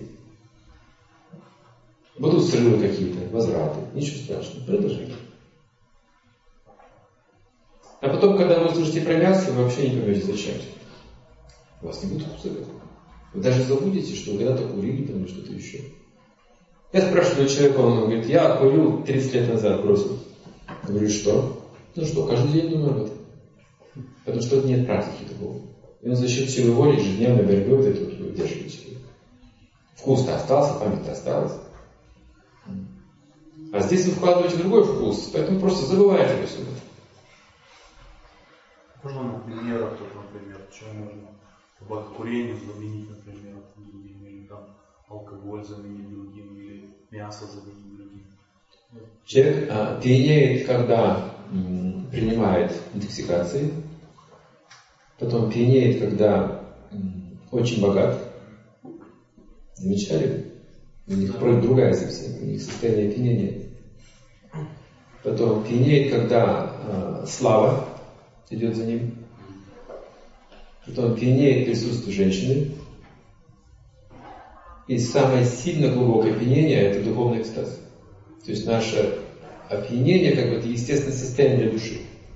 Speaker 3: Будут срывы какие-то, возвраты, ничего страшного, продолжите. А потом, когда вы услышите про мясо, вы вообще не поймете, зачем. У вас не будет вкуса. Вы даже забудете, что вы когда-то курили там или что-то еще. Я спрашиваю человека, он говорит, я курил 30 лет назад, бросил. Я говорю, что? Ну что, каждый день думаю об этом. Потому что нет практики такого. И он за счет силы воли ежедневной борьбы вот это вот удерживает себя. Вкус-то остался, память-то осталась. А здесь вы вкладываете другой вкус, поэтому просто забываете обо всем.
Speaker 4: Можно на примерах, например, почему можно табакокурение заменить, например, другим, или там алкоголь заменить другим, или мясо заменить другим.
Speaker 3: Человек пьянеет, когда принимает интоксикации, потом пьянеет, когда очень богат. Замечали? У них другая совсем, у них состояние опьянения. Потом пьянеет, когда слава идет за ним. что он пьянеет в присутствии женщины. И самое сильно глубокое опьянение – это духовный экстаз. То есть наше опьянение, как бы, это естественное состояние для души.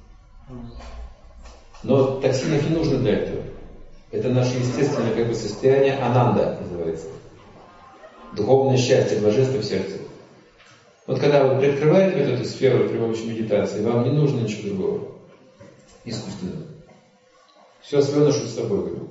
Speaker 3: Но токсинов не нужно для этого. Это наше естественное, как бы, состояние ананда называется. Духовное счастье, блаженство в сердце. Вот когда вы приоткрываете вот эту сферу при помощи медитации, вам не нужно ничего другого. Искусственного. Все свое ношу с собой, говорю.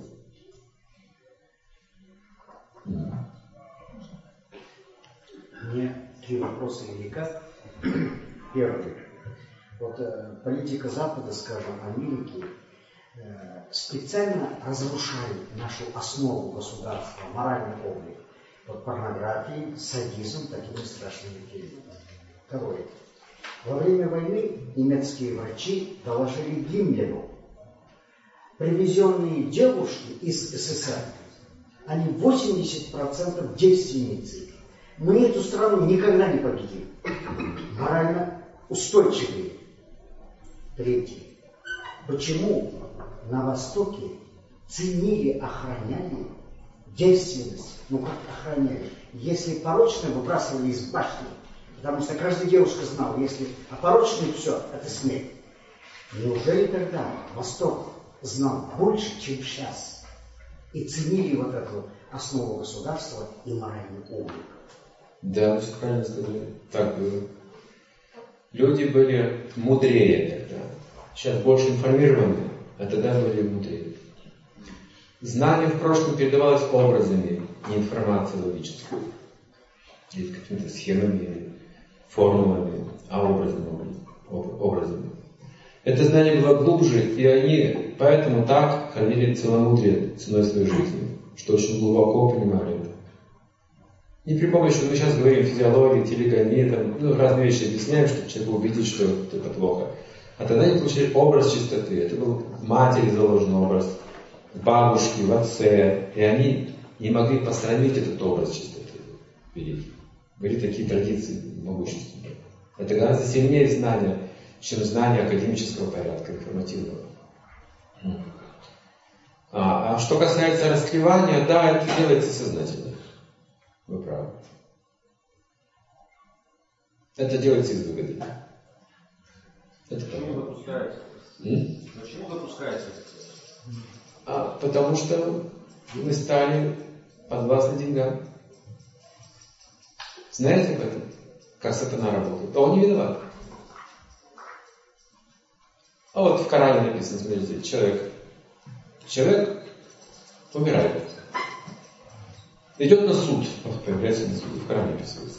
Speaker 11: Мне 3 вопроса велика. Первый. Вот политика Запада, скажем, Америки, специально разрушает нашу основу государства, моральный облик. Вот порнографией, садизм, такими страшными фильмами. Второе. Во время войны немецкие врачи доложили Гиммлеру, привезенные девушки из СССР, они 80% девственницы. Мы эту страну никогда не победим. Морально устойчивые. Третье. Почему на Востоке ценили, охраняли девственность? Ну как охраняли? Если порочное, выбрасывали из башни. Потому что каждая девушка знала, если опорочное, все, это смерть. Неужели тогда Восток знал больше, чем сейчас? И ценили вот эту основу государства и моральный облик?
Speaker 3: Да, вы все правильно сказали. Так было. Люди были мудрее тогда. Сейчас больше информированные, а тогда были мудрее. Знание в прошлом передавалось образами, не информацией логической. Или какими-то схемами, формулами, а образами. Это знание было глубже, и они поэтому так хранили целомудрие ценой своей жизни, что очень глубоко понимали это. Не при помощи, мы сейчас говорим физиологии, телегонии, там, разные вещи объясняем, чтобы человек убедить, что это плохо. А тогда они получили образ чистоты. Это был в матери заложен образ, в бабушке, в отце. И они не могли посрамить этот образ чистоты великий. Были такие традиции могущественные. Это гораздо сильнее знания, чем знание академического порядка, информативного. А что касается расклевания, да, это делается сознательно. Вы правы. Это делается из выгоды.
Speaker 10: Почему допускается? Почему допускается?
Speaker 3: Потому что мы стали подвластны деньгам. Знаете об этом? Как сатана работает? А он не виноват. А вот в Коране написано, смотрите, человек умирает. Идет на суд, появляется на суде, в Коране описывается.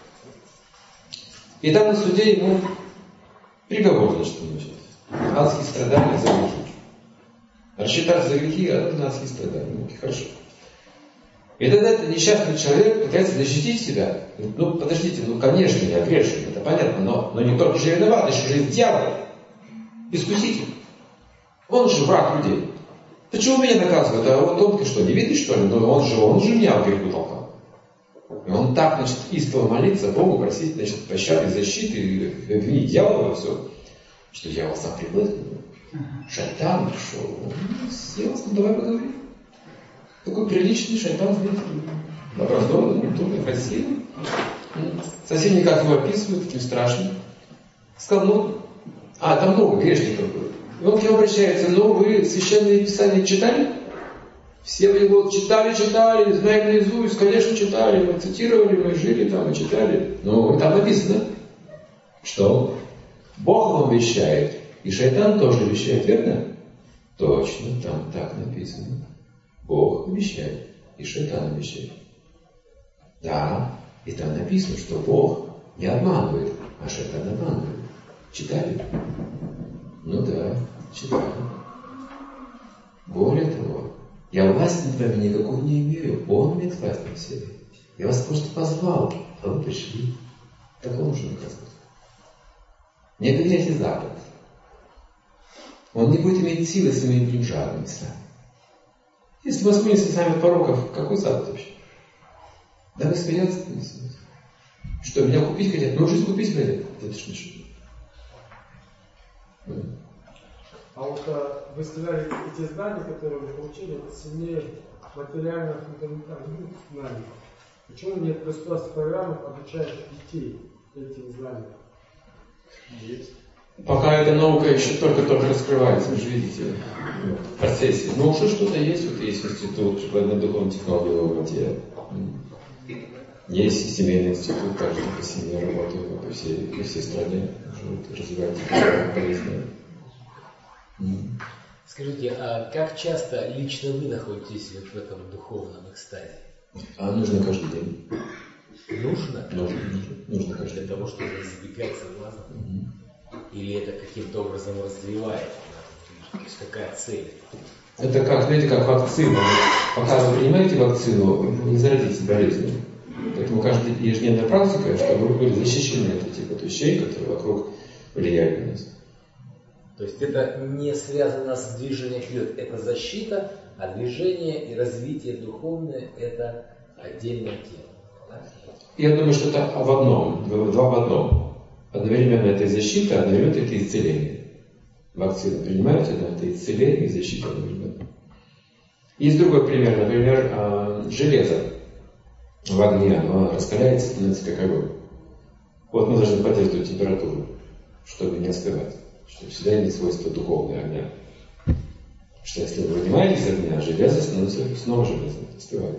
Speaker 3: И там на суде ему приговор, значит, получает. Адские страдания за грехи. Рассчитаться за грехи, а это адские страдания. Ну, хорошо. И тогда этот несчастный человек пытается защитить себя. Ну, подождите, ну, конечно, я грешен, это понятно, но не только же я виноват, еще же дьявол, искуситель. Он же враг людей. Почему меня наказывают? А вот он что, не видит, что ли? Ну, он же меня в греху толкал. И он так, значит, истово молиться Богу, просить, значит, пощады, защиты, и обвинить дьявола во всем. Что дьявол сам приплыл, шайтан пришел. Он съел, ну давай поговорим. Такой приличный шайтан, образованный, культурный, красивый. Совсем никак его описывают, таким страшным. Сказал, там много грешников было. И он к нему обращается, вы священные писания читали? Все вы его читали, знаем наизусть, конечно, читали, мы цитировали, мы жили там и читали. Но там написано, что Бог вам вещает, и шайтан тоже вещает, верно? Точно, там так написано. Бог вещает, и шайтан вещает. Да, и там написано, что Бог не обманывает, а шайтан обманывает. Читали? Ну да, читали. Более того, я власти над вами никакой не имею, Он имеет власть над всеми. Я вас просто позвал, а вы пришли. Так он нужно наказывать. Не обвиняйте Запад. Он не будет иметь силы, если мы не будем жадными сами. Если мы воспомним сами пороков, какой Запад вообще? Да вы смеяться не смеетесь. Что, меня купить хотят? Ну, жизнь купить хотят. Это ж не шутка.
Speaker 5: А вот вы сказали, эти знания, которые вы получили, это сильнее материальных фундаментальных знаний. Почему нет государственной программы, обучающих детей этим знаниям?
Speaker 3: Есть. Пока эта наука еще только раскрывается, вы же видите, в процессе. Но уже что-то есть, вот есть институт прикладной духовной технологии в Алмате. Есть семейный институт, также по семье работаю по всей стране. Уже вот развивается полезно.
Speaker 12: Скажите, а как часто лично вы находитесь вот в этом духовном экстазе?
Speaker 3: Нужно каждый день.
Speaker 12: Нужно?
Speaker 3: Нужно каждый день.
Speaker 12: Для того, чтобы избегать соблазна? Или это каким-то образом развивает? То есть какая цель?
Speaker 3: Это как, знаете, как вакцина. Пока вы принимаете вакцину, вы не заразитесь болезнью. Поэтому каждая ежедневная практика, чтобы вы были защищены от этих вещей, которые вокруг влияют на нас.
Speaker 12: То есть это не связано с движением вперед, это защита, а движение и развитие духовное это отдельная тема. Да?
Speaker 3: Я думаю, что это в одном, два в одном. Одновременно это защита, одновременно это исцеление. Вакцину принимаете, да, это исцеление и защита одновременно. Есть другой пример, например, железо в огне, оно раскаляется, становится как огонь. Вот мы должны поддерживать температуру, чтобы не остывать. Что всегда имеет свойство духовного огня. Что если вы вынимаете из огня, железо становится снова железом, остывает.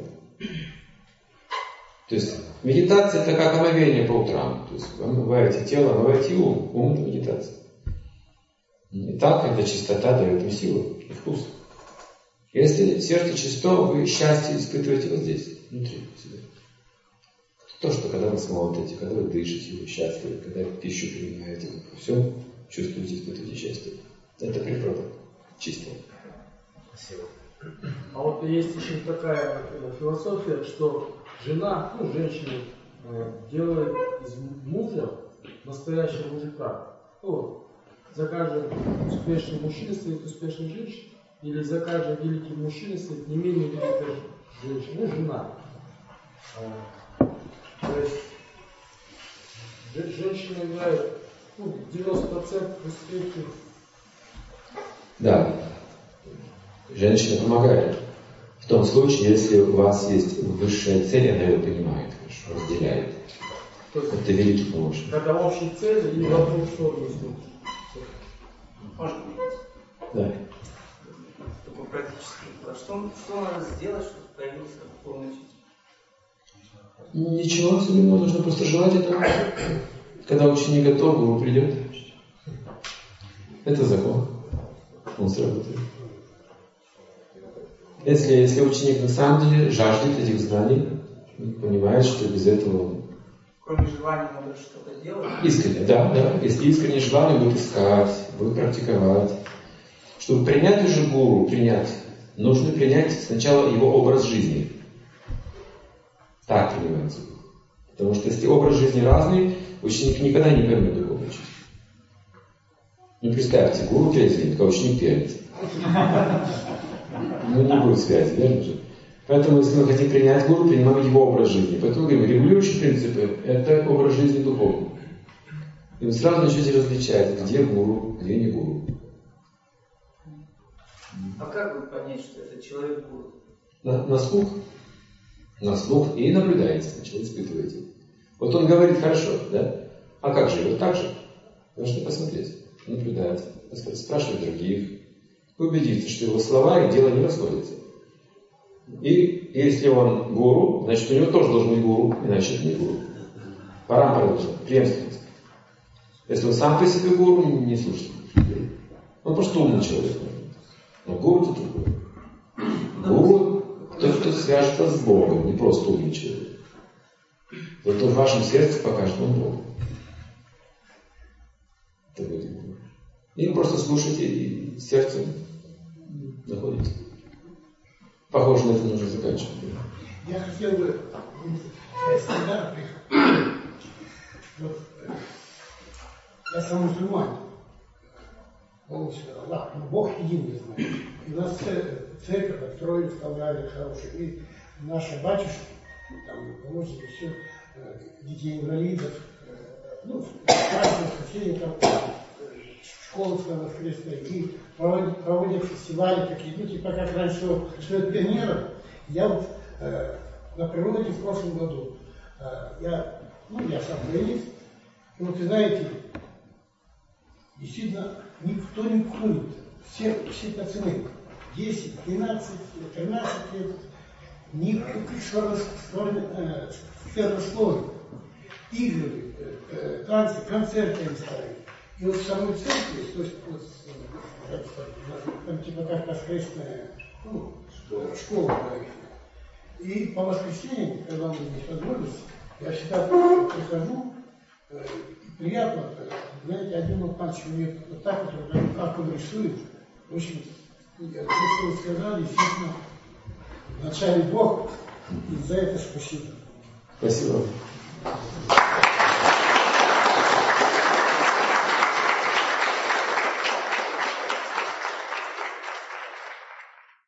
Speaker 3: То есть медитация это как омовение по утрам. То есть вы омываете тело, омываете ум. Ум это медитация. И так эта чистота дает им силу и вкус. Если сердце чисто, вы счастье испытываете вот здесь, внутри себя. То, что когда вы смотрите, когда вы дышите, вы счастливы, когда пищу принимаете, вы во всем чувствуете, испытываете счастье. Это природа чистая.
Speaker 12: Спасибо.
Speaker 5: А вот есть еще такая философия, что жена, женщина делает из мужа настоящего мужика. За каждым успешным мужчиной стоит успешная женщина, или за каждым великим мужчиной стоит не менее великая женщина, жена. То есть женщина играет 90% успехов. Да.
Speaker 3: Женщина помогает. В том случае, если у вас есть высшая цель, она ее понимает, хорошо, разделяет. Это великий помощник.
Speaker 5: Когда общая цель или в одну сторону смотришь.
Speaker 13: Можно быть.
Speaker 3: Да.
Speaker 13: Такой практически. Что надо сделать, чтобы появился духовный учитель?
Speaker 3: Ничего особенного, нужно просто желать этого. Когда ученик готов, гуру придет. Это закон. Он сработает. Если ученик на самом деле жаждет этих знаний, понимает, что без этого...
Speaker 13: Кроме желания надо что-то делать?
Speaker 3: Искренне, да. Если искреннее желание, будет искать, будет практиковать. Чтобы принять уже гуру, нужно принять сначала его образ жизни. Так принимается. Потому что если образ жизни разный, ученик никогда не поймет духовную учителя. Представьте, гуру трезвенник, а ученик пьяница. Не будет связи, верно же? Поэтому, если мы хотим принять гуру, принимаем его образ жизни. Поэтому говорим, регулирующие принципы – это образ жизни духовный. И вы сразу начнете различать, где гуру, где не гуру.
Speaker 13: А как вы понять, что это человек гуру?
Speaker 3: На слух. На слух и наблюдаете, сначала испытываете. Вот он говорит хорошо, да? А как же? Вот так же. Должны посмотреть, наблюдать, спрашивать других. Вы убедитесь, что его слова и дело не расходятся. И если он гуру, значит у него тоже должен быть гуру, иначе это не гуру. Парампара должна, преемственность. Если он сам по себе гуру, не слушайте. Он просто умный человек. Но гуру это другое. Гуру тот, кто свяжется с Богом, не просто умный человек. Тот, кто в вашем сердце покажет вам Бога. Это будет гуру. И просто слушайте, и сердцем находите. Похоже, на это нужно заканчивать.
Speaker 14: Я хотел бы я сам мусульманин. Полностью Аллах, но Бог един, не знаю. И у нас церковь отстроили, вставляли хорошие. И наши батюшки, там, помощники, все, детей инвалидов, красных, священников, школы воскресные, и проводят фестивали такие, ну, типа как раньше шлют пионеров. Я вот на природе в прошлом году, я сам военist, и вот, вы знаете, действительно, никто не курит. Все пацаны, 10, 12, 13 лет, никаких сквернословий, игры, танцы, концерты они ставят. И вот в самой церкви, то есть вот, там типа как воскресная школа. И по воскресеньям, когда у меня есть возможность, я всегда прихожу, и приятно, знаете, один вот мальчик мне вот так вот, как он рисует, в общем, то, что вы сказали, действительно, вначале Бог, и за это спасибо.
Speaker 3: Спасибо.